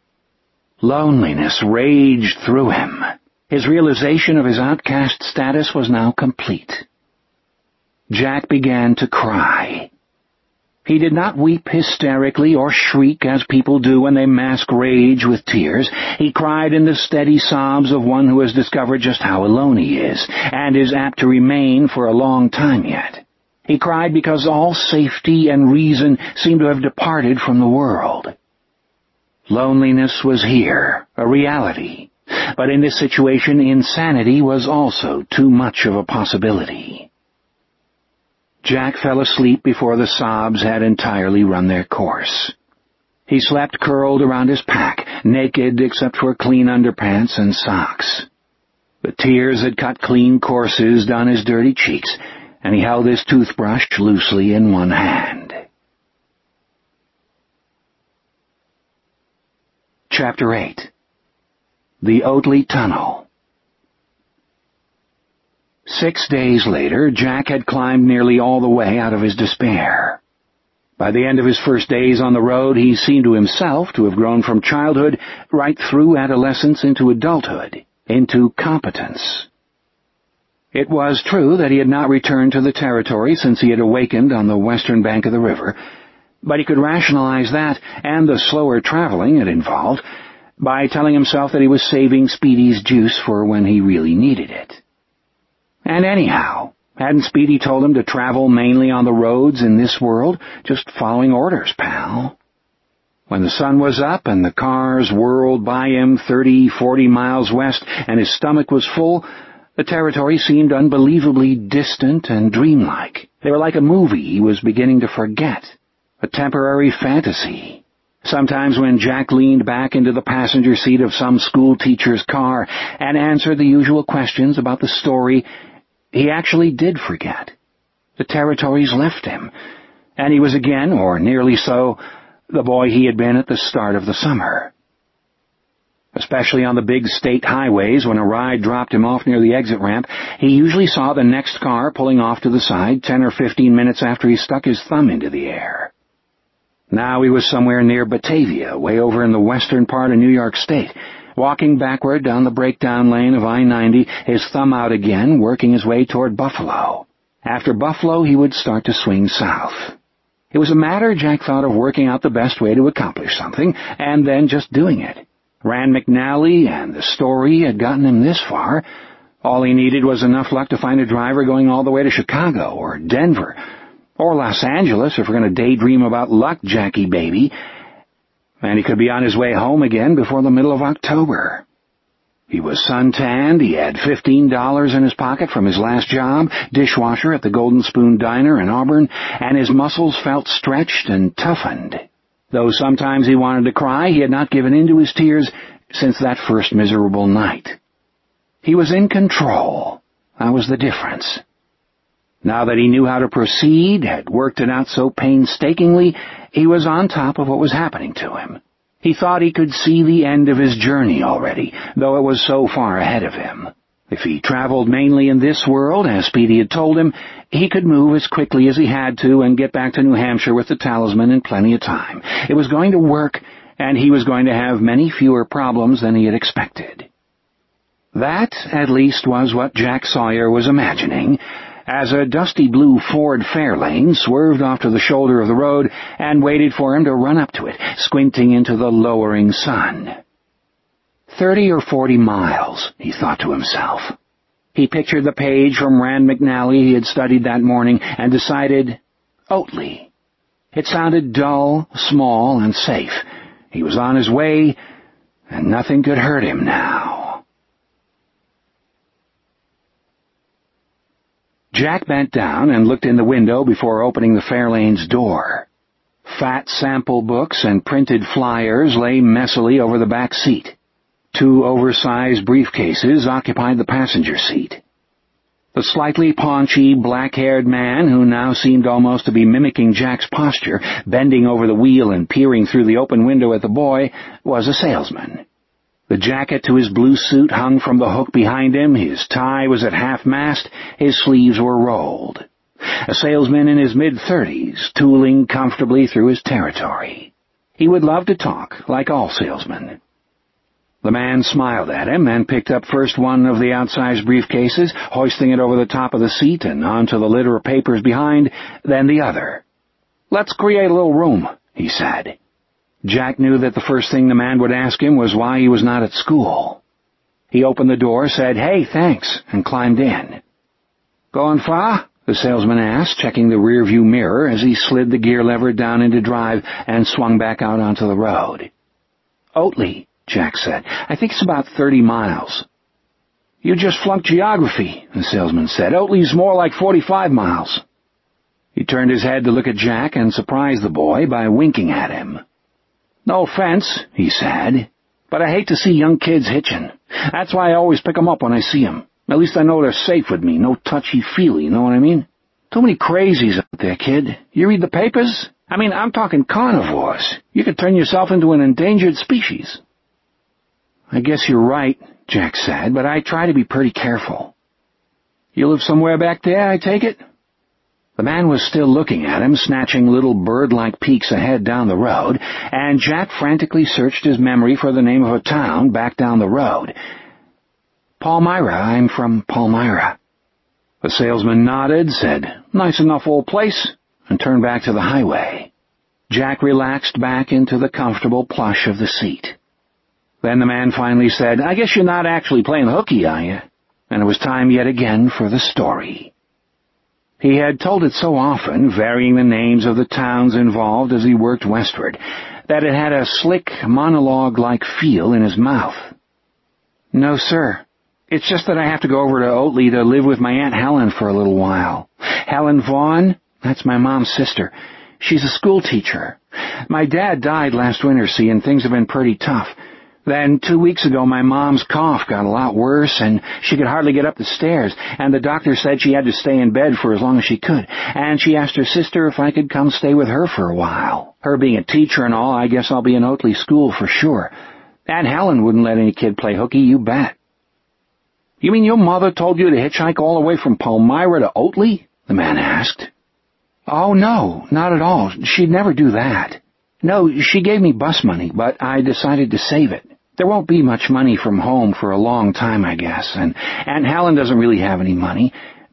Speaker 1: Loneliness raged through him. His realization of his outcast status was now complete. Jack began to cry. He did not weep hysterically or shriek as people do when they mask rage with tears. He cried in the steady sobs of one who has discovered just how alone he is, and is apt to remain for a long time yet. He cried because all safety and reason seemed to have departed from the world. Loneliness was here, a reality, but in this situation insanity was also too much of a possibility. Jack fell asleep before the sobs had entirely run their course. He slept curled around his pack, naked except for clean underpants and socks. The tears had cut clean courses down his dirty cheeks, and he held his toothbrush loosely in one hand. Chapter 8. The Oatley Tunnel. 6 days later, Jack had climbed nearly all the way out of his despair. By the end of his first days on the road, he seemed to himself to have grown from childhood right through adolescence into adulthood, into competence. It was true that he had not returned to the territory since he had awakened on the western bank of the river, but he could rationalize that and the slower traveling it involved by telling himself that he was saving Speedy's juice for when he really needed it. And anyhow, hadn't Speedy told him to travel mainly on the roads in this world, just following orders, pal? When the sun was up and the cars whirled by him 30-40 miles west and his stomach was full, the territory seemed unbelievably distant and dreamlike. They were like a movie he was beginning to forget, a temporary fantasy. Sometimes when Jack leaned back into the passenger seat of some school teacher's car and answered the usual questions about the story, he actually did forget. The territories left him, and he was again, or nearly so, the boy he had been at the start of the summer. Especially on the big state highways, when a ride dropped him off near the exit ramp, he usually saw the next car pulling off to the side 10 or 15 minutes after he stuck his thumb into the air. Now he was somewhere near Batavia, way over in the western part of New York State, walking backward down the breakdown lane of I-90, his thumb out again, working his way toward Buffalo. After Buffalo, he would start to swing south. It was a matter, Jack thought, of working out the best way to accomplish something, and then just doing it. Rand McNally and the story had gotten him this far. All he needed was enough luck to find a driver going all the way to Chicago, or Denver, or Los Angeles, if we're going to daydream about luck, Jackie baby. And he could be on his way home again before the middle of October. He was suntanned, he had $15 in his pocket from his last job, dishwasher at the Golden Spoon Diner in Auburn, and his muscles felt stretched and toughened. Though sometimes he wanted to cry, he had not given in to his tears since that first miserable night. He was in control. That was the difference. Now that he knew how to proceed, had worked it out so painstakingly, he was on top of what was happening to him. He thought he could see the end of his journey already, though it was so far ahead of him. If he traveled mainly in this world, as Speedy had told him, he could move as quickly as he had to and get back to New Hampshire with the talisman in plenty of time. It was going to work, and he was going to have many fewer problems than he had expected. That, at least, was what Jack Sawyer was imagining, as a dusty blue Ford Fairlane swerved off to the shoulder of the road and waited for him to run up to it, squinting into the lowering sun. 30 or 40 miles, he thought to himself. He pictured the page from Rand McNally he had studied that morning and decided, Oatley. It sounded dull, small, and safe. He was on his way, and nothing could hurt him now. Jack bent down and looked in the window before opening the Fairlane's door. Fat sample books and printed flyers lay messily over the back seat. 2 oversized briefcases occupied the passenger seat. The slightly paunchy, black-haired man, who now seemed almost to be mimicking Jack's posture, bending over the wheel and peering through the open window at the boy, was a salesman. The jacket to his blue suit hung from the hook behind him, his tie was at half-mast, his sleeves were rolled. A salesman in his mid-30s, tooling comfortably through his territory. He would love to talk, like all salesmen. The man smiled at him and picked up first one of the outsized briefcases, hoisting it over the top of the seat and onto the litter of papers behind, then the other. "Let's create a little room," he said. Jack knew that the first thing the man would ask him was why he was not at school. He opened the door, said, "Hey, thanks," and climbed in. "Going far?" the salesman asked, checking the rearview mirror as he slid the gear lever down into drive and swung back out onto the road. "Oatley," Jack said. "I think it's about 30 miles. "You just flunked geography," the salesman said. "Oatley's more like 45 miles. He turned his head to look at Jack and surprised the boy by winking at him. "No offense," he said, "but I hate to see young kids hitching. That's why I always pick 'em up when I see 'em. At least I know they're safe with me, no touchy-feely, you know what I mean? Too many crazies out there, kid. You read the papers? I mean, I'm talking carnivores. You could turn yourself into an endangered species." "I guess you're right," Jack said, "but I try to be pretty careful." "You live somewhere back there, I take it?" The man was still looking at him, snatching little bird-like peeks ahead down the road, and Jack frantically searched his memory for the name of a town back down the road. "Palmyra. I'm from Palmyra." The salesman nodded, said, "Nice enough old place," and turned back to the highway. Jack relaxed back into the comfortable plush of the seat. Then the man finally said, "I guess you're not actually playing hooky, are you?" And it was time yet again for the story. He had told it so often, varying the names of the towns involved as he worked westward, that it had a slick, monologue-like feel in his mouth. "No, sir. It's just that I have to go over to Oatley to live with my Aunt Helen for a little while. Helen Vaughn? That's my mom's sister. She's a school teacher. My dad died last winter, see, and things have been pretty tough. Then 2 weeks ago, my mom's cough got a lot worse, and she could hardly get up the stairs, and the doctor said she had to stay in bed for as long as she could, and she asked her sister if I could come stay with her for a while. Her being a teacher and all, I guess I'll be in Oatley school for sure. Aunt Helen wouldn't let any kid play hooky, you bet." "You mean your mother told you to hitchhike all the way from Palmyra to Oatley?" the man asked. "Oh, no, not at all. She'd never do that. No, she gave me bus money, but I decided to save it. There won't be much money from home for a long time, I guess, and Aunt Helen doesn't really have any money.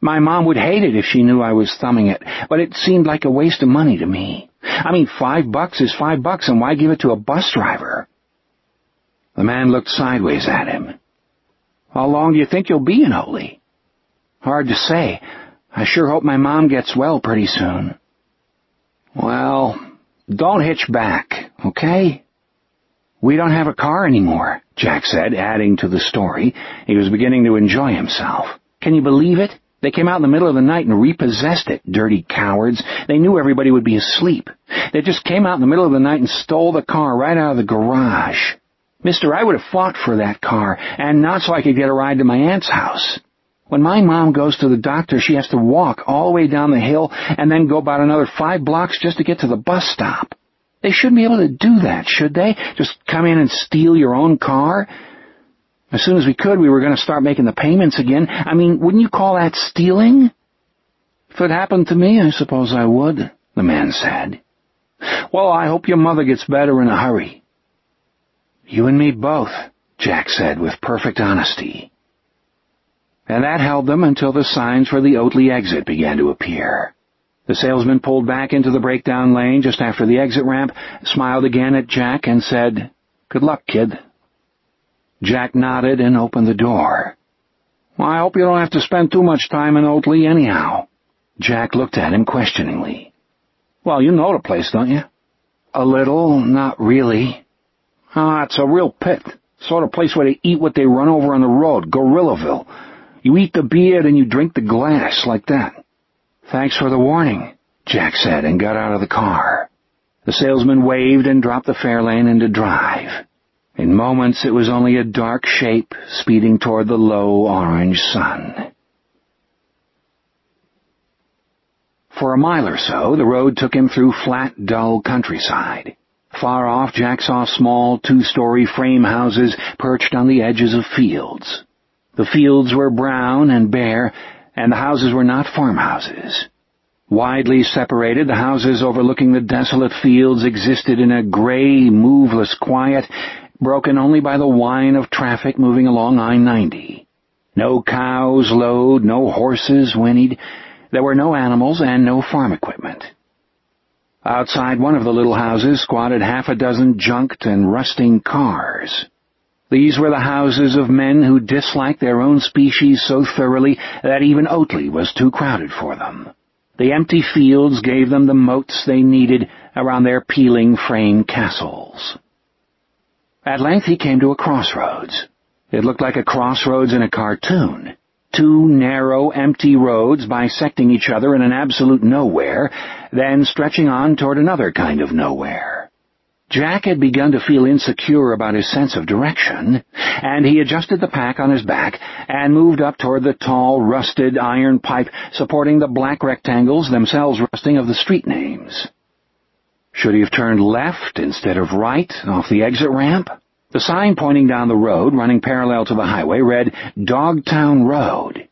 Speaker 1: My mom would hate it if she knew I was thumbing it, but it seemed like a waste of money to me. I mean, $5 is $5, and why give it to a bus driver? The man looked sideways at him. How long do you think you'll be in Oatley? Hard to say. I sure hope my mom gets well pretty soon. Well, don't hitch back, okay? We don't have a car anymore, Jack said, adding to the story. He was beginning to enjoy himself. Can you believe it? They came out in the middle of the night and repossessed it, dirty cowards. They knew everybody would be asleep. They just came out in the middle of the night and stole the car right out of the garage. Mister, I would have fought for that car, and not so I could get a ride to my aunt's house. When my mom goes to the doctor, she has to walk all the way down the hill and then go about another 5 blocks just to get to the bus stop. They shouldn't be able to do that, should they? Just come in and steal your own car? As soon as we could, we were going to start making the payments again. I mean, wouldn't you call that stealing? If it happened to me, I suppose I would, the man said. Well, I hope your mother gets better in a hurry. You and me both, Jack said with perfect honesty. And that held them until the signs for the Oatley exit began to appear. The salesman pulled back into the breakdown lane just after the exit ramp, smiled again at Jack, and said, "Good luck, kid." Jack nodded and opened the door. Well, I hope you don't have to spend too much time in Oatley anyhow. Jack looked at him questioningly. Well, you know the place, don't you? A little, not really. It's a real pit. Sort of place where they eat what they run over on the road, Gorillaville. You eat the beer and you drink the glass, like that. Thanks for the warning, Jack said, and got out of the car. The salesman waved and dropped the fare lane into drive. In moments, it was only a dark shape speeding toward the low orange sun. For a mile or so, the road took him through flat, dull countryside. Far off, Jack saw small, 2-story frame houses perched on the edges of fields. The fields were brown and bare, and the houses were not farmhouses. Widely separated, the houses overlooking the desolate fields existed in a gray, moveless quiet, broken only by the whine of traffic moving along I-90. No cows lowed, no horses whinnied. There were no animals and no farm equipment. Outside one of the little houses squatted 6 junked and rusting cars. These were the houses of men who disliked their own species so thoroughly that even Oatley was too crowded for them. The empty fields gave them the moats they needed around their peeling frame castles. At length he came to a crossroads. It looked like a crossroads in a cartoon. 2 narrow, empty roads bisecting each other in an absolute nowhere, then stretching on toward another kind of nowhere. Jack had begun to feel insecure about his sense of direction, and he adjusted the pack on his back and moved up toward the tall, rusted iron pipe supporting the black rectangles, themselves rusting, of the street names. Should he have turned left instead of right off the exit ramp? The sign pointing down the road, running parallel to the highway, read Dogtown Road.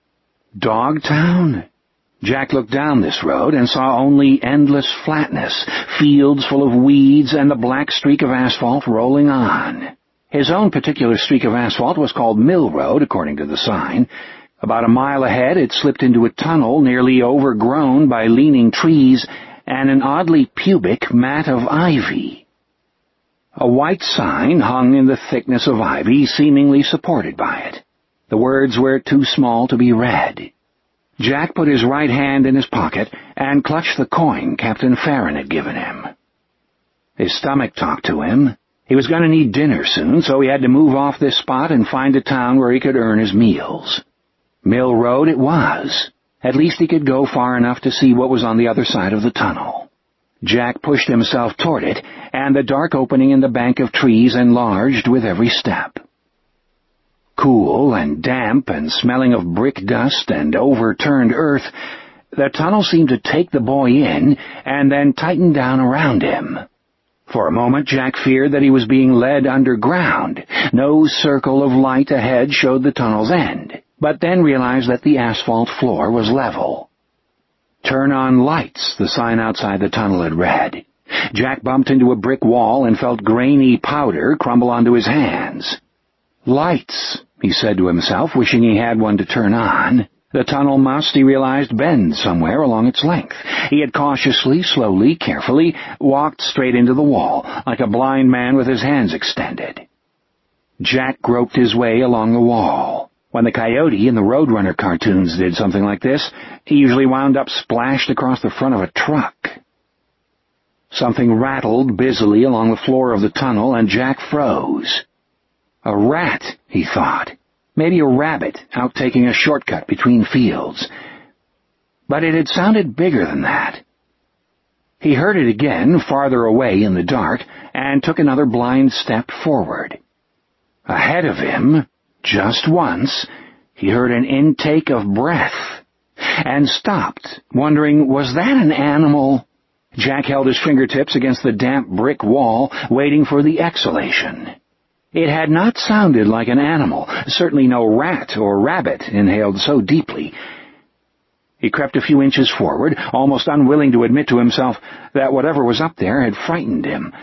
Speaker 1: Dogtown? Jack looked down this road and saw only endless flatness, fields full of weeds, and the black streak of asphalt rolling on. His own particular streak of asphalt was called Mill Road, according to the sign. About a mile ahead, it slipped into a tunnel nearly overgrown by leaning trees and an oddly pubic mat of ivy. A white sign hung in the thickness of ivy, seemingly supported by it. The words were too small to be read. Jack put his right hand in his pocket and clutched the coin Captain Farron had given him. His stomach talked to him. He was going to need dinner soon, so he had to move off this spot and find a town where he could earn his meals. Mill Road it was. At least he could go far enough to see what was on the other side of the tunnel. Jack pushed himself toward it, and the dark opening in the bank of trees enlarged with every step. Cool and damp and smelling of brick dust and overturned earth, the tunnel seemed to take the boy in and then tighten down around him. For a moment, Jack feared that he was being led underground. No circle of light ahead showed the tunnel's end, but then realized that the asphalt floor was level. "Turn on lights," the sign outside the tunnel had read. Jack bumped into a brick wall and felt grainy powder crumble onto his hands. "Lights," he said to himself, wishing he had one to turn on. The tunnel must, he realized, bend somewhere along its length. He had cautiously, slowly, carefully walked straight into the wall, like a blind man with his hands extended. Jack groped his way along the wall. When the Coyote in the Roadrunner cartoons did something like this, he usually wound up splashed across the front of a truck. Something rattled busily along the floor of the tunnel, and Jack froze. A rat, he thought. Maybe a rabbit out taking a shortcut between fields. But it had sounded bigger than that. He heard it again, farther away in the dark, and took another blind step forward. Ahead of him, just once, he heard an intake of breath, and stopped, wondering, was that an animal? Jack held his fingertips against the damp brick wall, waiting for the exhalation. It had not sounded like an animal, certainly no rat or rabbit inhaled so deeply. He crept a few inches forward, almost unwilling to admit to himself that whatever was up there had frightened him.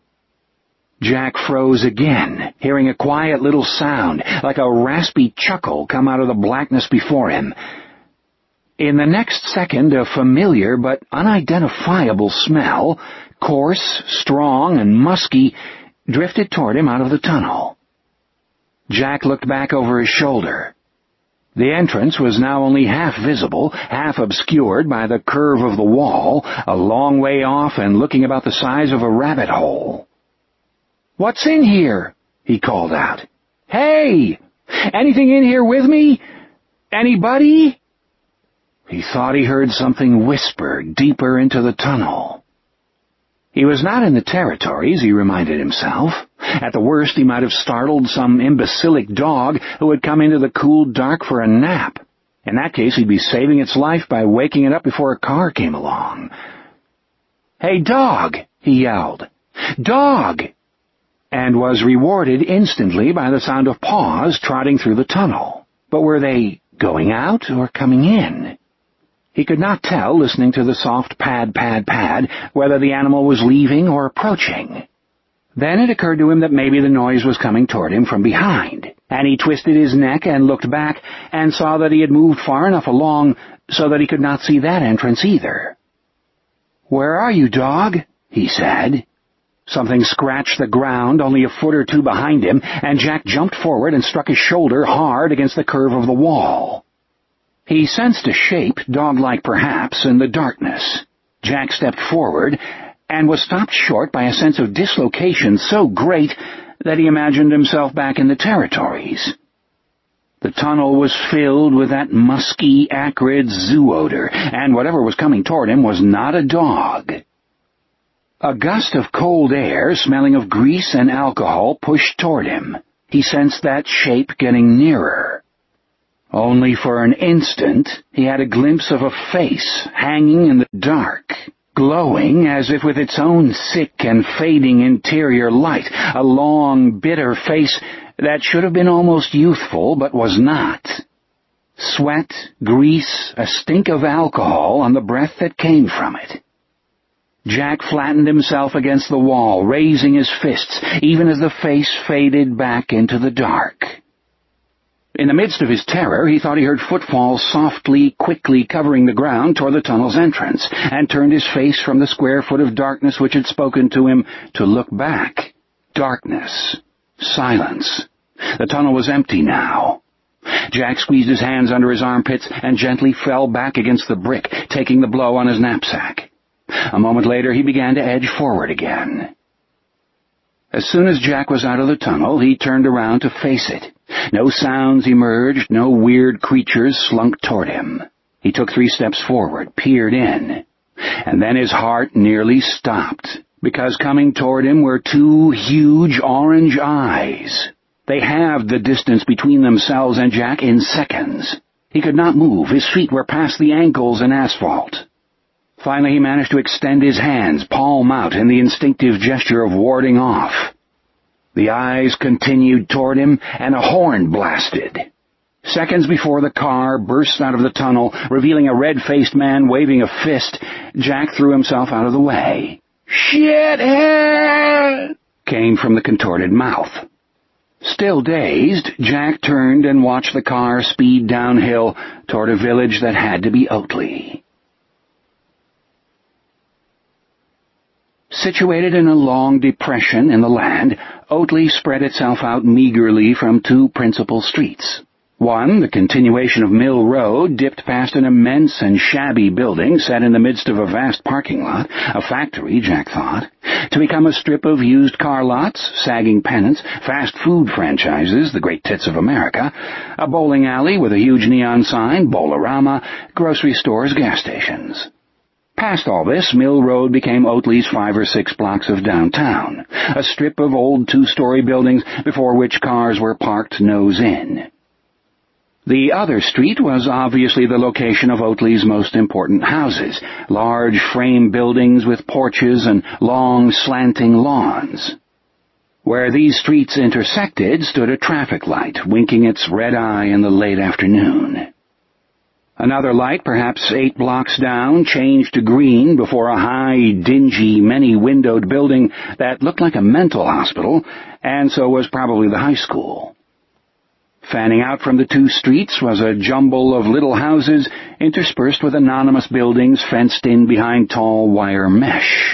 Speaker 1: Jack froze again, hearing a quiet little sound, like a raspy chuckle, come out of the blackness before him. In the next second, a familiar but unidentifiable smell, coarse, strong, and musky, drifted toward him out of the tunnel. Jack looked back over his shoulder. The entrance was now only half visible, half obscured by the curve of the wall, a long way off and looking about the size of a rabbit hole. "What's in here?" he called out. "Hey! Anything in here with me? Anybody?" He thought he heard something whisper deeper into the tunnel. He was not in the territories, he reminded himself. At the worst, he might have startled some imbecilic dog who had come into the cool dark for a nap. In that case, he'd be saving its life by waking it up before a car came along. "Hey, dog!" he yelled. "Dog!" And was rewarded instantly by the sound of paws trotting through the tunnel. But were they going out or coming in? He could not tell, listening to the soft pad, pad, pad, whether the animal was leaving or approaching. Then it occurred to him that maybe the noise was coming toward him from behind, and he twisted his neck and looked back and saw that he had moved far enough along so that he could not see that entrance either. "Where are you, dog?" he said. Something scratched the ground only a foot or two behind him, and Jack jumped forward and struck his shoulder hard against the curve of the wall. He sensed a shape, dog-like perhaps, in the darkness. Jack stepped forward and was stopped short by a sense of dislocation so great that he imagined himself back in the territories. The tunnel was filled with that musky, acrid zoo odor, and whatever was coming toward him was not a dog. A gust of cold air, smelling of grease and alcohol, pushed toward him. He sensed that shape getting nearer. Only for an instant, he had a glimpse of a face hanging in the dark, glowing as if with its own sick and fading interior light, a long, bitter face that should have been almost youthful but was not. Sweat, grease, a stink of alcohol on the breath that came from it. Jack flattened himself against the wall, raising his fists, even as the face faded back into the dark. In the midst of his terror, he thought he heard footfalls softly, quickly covering the ground toward the tunnel's entrance, and turned his face from the square foot of darkness which had spoken to him to look back. Darkness. Silence. The tunnel was empty now. Jack squeezed his hands under his armpits and gently fell back against the brick, taking the blow on his knapsack. A moment later, he began to edge forward again. As soon as Jack was out of the tunnel, he turned around to face it. No sounds emerged, no weird creatures slunk toward him. He took 3 steps forward, peered in, and then his heart nearly stopped, because coming toward him were 2 huge orange eyes. They halved the distance between themselves and Jack in seconds. He could not move. His feet were past the ankles in asphalt. Finally, he managed to extend his hands, palm out, in the instinctive gesture of warding off. The eyes continued toward him, and a horn blasted. Seconds before the car burst out of the tunnel, revealing a red-faced man waving a fist, Jack threw himself out of the way. "Shithead!" came from the contorted mouth. Still dazed, Jack turned and watched the car speed downhill toward a village that had to be Oatley. Situated in a long depression in the land, Oatley spread itself out meagerly from two principal streets. One, the continuation of Mill Road, dipped past an immense and shabby building set in the midst of a vast parking lot, a factory, Jack thought, to become a strip of used car lots, sagging pennants, fast food franchises, the great tits of America, a bowling alley with a huge neon sign, Bowlerama, grocery stores, gas stations. Past all this, Mill Road became Oatley's 5 or 6 blocks of downtown, a strip of old two-story buildings before which cars were parked nose in. The other street was obviously the location of Oatley's most important houses, large frame buildings with porches and long, slanting lawns. Where these streets intersected stood a traffic light, winking its red eye in the late afternoon. Another light, perhaps 8 blocks down, changed to green before a high, dingy, many-windowed building that looked like a mental hospital, and so was probably the high school. Fanning out from the two streets was a jumble of little houses interspersed with anonymous buildings fenced in behind tall wire mesh.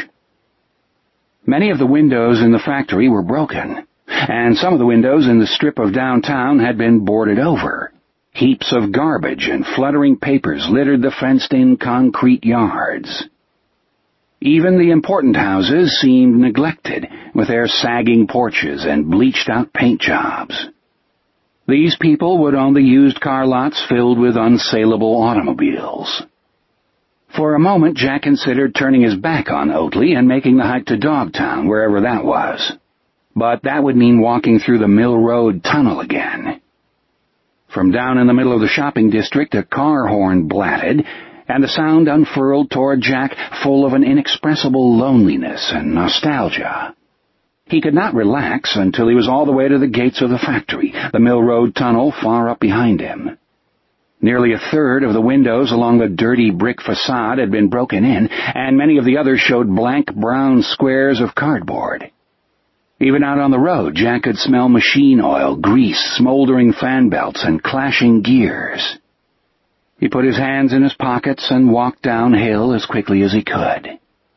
Speaker 1: Many of the windows in the factory were broken, and some of the windows in the strip of downtown had been boarded over. Heaps of garbage and fluttering papers littered the fenced-in concrete yards. Even the important houses seemed neglected, with their sagging porches and bleached-out paint jobs. These people would own the used car lots filled with unsaleable automobiles. For a moment, Jack considered turning his back on Oatley and making the hike to Dogtown, wherever that was. But that would mean walking through the Mill Road tunnel again. From down in the middle of the shopping district, a car horn blatted, and the sound unfurled toward Jack full of an inexpressible loneliness and nostalgia. He could not relax until he was all the way to the gates of the factory, the Mill Road tunnel far up behind him. Nearly a third of the windows along the dirty brick facade had been broken in, and many of the others showed blank brown squares of cardboard. Even out on the road, Jack could smell machine oil, grease, smoldering fan belts, and clashing gears. He put his hands in his pockets and walked downhill as quickly as he could.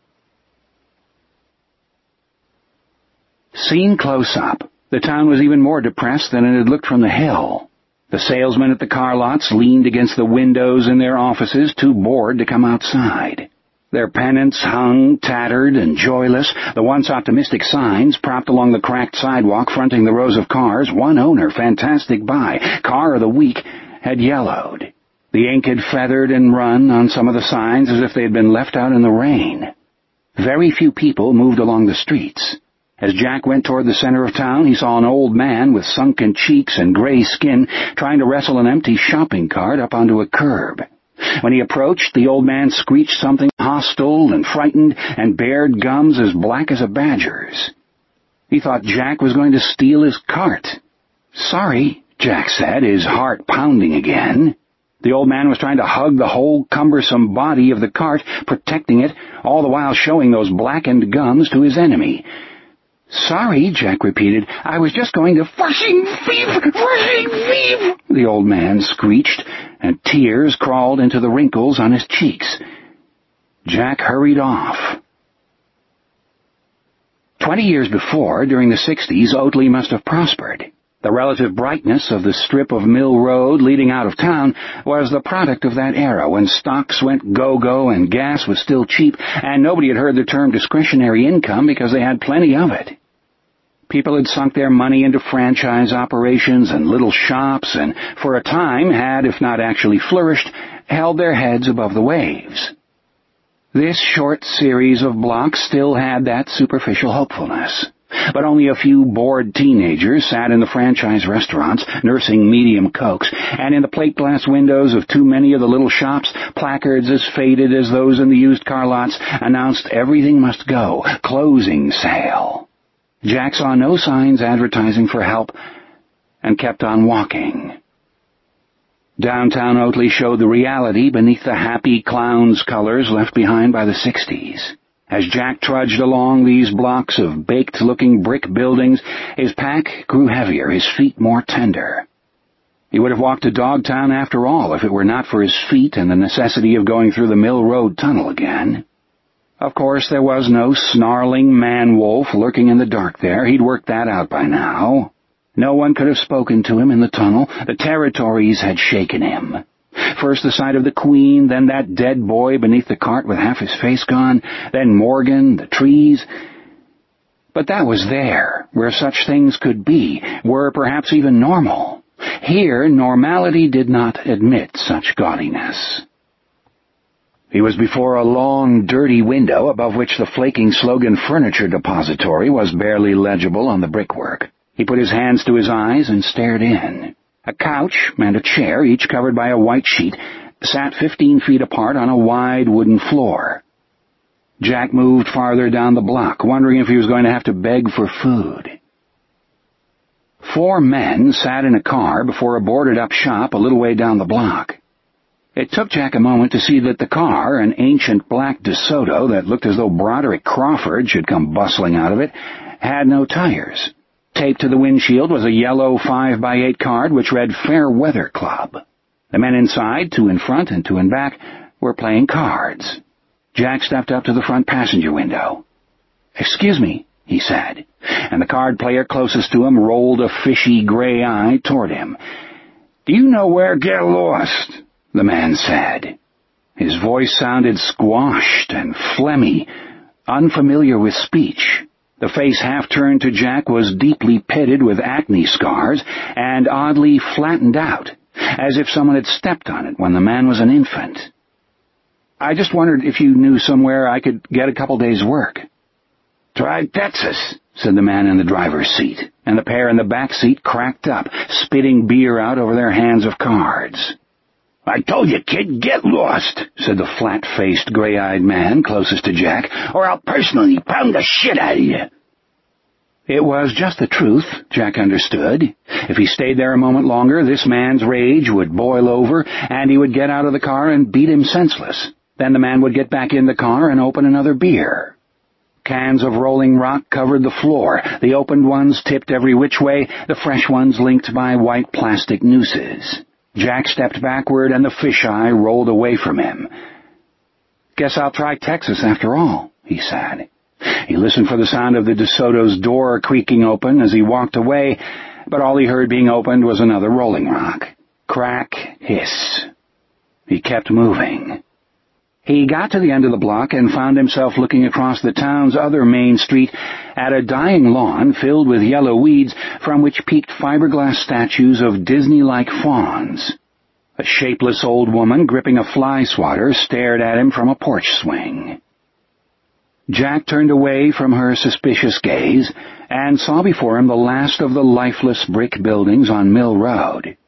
Speaker 1: Seen close up, the town was even more depressed than it had looked from the hill. The salesmen at the car lots leaned against the windows in their offices, too bored to come outside. Their pennants hung, tattered and joyless, the once optimistic signs propped along the cracked sidewalk fronting the rows of cars, one owner, fantastic buy, car of the week, had yellowed. The ink had feathered and run on some of the signs as if they had been left out in the rain. Very few people moved along the streets. As Jack went toward the center of town, he saw an old man with sunken cheeks and gray skin trying to wrestle an empty shopping cart up onto a curb. When he approached, the old man screeched something hostile and frightened and bared gums as black as a badger's. He thought Jack was going to steal his cart. "Sorry," Jack said, his heart pounding again. The old man was trying to hug the whole cumbersome body of the cart, protecting it, all the while showing those blackened gums to his enemy. "Sorry," Jack repeated. "I was just going to—" "Fushing thief! Fushing thief!" the old man screeched, and tears crawled into the wrinkles on his cheeks. Jack hurried off. 20 years before, during the 60s, Oatley must have prospered. The relative brightness of the strip of Mill Road leading out of town was the product of that era when stocks went go-go and gas was still cheap, and nobody had heard the term discretionary income because they had plenty of it. People had sunk their money into franchise operations and little shops and, for a time, had, if not actually flourished, held their heads above the waves. This short series of blocks still had that superficial hopefulness. But only a few bored teenagers sat in the franchise restaurants, nursing medium cokes, and in the plate glass windows of too many of the little shops, placards as faded as those in the used car lots announced everything must go, closing sale. Jack saw no signs advertising for help and kept on walking. Downtown Oatley showed the reality beneath the happy clown's colors left behind by the 60s. As Jack trudged along these blocks of baked-looking brick buildings, his pack grew heavier, his feet more tender. He would have walked to Dogtown after all if it were not for his feet and the necessity of going through the Mill Road tunnel again. Of course, there was no snarling man-wolf lurking in the dark there. He'd worked that out by now. No one could have spoken to him in the tunnel. The territories had shaken him. First the sight of the Queen, then that dead boy beneath the cart with half his face gone, then Morgan, the trees. But that was there, where such things could be, were perhaps even normal. Here, normality did not admit such gaudiness. He was before a long, dirty window above which the flaking slogan Furniture Depository was barely legible on the brickwork. He put his hands to his eyes and stared in. A couch and a chair, each covered by a white sheet, sat 15 feet apart on a wide wooden floor. Jack moved farther down the block, wondering if he was going to have to beg for food. 4 men sat in a car before a boarded-up shop a little way down the block. It took Jack a moment to see that the car, an ancient black DeSoto that looked as though Broderick Crawford should come bustling out of it, had no tires. Taped to the windshield was a yellow 5x8 card which read Fair Weather Club. The men inside, 2 in front and 2 in back, were playing cards. Jack stepped up to the front passenger window. "Excuse me," he said, and the card player closest to him rolled a fishy gray eye toward him. "Do you know where Get Lost?" the man said. His voice sounded squashed and phlegmy, unfamiliar with speech. The face half-turned to Jack was deeply pitted with acne scars and oddly flattened out, as if someone had stepped on it when the man was an infant. "I just wondered if you knew somewhere I could get a couple days' work." "Try Texas," said the man in the driver's seat, and the pair in the back seat cracked up, spitting beer out over their hands of cards. "I told you, kid, get lost," said the flat-faced, gray-eyed man closest to Jack, "or I'll personally pound the shit out of you." It was just the truth, Jack understood. If he stayed there a moment longer, this man's rage would boil over, and he would get out of the car and beat him senseless. Then the man would get back in the car and open another beer. Cans of rolling rock covered the floor, the opened ones tipped every which way, the fresh ones linked by white plastic nooses. Jack stepped backward, and the fisheye rolled away from him. "Guess I'll try Texas after all," he said. He listened for the sound of the DeSoto's door creaking open as he walked away, but all he heard being opened was another rolling rock. Crack, hiss. He kept moving. He got to the end of the block and found himself looking across the town's other main street at a dying lawn filled with yellow weeds from which peeked fiberglass statues of Disney-like fawns. A shapeless old woman gripping a fly swatter stared at him from a porch swing. Jack turned away from her suspicious gaze and saw before him the last of the lifeless brick buildings on Mill Road.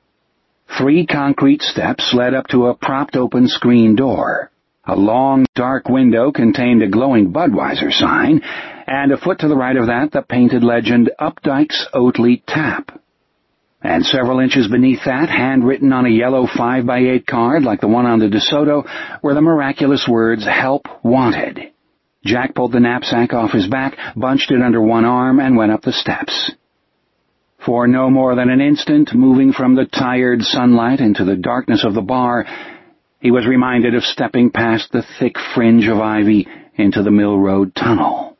Speaker 1: 3 concrete steps led up to a propped-open screen door. A long, dark window contained a glowing Budweiser sign, and a foot to the right of that the painted legend, Updike's Oatly Tap. And several inches beneath that, handwritten on a yellow 5x8 card like the one on the DeSoto, were the miraculous words, Help Wanted. Jack pulled the knapsack off his back, bunched it under one arm, and went up the steps. For no more than an instant, moving from the tired sunlight into the darkness of the bar, he was reminded of stepping past the thick fringe of ivy into the Mill Road tunnel.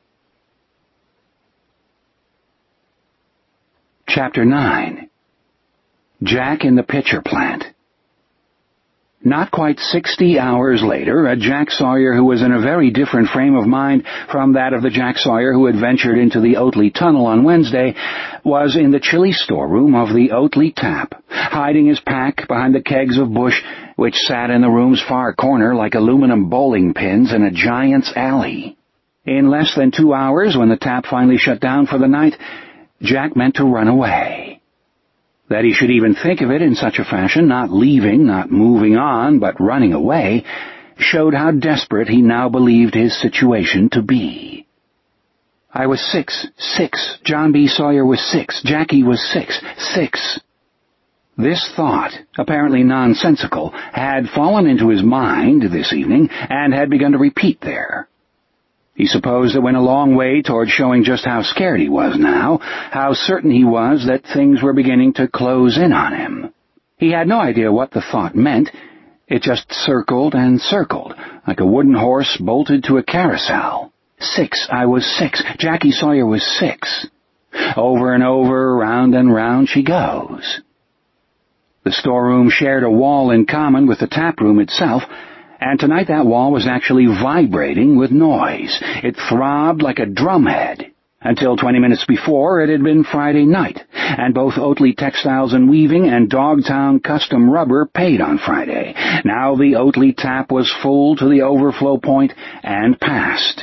Speaker 1: Chapter 9. Jack in the Pitcher Plant. Not quite 60 hours later, a Jack Sawyer who was in a very different frame of mind from that of the Jack Sawyer who had ventured into the Oatly Tunnel on Wednesday was in the chilly storeroom of the Oatly Tap, hiding his pack behind the kegs of bush which sat in the room's far corner like aluminum bowling pins in a giant's alley. In less than 2 hours, when the tap finally shut down for the night, Jack meant to run away. That he should even think of it in such a fashion, not leaving, not moving on, but running away, showed how desperate he now believed his situation to be. I was 6. John B. Sawyer was 6. Jackie was 6. This thought, apparently nonsensical, had fallen into his mind this evening and had begun to repeat there. He supposed it went a long way toward showing just how scared he was now, how certain he was that things were beginning to close in on him. He had no idea what the thought meant. It just circled and circled, like a wooden horse bolted to a carousel. 6, I was 6, Jackie Sawyer was 6. Over and over, round and round she goes. The storeroom shared a wall in common with the taproom itself, and tonight that wall was actually vibrating with noise. It throbbed like a drumhead. Until 20 minutes before, it had been Friday night, and both Oatley Textiles and Weaving and Dogtown Custom Rubber paid on Friday. Now the Oatley tap was full to the overflow point and past.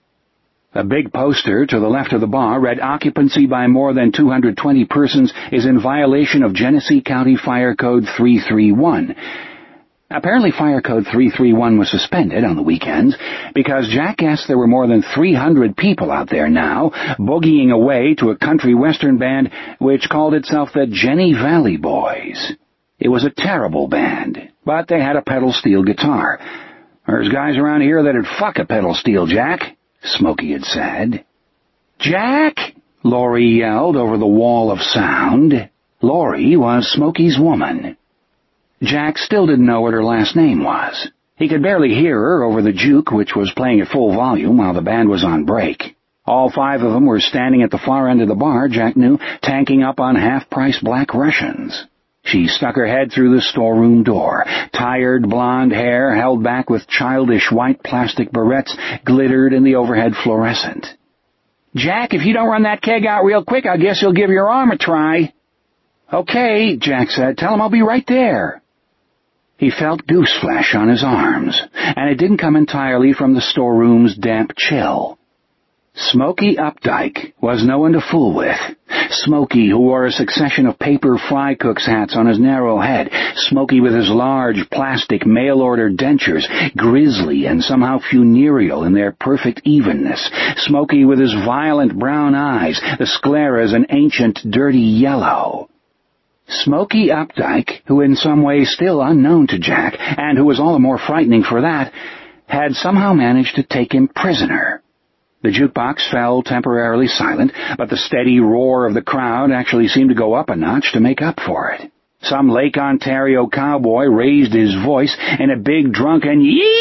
Speaker 1: A big poster to the left of the bar read, "Occupancy by more than 220 persons is in violation of Genesee County Fire Code 331. Apparently Fire Code 331 was suspended on the weekends because Jack guessed there were more than 300 people out there now, boogieing away to a country western band which called itself the Jenny Valley Boys. It was a terrible band, but they had a pedal steel guitar. "There's guys around here that'd fuck a pedal steel, Jack," Smokey had said. "Jack!" Laurie yelled over the wall of sound. Laurie was Smokey's woman. Jack still didn't know what her last name was. He could barely hear her over the juke, which was playing at full volume while the band was on break. All 5 of them were standing at the far end of the bar, Jack knew, tanking up on half-price Black Russians. She stuck her head through the storeroom door. Tired blonde hair, held back with childish white plastic barrettes, glittered in the overhead fluorescent. "Jack, if you don't run that keg out real quick, I guess you'll give your arm a try." "Okay," Jack said. "Tell him I'll be right there." He felt gooseflesh on his arms, and it didn't come entirely from the storeroom's damp chill. Smokey Updike was no one to fool with. Smokey, who wore a succession of paper fry cook's hats on his narrow head. Smokey with his large plastic mail-order dentures, grisly and somehow funereal in their perfect evenness. Smokey with his violent brown eyes, the scleras an ancient, dirty yellow. Smokey Updike, who in some ways still unknown to Jack, and who was all the more frightening for that, had somehow managed to take him prisoner. The jukebox fell temporarily silent, but the steady roar of the crowd actually seemed to go up a notch to make up for it. Some Lake Ontario cowboy raised his voice in a big drunken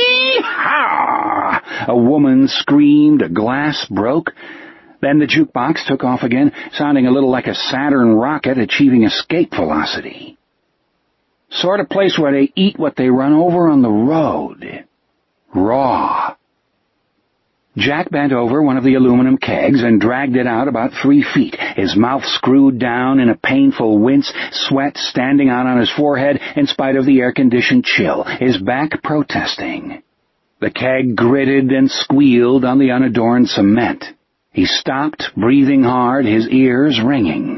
Speaker 1: yee-haw! A woman screamed, a glass broke. Then the jukebox took off again, sounding a little like a Saturn rocket achieving escape velocity. Sort of place where they eat what they run over on the road. Raw. Jack bent over one of the aluminum kegs and dragged it out about 3 feet, his mouth screwed down in a painful wince, sweat standing out on his forehead in spite of the air-conditioned chill, his back protesting. The keg gritted and squealed on the unadorned cement. He stopped, breathing hard, his ears ringing.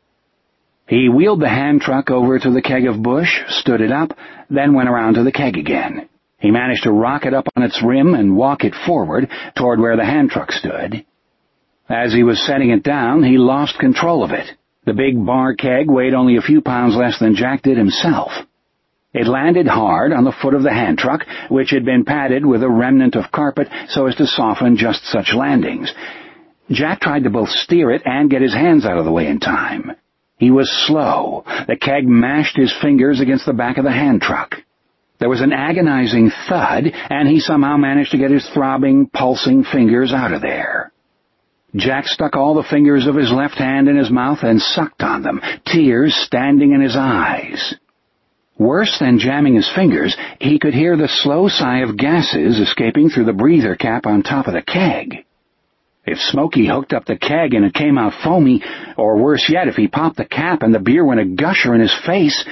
Speaker 1: He wheeled the hand truck over to the keg of Bush, stood it up, then went around to the keg again. He managed to rock it up on its rim and walk it forward toward where the hand truck stood. As he was setting it down, he lost control of it. The big bar keg weighed only a few pounds less than Jack did himself. It landed hard on the foot of the hand truck, which had been padded with a remnant of carpet so as to soften just such landings. Jack tried to both steer it and get his hands out of the way in time. He was slow. The keg mashed his fingers against the back of the hand truck. There was an agonizing thud, and he somehow managed to get his throbbing, pulsing fingers out of there. Jack stuck all the fingers of his left hand in his mouth and sucked on them, tears standing in his eyes. Worse than jamming his fingers, he could hear the slow sigh of gases escaping through the breather cap on top of the keg. If Smokey hooked up the keg and it came out foamy, or worse yet, if he popped the cap and the beer went a gusher in his face...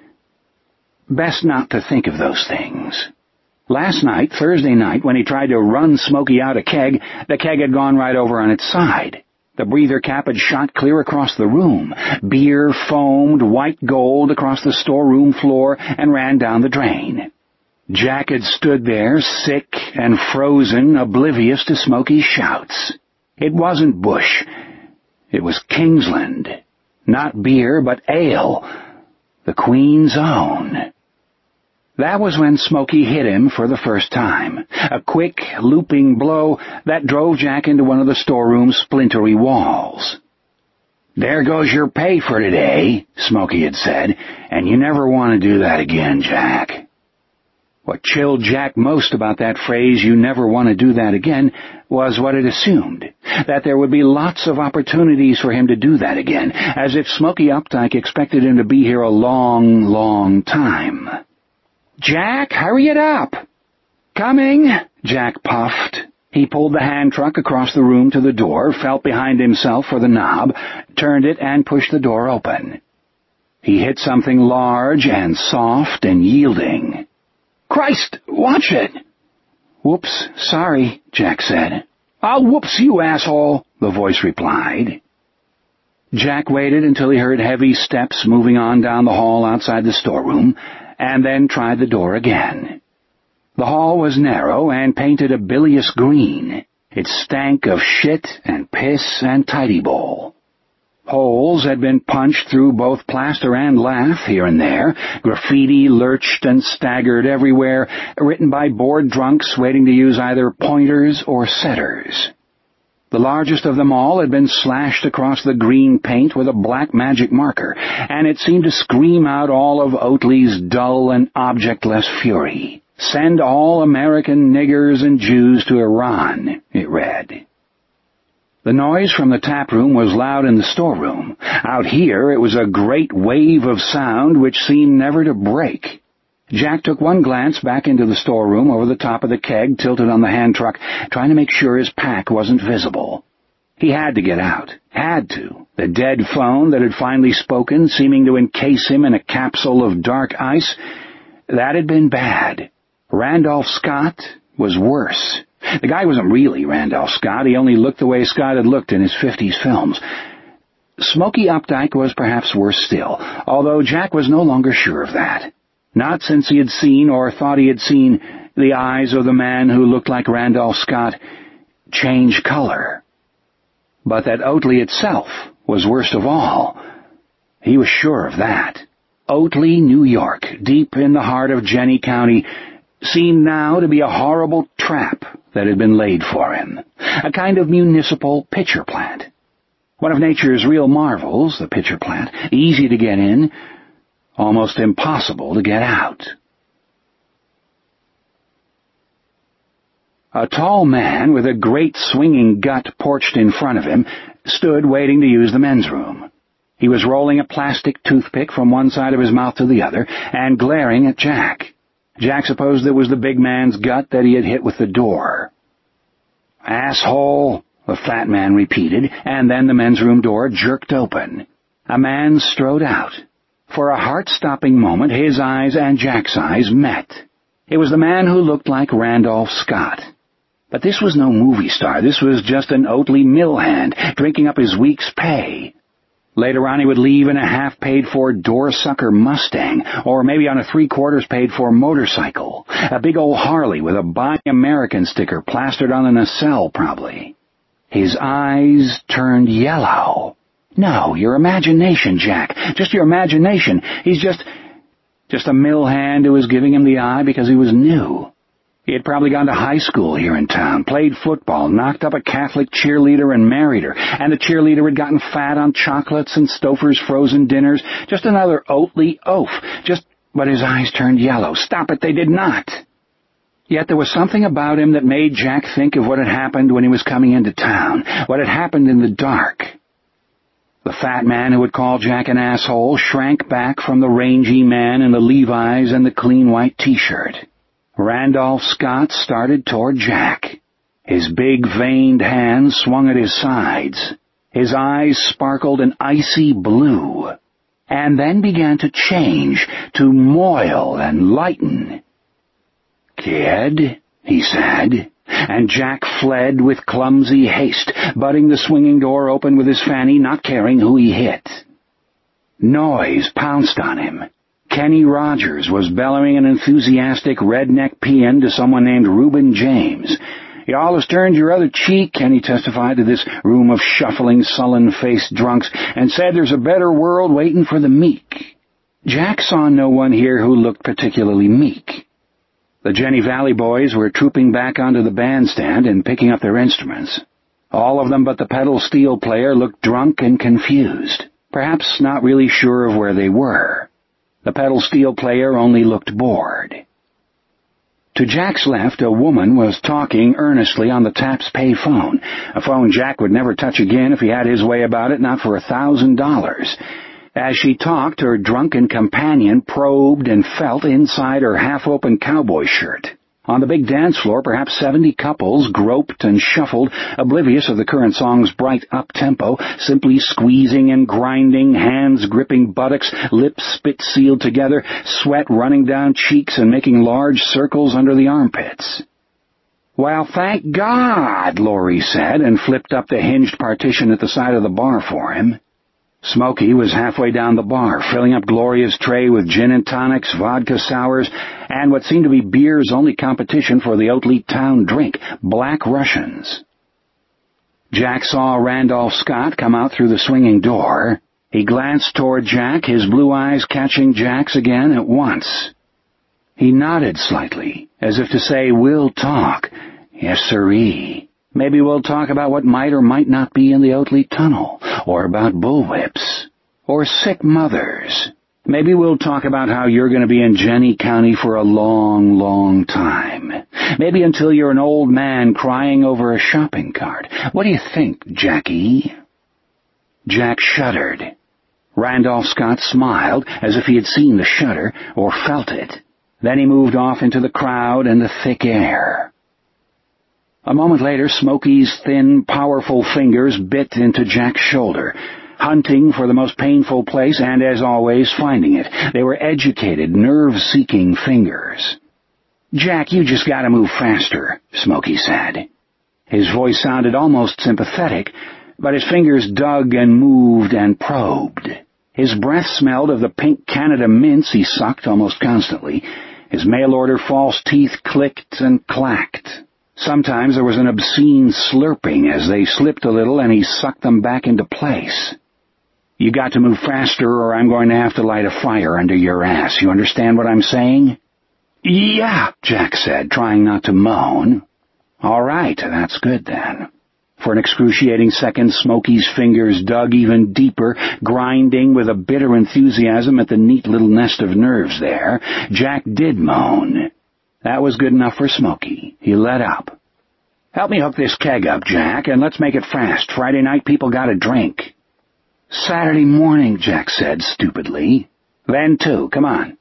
Speaker 1: Best not to think of those things. Last night, Thursday night, when he tried to run Smokey out a keg, the keg had gone right over on its side. The breather cap had shot clear across the room. Beer foamed white gold across the storeroom floor and ran down the drain. Jack had stood there, sick and frozen, oblivious to Smokey's shouts. It wasn't Bush. It was Kingsland. Not beer, but ale. The Queen's Own. That was when Smokey hit him for the first time, a quick, looping blow that drove Jack into one of the storeroom's splintery walls. "There goes your pay for today," Smokey had said, "and you never want to do that again, Jack." What chilled Jack most about that phrase, "you never want to do that again," was what it assumed, that there would be lots of opportunities for him to do that again, as if Smokey Updike expected him to be here a long, long time. "Jack, hurry it up!" "Coming," Jack puffed. He pulled the hand truck across the room to the door, felt behind himself for the knob, turned it, and pushed the door open. He hit something large and soft and yielding. "Christ, watch it!" "Whoops, sorry," Jack said. "I'll whoops you, asshole," the voice replied. Jack waited until he heard heavy steps moving on down the hall outside the storeroom, and then tried the door again. The hall was narrow and painted a bilious green. It stank of shit and piss and tidy bowl. Holes had been punched through both plaster and lath here and there. Graffiti lurched and staggered everywhere, written by bored drunks waiting to use either pointers or setters. The largest of them all had been slashed across the green paint with a black magic marker, and it seemed to scream out all of Oatley's dull and objectless fury. "Send all American niggers and Jews to Iran," it read. The noise from the tap room was loud in the storeroom. Out here it was a great wave of sound which seemed never to break. Jack took one glance back into the storeroom over the top of the keg tilted on the hand truck, trying to make sure his pack wasn't visible. He had to get out. Had to. The dead phone that had finally spoken, seeming to encase him in a capsule of dark ice, that had been bad. Randolph Scott was worse. The guy wasn't really Randolph Scott. He only looked the way Scott had looked in his 50s films. Smokey Updike was perhaps worse still, although Jack was no longer sure of that. Not since he had seen, or thought he had seen, the eyes of the man who looked like Randolph Scott change color. But that Oatley itself was worst of all. He was sure of that. Oatley, New York, deep in the heart of Jenny County, seemed now to be a horrible trap that had been laid for him, a kind of municipal pitcher plant. One of nature's real marvels, the pitcher plant, easy to get in, almost impossible to get out. A tall man with a great swinging gut porched in front of him stood waiting to use the men's room. He was rolling a plastic toothpick from one side of his mouth to the other and glaring at Jack. Jack supposed it was the big man's gut that he had hit with the door. "Asshole," the fat man repeated, and then the men's room door jerked open. A man strode out. For a heart-stopping moment, his eyes and Jack's eyes met. It was the man who looked like Randolph Scott. But this was no movie star. This was just an Oatley mill hand, drinking up his week's pay. Later on he would leave in a half-paid-for door-sucker Mustang, or maybe on a three-quarters paid-for motorcycle. A big old Harley with a Buy American sticker plastered on the nacelle, probably. His eyes turned yellow. "No, your imagination, Jack. Just your imagination. He's just a mill hand who was giving him the eye because he was new. He had probably gone to high school here in town, played football, knocked up a Catholic cheerleader and married her, and the cheerleader had gotten fat on chocolates and Stouffer's frozen dinners. Just another Oatley oaf. But his eyes turned yellow. Stop it, they did not. Yet there was something about him that made Jack think of what had happened when he was coming into town, what had happened in the dark. The fat man who would call Jack an asshole shrank back from the rangy man in the Levi's and the clean white T-shirt. Randolph Scott started toward Jack. His big, veined hands swung at his sides. His eyes sparkled an icy blue, and then began to change, to moil and lighten. "Kid," he said, and Jack fled with clumsy haste, butting the swinging door open with his fanny, not caring who he hit. Noise pounced on him. Kenny Rogers was bellowing an enthusiastic redneck paean to someone named Reuben James. "You allus turned your other cheek," Kenny testified to this room of shuffling, sullen-faced drunks, "and said there's a better world waiting for the meek." Jack saw no one here who looked particularly meek. The Jenny Valley boys were trooping back onto the bandstand and picking up their instruments. All of them but the pedal steel player looked drunk and confused, perhaps not really sure of where they were. The pedal steel player only looked bored. To Jack's left, a woman was talking earnestly on the Taps pay phone, a phone Jack would never touch again if he had his way about it, not for $1,000. As she talked, her drunken companion probed and felt inside her half-open cowboy shirt. On the big dance floor, perhaps 70 couples groped and shuffled, oblivious of the current song's bright up-tempo, simply squeezing and grinding, hands gripping buttocks, lips spit-sealed together, sweat running down cheeks and making large circles under the armpits. "Well, thank God," Laurie said, and flipped up the hinged partition at the side of the bar for him. Smokey was halfway down the bar, filling up Gloria's tray with gin and tonics, vodka sours, and what seemed to be beer's only competition for the Oatleat town drink, Black Russians. Jack saw Randolph Scott come out through the swinging door. He glanced toward Jack, his blue eyes catching Jack's again at once. He nodded slightly, as if to say, "We'll talk. Yes, sirree. Maybe we'll talk about what might or might not be in the Oatleat Tunnel, or about bullwhips, or sick mothers. Maybe we'll talk about how you're going to be in Jenny County for a long, long time. Maybe until you're an old man crying over a shopping cart. What do you think, Jackie?" Jack shuddered. Randolph Scott smiled, as if he had seen the shudder, or felt it. Then he moved off into the crowd and the thick air. A moment later, Smokey's thin, powerful fingers bit into Jack's shoulder, hunting for the most painful place and, as always, finding it. They were educated, nerve-seeking fingers. "Jack, you just gotta move faster," Smokey said. His voice sounded almost sympathetic, but his fingers dug and moved and probed. His breath smelled of the pink Canada mints he sucked almost constantly. His mail-order false teeth clicked and clacked. Sometimes there was an obscene slurping as they slipped a little and he sucked them back into place. "You got to move faster or I'm going to have to light a fire under your ass. You understand what I'm saying?" "Yeah," Jack said, trying not to moan. "All right, that's good then." For an excruciating second, Smokey's fingers dug even deeper, grinding with a bitter enthusiasm at the neat little nest of nerves there. Jack did moan. That was good enough for Smokey. He let up. "Help me hook this keg up, Jack, and let's make it fast. Friday night people gotta drink." "Saturday morning," Jack said stupidly. "Then too, come on."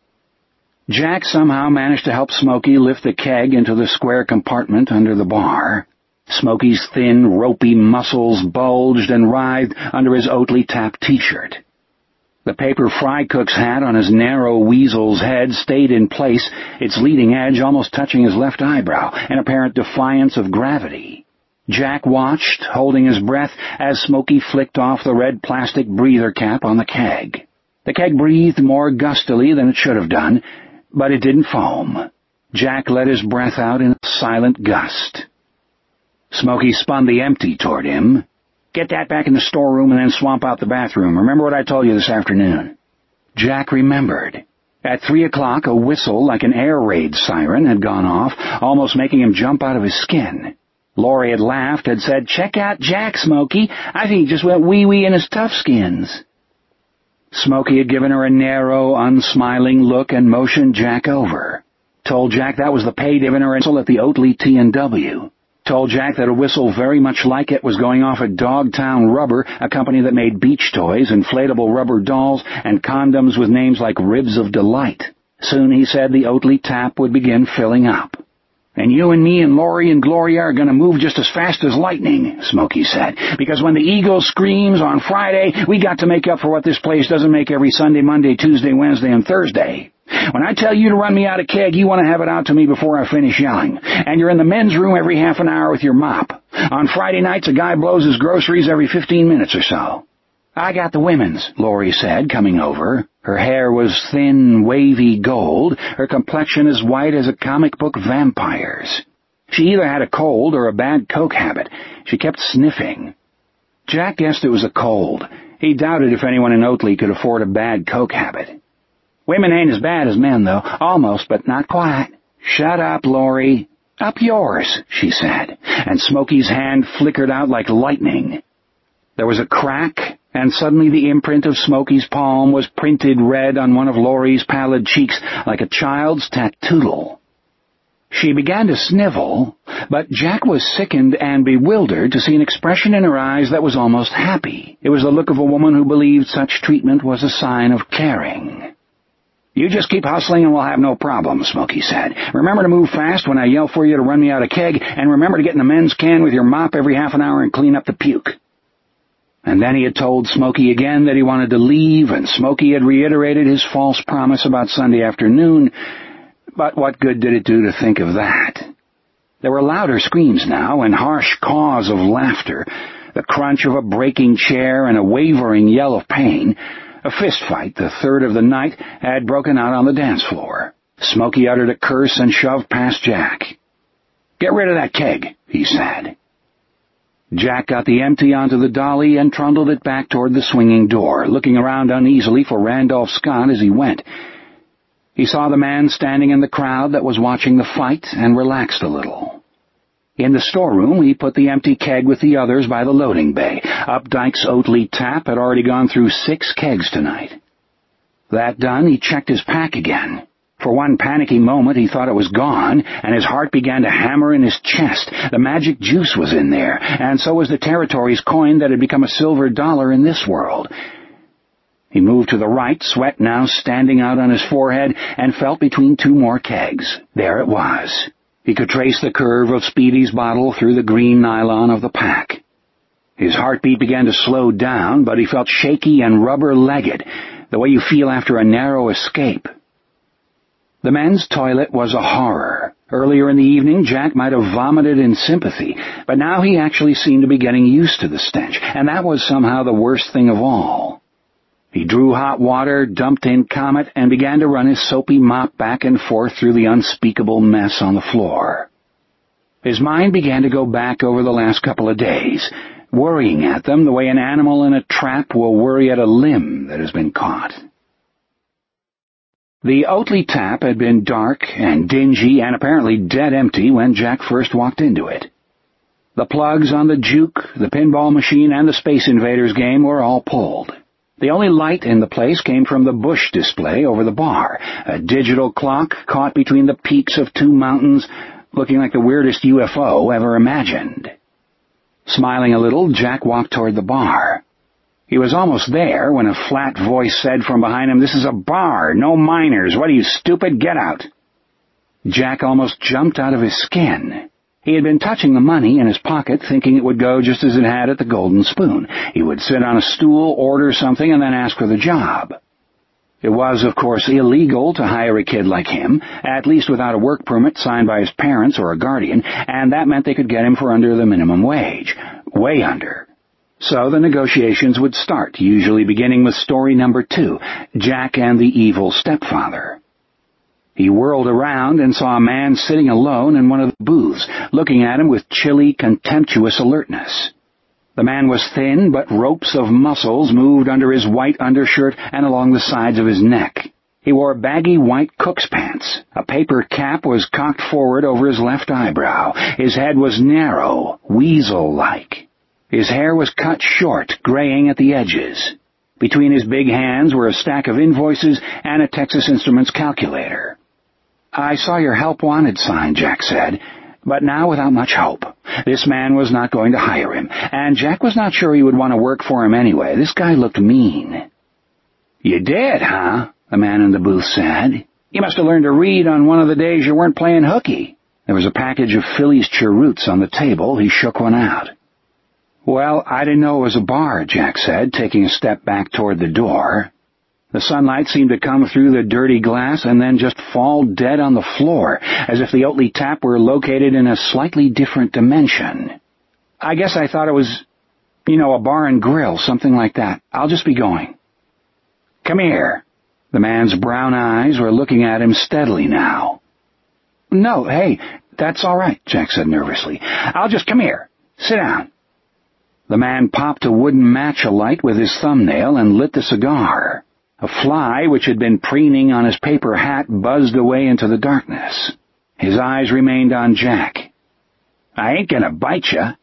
Speaker 1: Jack somehow managed to help Smokey lift the keg into the square compartment under the bar. Smokey's thin, ropey muscles bulged and writhed under his Oatleat Tap t-shirt. The paper fry cook's hat on his narrow weasel's head stayed in place, its leading edge almost touching his left eyebrow, an apparent defiance of gravity. Jack watched, holding his breath, as Smokey flicked off the red plastic breather cap on the keg. The keg breathed more gustily than it should have done, but it didn't foam. Jack let his breath out in a silent gust. Smokey spun the empty toward him. "Get that back in the storeroom and then swamp out the bathroom. Remember what I told you this afternoon?" Jack remembered. At 3 o'clock, a whistle like an air raid siren had gone off, almost making him jump out of his skin. Laurie had laughed, had said, "Check out Jack, Smokey. I think he just went wee-wee in his tough skins." Smokey had given her a narrow, unsmiling look and motioned Jack over. Told Jack that was the pay given her at the Oatleat T&W. Told Jack that a whistle very much like it was going off at Dogtown Rubber, a company that made beach toys, inflatable rubber dolls, and condoms with names like Ribs of Delight. Soon, he said, the Oatleat Tap would begin filling up. "And you and me and Laurie and Gloria are going to move just as fast as lightning," Smokey said, "because when the eagle screams on Friday, we got to make up for what this place doesn't make every Sunday, Monday, Tuesday, Wednesday, and Thursday. When I tell you to run me out a keg, you want to have it out to me before I finish yelling. And you're in the men's room every half an hour with your mop. On Friday nights, a guy blows his groceries every 15 minutes or so." "I got the women's," Laurie said, coming over. Her hair was thin, wavy gold, her complexion as white as a comic book vampire's. She either had a cold or a bad coke habit. She kept sniffing. Jack guessed it was a cold. He doubted if anyone in Oatleat could afford a bad coke habit. Women ain't as bad as men, though. Almost, but not quite. Shut up, Laurie. Up yours, she said, and Smokey's hand flickered out like lightning. There was a crack, and suddenly the imprint of Smokey's palm was printed red on one of Laurie's pallid cheeks like a child's tattoo. She began to snivel, but Jack was sickened and bewildered to see an expression in her eyes that was almost happy. It was the look of a woman who believed such treatment was a sign of caring. You just keep hustling and we'll have no problem, Smokey said. Remember to move fast when I yell for you to run me out a keg, and remember to get in the men's can with your mop every half an hour and clean up the puke. And then he had told Smokey again that he wanted to leave, and Smokey had reiterated his false promise about Sunday afternoon. But what good did it do to think of that? There were louder screams now and harsh caws of laughter, the crunch of a breaking chair and a wavering yell of pain. A fist fight, the third of the night, had broken out on the dance floor. Smokey uttered a curse and shoved past Jack. Get rid of that keg, he said. Jack got the empty onto the dolly and trundled it back toward the swinging door, looking around uneasily for Randolph Scott as he went. He saw the man standing in the crowd that was watching the fight and relaxed a little. In the storeroom, he put the empty keg with the others by the loading bay. Updike's Oatly Tap had already gone through 6 kegs tonight. That done, he checked his pack again. For one panicky moment, he thought it was gone, and his heart began to hammer in his chest. The magic juice was in there, and so was the territory's coin that had become a silver dollar in this world. He moved to the right, sweat now standing out on his forehead, and felt between 2 more kegs. There it was. He could trace the curve of Speedy's bottle through the green nylon of the pack. His heartbeat began to slow down, but he felt shaky and rubber-legged, the way you feel after a narrow escape. The men's toilet was a horror. Earlier in the evening, Jack might have vomited in sympathy, but now he actually seemed to be getting used to the stench, and that was somehow the worst thing of all. He drew hot water, dumped in Comet, and began to run his soapy mop back and forth through the unspeakable mess on the floor. His mind began to go back over the last couple of days, worrying at them the way an animal in a trap will worry at a limb that has been caught. The Oatly Tap had been dark and dingy and apparently dead empty when Jack first walked into it. The plugs on the juke, the pinball machine, and the Space Invaders game were all pulled. The only light in the place came from the Bush display over the bar, a digital clock caught between the peaks of 2 mountains, looking like the weirdest UFO ever imagined. Smiling a little, Jack walked toward the bar. He was almost there when a flat voice said from behind him, "This is a bar, no minors. What are you, stupid? Get out." Jack almost jumped out of his skin. He had been touching the money in his pocket, thinking it would go just as it had at the Golden Spoon. He would sit on a stool, order something, and then ask for the job. It was, of course, illegal to hire a kid like him, at least without a work permit signed by his parents or a guardian, and that meant they could get him for under the minimum wage. Way under. So the negotiations would start, usually beginning with story number 2, Jack and the Evil Stepfather. He whirled around and saw a man sitting alone in one of the booths, looking at him with chilly, contemptuous alertness. The man was thin, but ropes of muscles moved under his white undershirt and along the sides of his neck. He wore baggy white cook's pants. A paper cap was cocked forward over his left eyebrow. His head was narrow, weasel-like. His hair was cut short, graying at the edges. Between his big hands were a stack of invoices and a Texas Instruments calculator. "I saw your help wanted sign," Jack said, but now without much hope. This man was not going to hire him, and Jack was not sure he would want to work for him anyway. This guy looked mean. "You did, huh?" the man in the booth said. "You must have learned to read on one of the days you weren't playing hooky." There was a package of Philly's cheroots on the table. He shook one out. "Well, I didn't know it was a bar," Jack said, taking a step back toward the door. The sunlight seemed to come through the dirty glass and then just fall dead on the floor, as if the Oatly Tap were located in a slightly different dimension. "I guess I thought it was, a bar and grill, something like that. I'll just be going." "Come here." The man's brown eyes were looking at him steadily now. "No, hey, that's all right," Jack said nervously. "I'll just come here. Sit down." The man popped a wooden match alight with his thumbnail and lit the cigar. A fly which had been preening on his paper hat buzzed away into the darkness. His eyes remained on Jack. "I ain't gonna bite ya."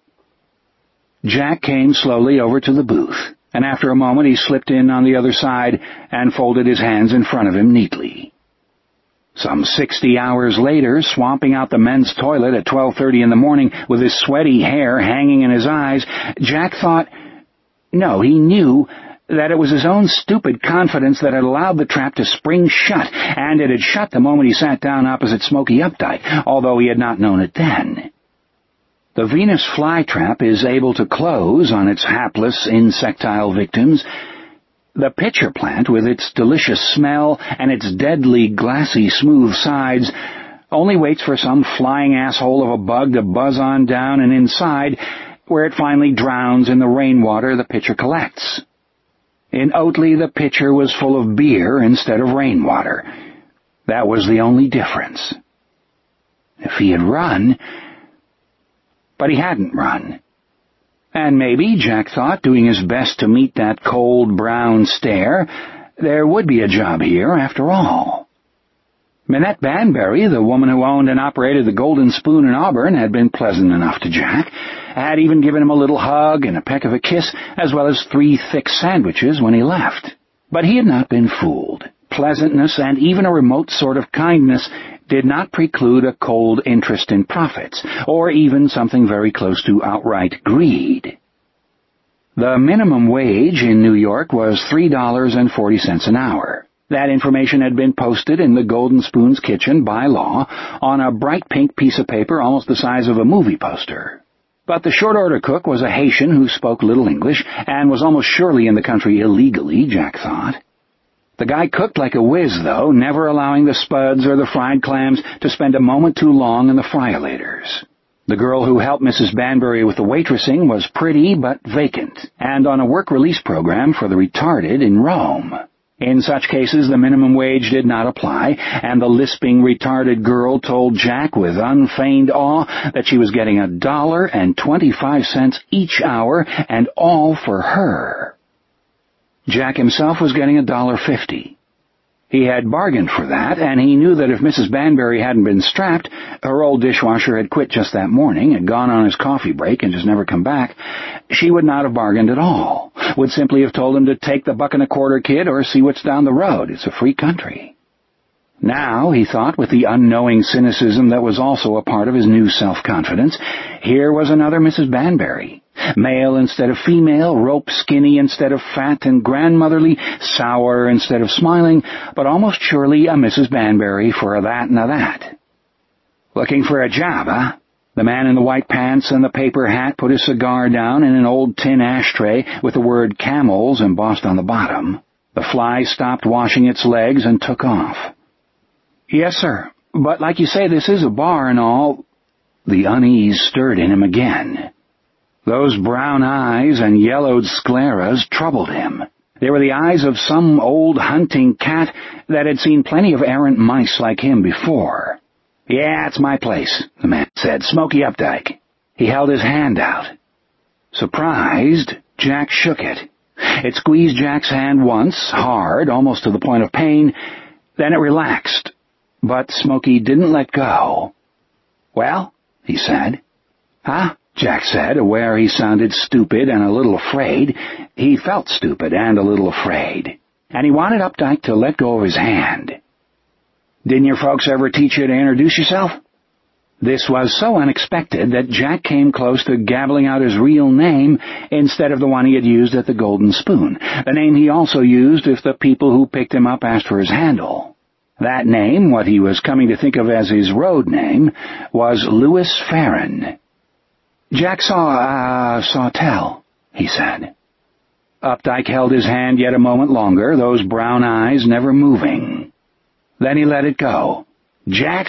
Speaker 1: Jack came slowly over to the booth, and after a moment he slipped in on the other side and folded his hands in front of him neatly. Some 60 hours later, swamping out the men's toilet at 12:30 in the morning with his sweaty hair hanging in his eyes, Jack thought, no, he knew, that it was his own stupid confidence that had allowed the trap to spring shut, and it had shut the moment he sat down opposite Smoky Updike, although he had not known it then. The Venus flytrap is able to close on its hapless insectile victims. The pitcher plant, with its delicious smell and its deadly glassy smooth sides, only waits for some flying asshole of a bug to buzz on down and inside, where it finally drowns in the rainwater the pitcher collects. In Oatley, the pitcher was full of beer instead of rainwater. That was the only difference. If he had run... But he hadn't run. And maybe, Jack thought, doing his best to meet that cold brown stare, there would be a job here after all. Minette Banbury, the woman who owned and operated the Golden Spoon in Auburn, had been pleasant enough to Jack, had even given him a little hug and a peck of a kiss, as well as 3 thick sandwiches when he left. But he had not been fooled. Pleasantness and even a remote sort of kindness did not preclude a cold interest in profits, or even something very close to outright greed. The minimum wage in New York was $3.40 an hour. That information had been posted in the Golden Spoon's kitchen by law on a bright pink piece of paper almost the size of a movie poster. But the short-order cook was a Haitian who spoke little English and was almost surely in the country illegally, Jack thought. The guy cooked like a whiz, though, never allowing the spuds or the fried clams to spend a moment too long in the fryolators. The girl who helped Mrs. Banbury with the waitressing was pretty but vacant, and on a work-release program for the retarded in Rome. In such cases, the minimum wage did not apply, and the lisping, retarded girl told Jack with unfeigned awe that she was getting $1.25 each hour, and all for her. Jack himself was getting $1.50. He had bargained for that, and he knew that if Mrs. Banbury hadn't been strapped, her old dishwasher had quit just that morning, had gone on his coffee break and just never come back, she would not have bargained at all, would simply have told him to take the $1.25 kid or see what's down the road. It's a free country. Now, he thought, with the unknowing cynicism that was also a part of his new self-confidence, here was another Mrs. Banbury. Male instead of female, rope skinny instead of fat, and grandmotherly, sour instead of smiling, but almost surely a Mrs. Banbury for a that and a that. Looking for a job, huh? The man in the white pants and the paper hat put his cigar down in an old tin ashtray with the word Camels embossed on the bottom. The fly stopped washing its legs and took off. "Yes, sir, but like you say, this is a bar and all." The unease stirred in him again. Those brown eyes and yellowed scleras troubled him. They were the eyes of some old hunting cat that had seen plenty of errant mice like him before. "Yeah, it's my place," the man said. "Smoky Updike." He held his hand out. Surprised, Jack shook it. It squeezed Jack's hand once, hard, almost to the point of pain, then it relaxed. But Smoky didn't let go. "Well," he said. "Huh?" Jack said, aware he sounded stupid and a little afraid. He felt stupid and a little afraid, and he wanted Updike to let go of his hand. "Didn't your folks ever teach you to introduce yourself?" This was so unexpected that Jack came close to gabbling out his real name instead of the one he had used at the Golden Spoon, the name he also used if the people who picked him up asked for his handle. That name, what he was coming to think of as his road name, was Louis Farron. "Jack Sawtell," he said. Updike held his hand yet a moment longer, those brown eyes never moving. Then he let it go. "Jack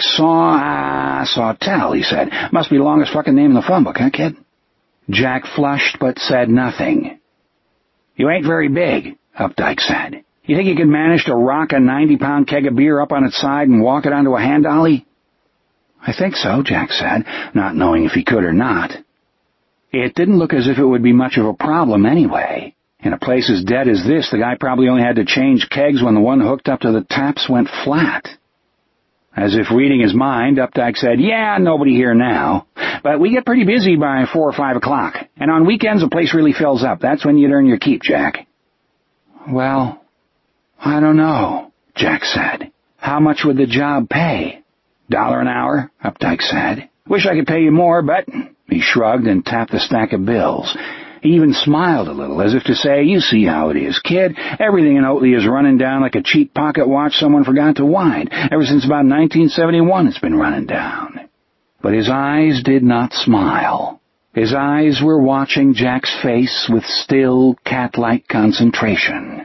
Speaker 1: Sawtell," he said. "Must be the longest fucking name in the phone book, huh, kid?" Jack flushed but said nothing. "You ain't very big," Updike said. "You think you could manage to rock a 90-pound keg of beer up on its side and walk it onto a hand dolly?" "I think so," Jack said, not knowing if he could or not. It didn't look as if it would be much of a problem anyway. In a place as dead as this, the guy probably only had to change kegs when the one hooked up to the taps went flat. As if reading his mind, Updike said, "Yeah, nobody here now. But we get pretty busy by 4 or 5 o'clock. And on weekends, the place really fills up. That's when you'd earn your keep, Jack." "Well, I don't know," Jack said. "How much would the job pay?" "$1 an hour," Updike said. "Wish I could pay you more, but..." He shrugged and tapped the stack of bills. He even smiled a little, as if to say, "You see how it is, kid. Everything in Oatley is running down like a cheap pocket watch someone forgot to wind. Ever since about 1971 it's been running down." But his eyes did not smile. His eyes were watching Jack's face with still, cat-like concentration.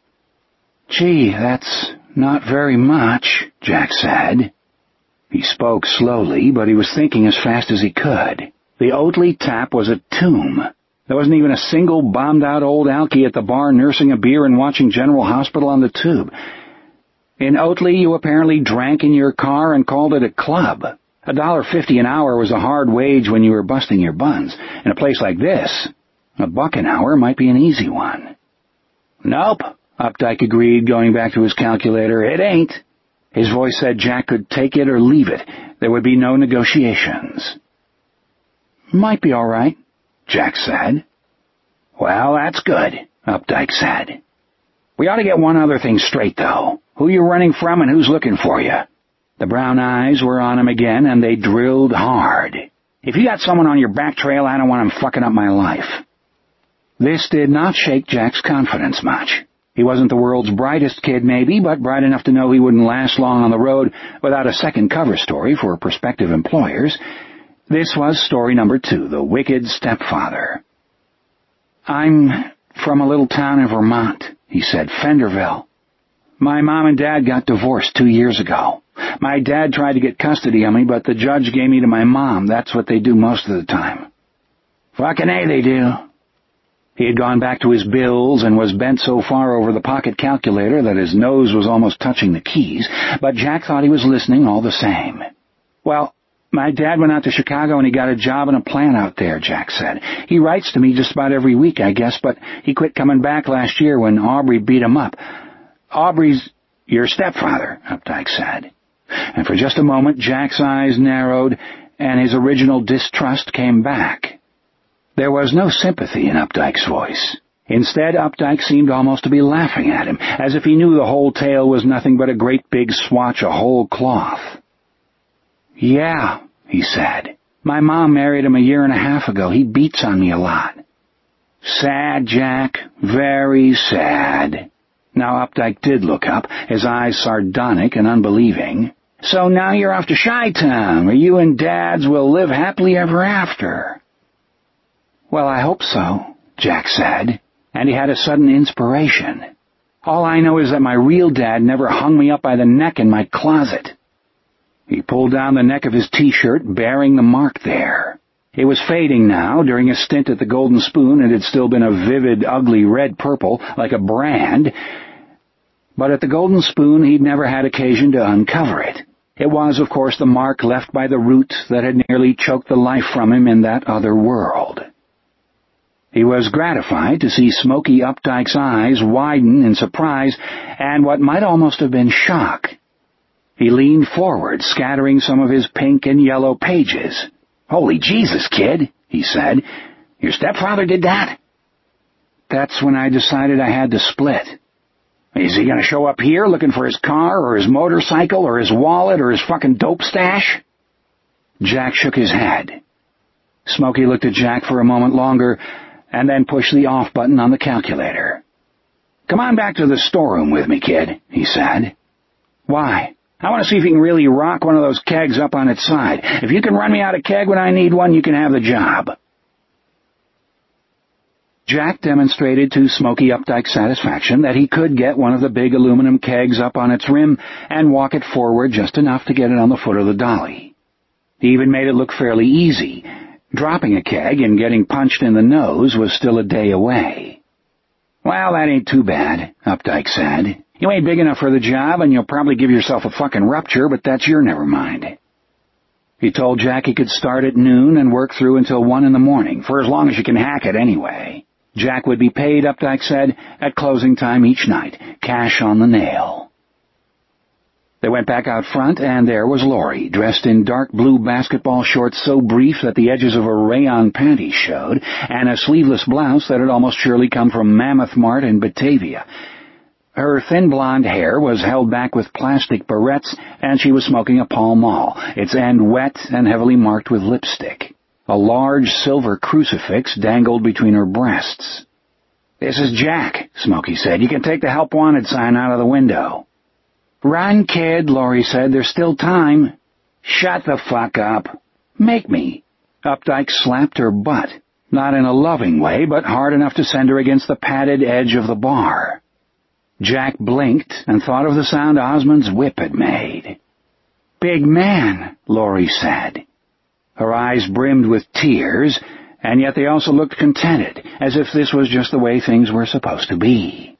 Speaker 1: "Gee, that's not very much," Jack said. He spoke slowly, but he was thinking as fast as he could. The Oatley tap was a tomb. There wasn't even a single bombed-out old alky at the bar nursing a beer and watching General Hospital on the tube. In Oatley, you apparently drank in your car and called it a club. $1.50 an hour was a hard wage when you were busting your buns. In a place like this, $1 an hour might be an easy one. "Nope," Updike agreed, going back to his calculator. "It ain't." His voice said Jack could take it or leave it. There would be no negotiations. "Might be all right," Jack said. "Well, that's good," Updike said. "We ought to get one other thing straight, though. Who you running from and who's looking for you?" The brown eyes were on him again, and they drilled hard. "If you got someone on your back trail, I don't want him fucking up my life." This did not shake Jack's confidence much. He wasn't the world's brightest kid, maybe, but bright enough to know he wouldn't last long on the road without a second cover story for prospective employers. This was story number 2, The Wicked Stepfather. "I'm from a little town in Vermont," he said, "Fenderville. My mom and dad got divorced 2 years ago. My dad tried to get custody of me, but the judge gave me to my mom. That's what they do most of the time." "Fucking A, they do." He had gone back to his bills and was bent so far over the pocket calculator that his nose was almost touching the keys, but Jack thought he was listening all the same. "Well, my dad went out to Chicago and he got a job in a plant out there," Jack said. "He writes to me just about every week, I guess, but he quit coming back last year when Aubrey beat him up." "Aubrey's your stepfather," Updike said. And for just a moment Jack's eyes narrowed and his original distrust came back. There was no sympathy in Updike's voice. Instead, Updike seemed almost to be laughing at him, as if he knew the whole tale was nothing but a great big swatch of whole cloth. "Yeah," he said. "My mom married him 1.5 years ago. He beats on me a lot." "Sad, Jack. Very sad." Now Updike did look up, his eyes sardonic and unbelieving. "So now you're off to Chi-Town, where you and Dads will live happily ever after." "Well, I hope so," Jack said, and he had a sudden inspiration. "All I know is that my real dad never hung me up by the neck in my closet." He pulled down the neck of his T-shirt, bearing the mark there. It was fading now. During a stint at the Golden Spoon, it had still been a vivid, ugly red-purple, like a brand. But at the Golden Spoon, he'd never had occasion to uncover it. It was, of course, the mark left by the root that had nearly choked the life from him in that other world. He was gratified to see Smoky Updike's eyes widen in surprise and what might almost have been shock. He leaned forward, scattering some of his pink and yellow pages. "Holy Jesus, kid," he said. "Your stepfather did that?" "That's when I decided I had to split." "Is he going to show up here looking for his car or his motorcycle or his wallet or his fucking dope stash?" Jack shook his head. Smoky looked at Jack for a moment longer and then pushed the off button on the calculator. "Come on back to the storeroom with me, kid," he said. "Why?" "I want to see if you can really rock one of those kegs up on its side. If you can run me out a keg when I need one, you can have the job." Jack demonstrated to Smoky Updike's satisfaction that he could get one of the big aluminum kegs up on its rim and walk it forward just enough to get it on the foot of the dolly. He even made it look fairly easy. Dropping a keg and getting punched in the nose was still a day away. "Well, that ain't too bad," Updike said. "You ain't big enough for the job, and you'll probably give yourself a fucking rupture, but that's your never mind." He told Jack he could start at noon and work through until 1 in the morning, for as long as you can hack it anyway. Jack would be paid, Updike said, at closing time each night, cash on the nail. They went back out front, and there was Laurie, dressed in dark blue basketball shorts so brief that the edges of her rayon panties showed, and a sleeveless blouse that had almost surely come from Mammoth Mart in Batavia. Her thin blonde hair was held back with plastic barrettes, and she was smoking a Pall Mall, its end wet and heavily marked with lipstick. A large silver crucifix dangled between her breasts. "This is Jack," Smokey said. "You can take the help wanted sign out of the window." "Run, kid," Laurie said. "There's still time." "Shut the fuck up." "Make me." Updike slapped her butt, not in a loving way, but hard enough to send her against the padded edge of the bar. Jack blinked and thought of the sound Osmond's whip had made. "Big man," Laurie said. Her eyes brimmed with tears, and yet they also looked contented, as if this was just the way things were supposed to be.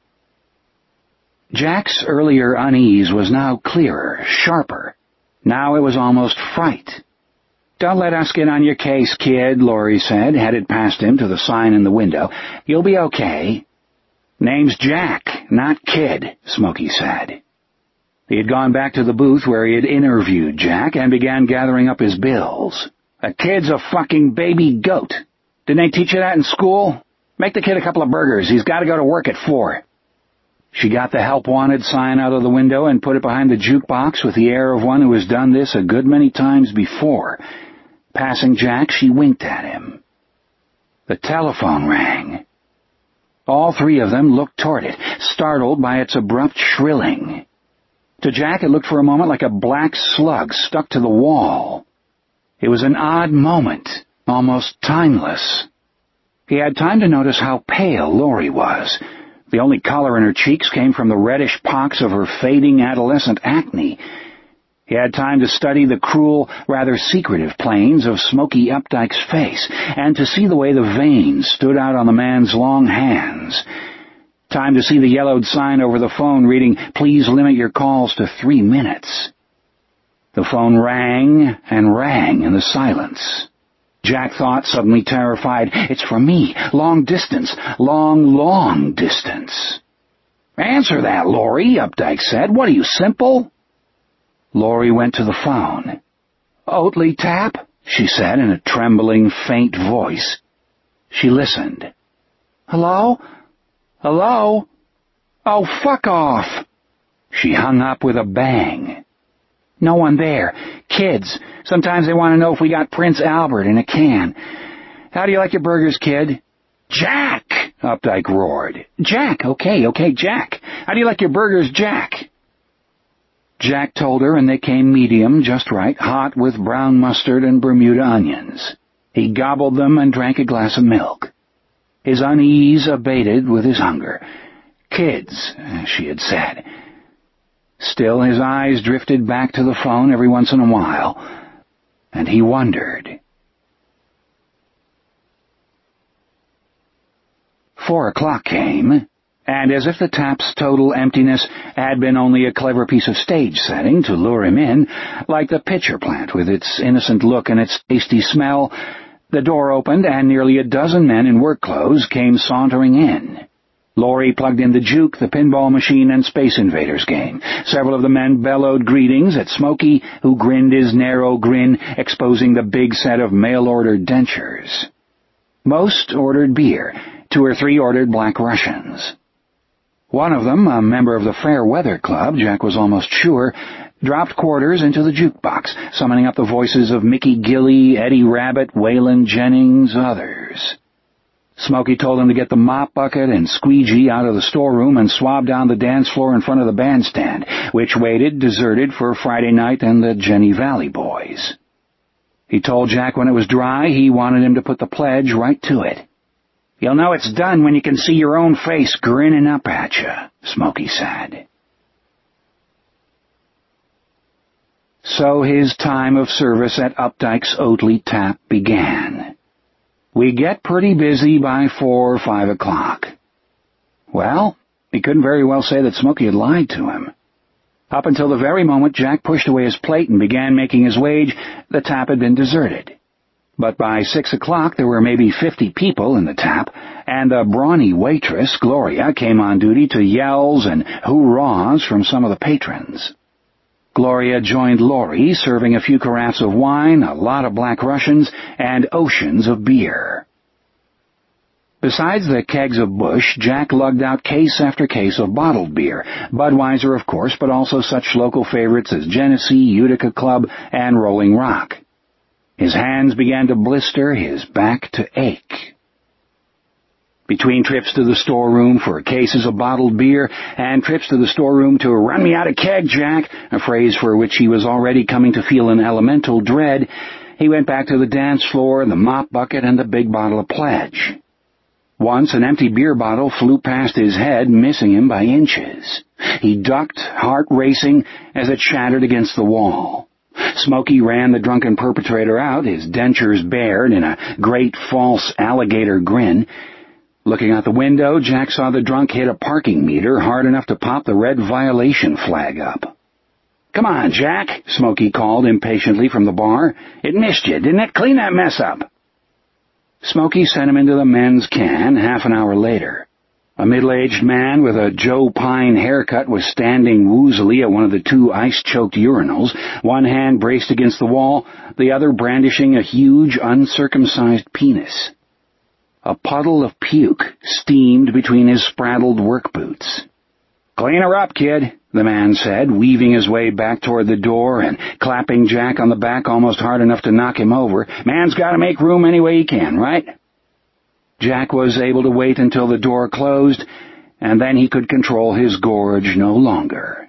Speaker 1: Jack's earlier unease was now clearer, sharper. Now it was almost fright. "Don't let us get on your case, kid," Laurie said, headed past him to the sign in the window. "You'll be okay." "Name's Jack, not Kid," Smokey said. He had gone back to the booth where he had interviewed Jack and began gathering up his bills. "A kid's a fucking baby goat. Didn't they teach you that in school? Make the kid a couple of burgers. He's got to go to work at 4. She got the help wanted sign out of the window and put it behind the jukebox with the air of one who has done this a good many times before. Passing Jack, she winked at him. The telephone rang. All three of them looked toward it, startled by its abrupt shrilling. To Jack, it looked for a moment like a black slug stuck to the wall. It was an odd moment, almost timeless. He had time to notice how pale Laurie was. The only color in her cheeks came from the reddish pocks of her fading adolescent acne. He had time to study the cruel, rather secretive planes of Smokey Updike's face, and to see the way the veins stood out on the man's long hands. Time to see the yellowed sign over the phone reading, "Please limit your calls to 3 minutes." The phone rang and rang in the silence. Jack thought, suddenly terrified, "It's for me. Long distance. Long distance." "Answer that, Laurie," Updike said. "What are you, simple?" Laurie went to the phone. "Oatly Tap," she said in a trembling, faint voice. She listened. "Hello? Hello? Oh, fuck off!" She hung up with a bang. "No one there. Kids. Sometimes they want to know if we got Prince Albert in a can. How do you like your burgers, kid?" "Jack!" Updike roared. "Jack, okay, Jack. How do you like your burgers, Jack?" Jack told her, and they came medium, just right, hot with brown mustard and Bermuda onions. He gobbled them and drank a glass of milk. His unease abated with his hunger. "Kids," she had said. Still, his eyes drifted back to the phone every once in a while, and he wondered. 4 o'clock came, and as if the Tap's total emptiness had been only a clever piece of stage setting to lure him in, like the pitcher plant with its innocent look and its tasty smell, the door opened and nearly a dozen men in work clothes came sauntering in. Laurie plugged in the juke, the pinball machine, and Space Invaders game. Several of the men bellowed greetings at Smokey, who grinned his narrow grin, exposing the big set of mail-order dentures. Most ordered beer. 2 or 3 ordered Black Russians. One of them, a member of the Fair Weather Club, Jack was almost sure, dropped quarters into the jukebox, summoning up the voices of Mickey Gilley, Eddie Rabbit, Waylon Jennings, others. Smokey told him to get the mop bucket and squeegee out of the storeroom and swab down the dance floor in front of the bandstand, which waited, deserted, for Friday night and the Jenny Valley Boys. He told Jack when it was dry he wanted him to put the pledge right to it. "You'll know it's done when you can see your own face grinning up at you," Smokey said. So his time of service at Updike's Oatly Tap began. "We get pretty busy by 4 or 5 o'clock. Well, he couldn't very well say that Smokey had lied to him. Up until the very moment Jack pushed away his plate and began making his wage, the tap had been deserted. But by 6 o'clock there were maybe 50 people in the tap, and the brawny waitress, Gloria, came on duty to yells and hurrahs from some of the patrons. Gloria joined Laurie, serving a few carafes of wine, a lot of Black Russians, and oceans of beer. Besides the kegs of Busch, Jack lugged out case after case of bottled beer, Budweiser, of course, but also such local favorites as Genesee, Utica Club, and Rolling Rock. His hands began to blister, his back to ache. Between trips to the storeroom for cases of bottled beer and trips to the storeroom to "run me out a keg, Jack," a phrase for which he was already coming to feel an elemental dread, he went back to the dance floor, the mop bucket, and the big bottle of Pledge. Once an empty beer bottle flew past his head, missing him by inches. He ducked, heart racing, as it shattered against the wall. Smokey ran the drunken perpetrator out, his dentures bared in a great false alligator grin. Looking out the window, Jack saw the drunk hit a parking meter hard enough to pop the red violation flag up. "Come on, Jack," Smokey called impatiently from the bar. "It missed you, didn't it? Clean that mess up." Smokey sent him into the men's can half an hour later. A middle-aged man with a Joe Pine haircut was standing woozily at one of the two ice-choked urinals, one hand braced against the wall, the other brandishing a huge, uncircumcised penis. A puddle of puke steamed between his spraddled work boots. "Clean her up, kid," the man said, weaving his way back toward the door and clapping Jack on the back almost hard enough to knock him over. "Man's got to make room any way he can, right?" Jack was able to wait until the door closed, and then he could control his gorge no longer.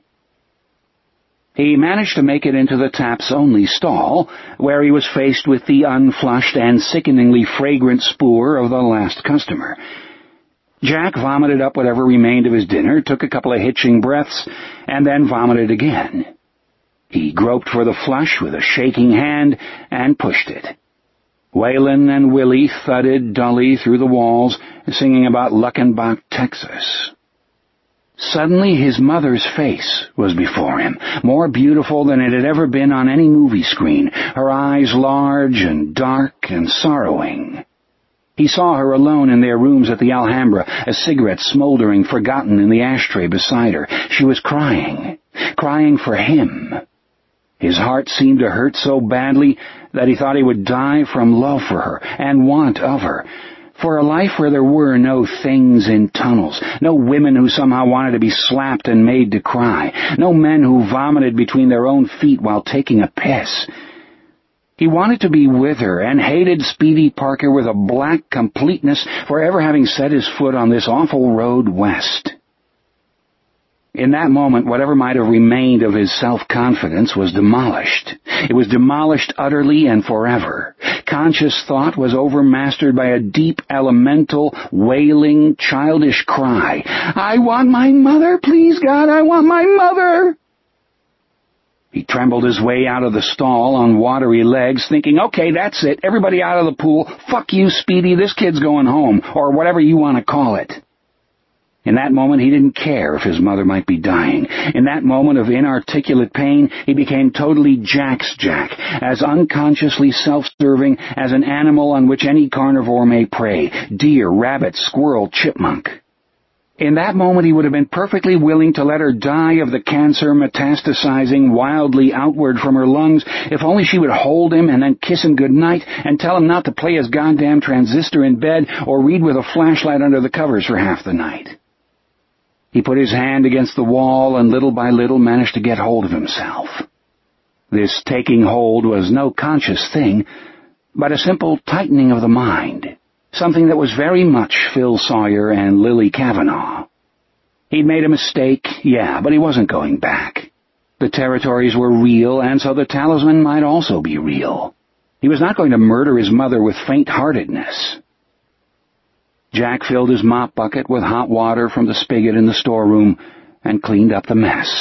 Speaker 1: He managed to make it into the tap's only stall, where he was faced with the unflushed and sickeningly fragrant spoor of the last customer. Jack vomited up whatever remained of his dinner, took a couple of hitching breaths, and then vomited again. He groped for the flush with a shaking hand and pushed it. Waylon and Willie thudded dully through the walls, singing about Luckenbach, Texas. Suddenly his mother's face was before him, more beautiful than it had ever been on any movie screen, her eyes large and dark and sorrowing. He saw her alone in their rooms at the Alhambra, a cigarette smoldering forgotten in the ashtray beside her. She was crying for him. His heart seemed to hurt so badly that he thought he would die from love for her and want of her, for a life where there were no things in tunnels, no women who somehow wanted to be slapped and made to cry, no men who vomited between their own feet while taking a piss. He wanted to be with her and hated Speedy Parker with a black completeness for ever having set his foot on this awful road west. In that moment, whatever might have remained of his self-confidence was demolished. It was demolished utterly and forever. Conscious thought was overmastered by a deep, elemental, wailing, childish cry. "I want my mother, please God, I want my mother!" He trembled his way out of the stall on watery legs, thinking, "Okay, that's it. Everybody out of the pool. Fuck you, Speedy. This kid's going home," or whatever you want to call it. In that moment, he didn't care if his mother might be dying. In that moment of inarticulate pain, he became totally Jack's Jack, as unconsciously self-serving as an animal on which any carnivore may prey, deer, rabbit, squirrel, chipmunk. In that moment, he would have been perfectly willing to let her die of the cancer metastasizing wildly outward from her lungs, if only she would hold him and then kiss him goodnight and tell him not to play his goddamn transistor in bed or read with a flashlight under the covers for half the night. He put his hand against the wall and little by little managed to get hold of himself. This taking hold was no conscious thing, but a simple tightening of the mind, something that was very much Phil Sawyer and Lily Kavanaugh. He'd made a mistake, yeah, but he wasn't going back. The territories were real, and so the talisman might also be real. He was not going to murder his mother with faint-heartedness. Jack filled his mop bucket with hot water from the spigot in the storeroom and cleaned up the mess.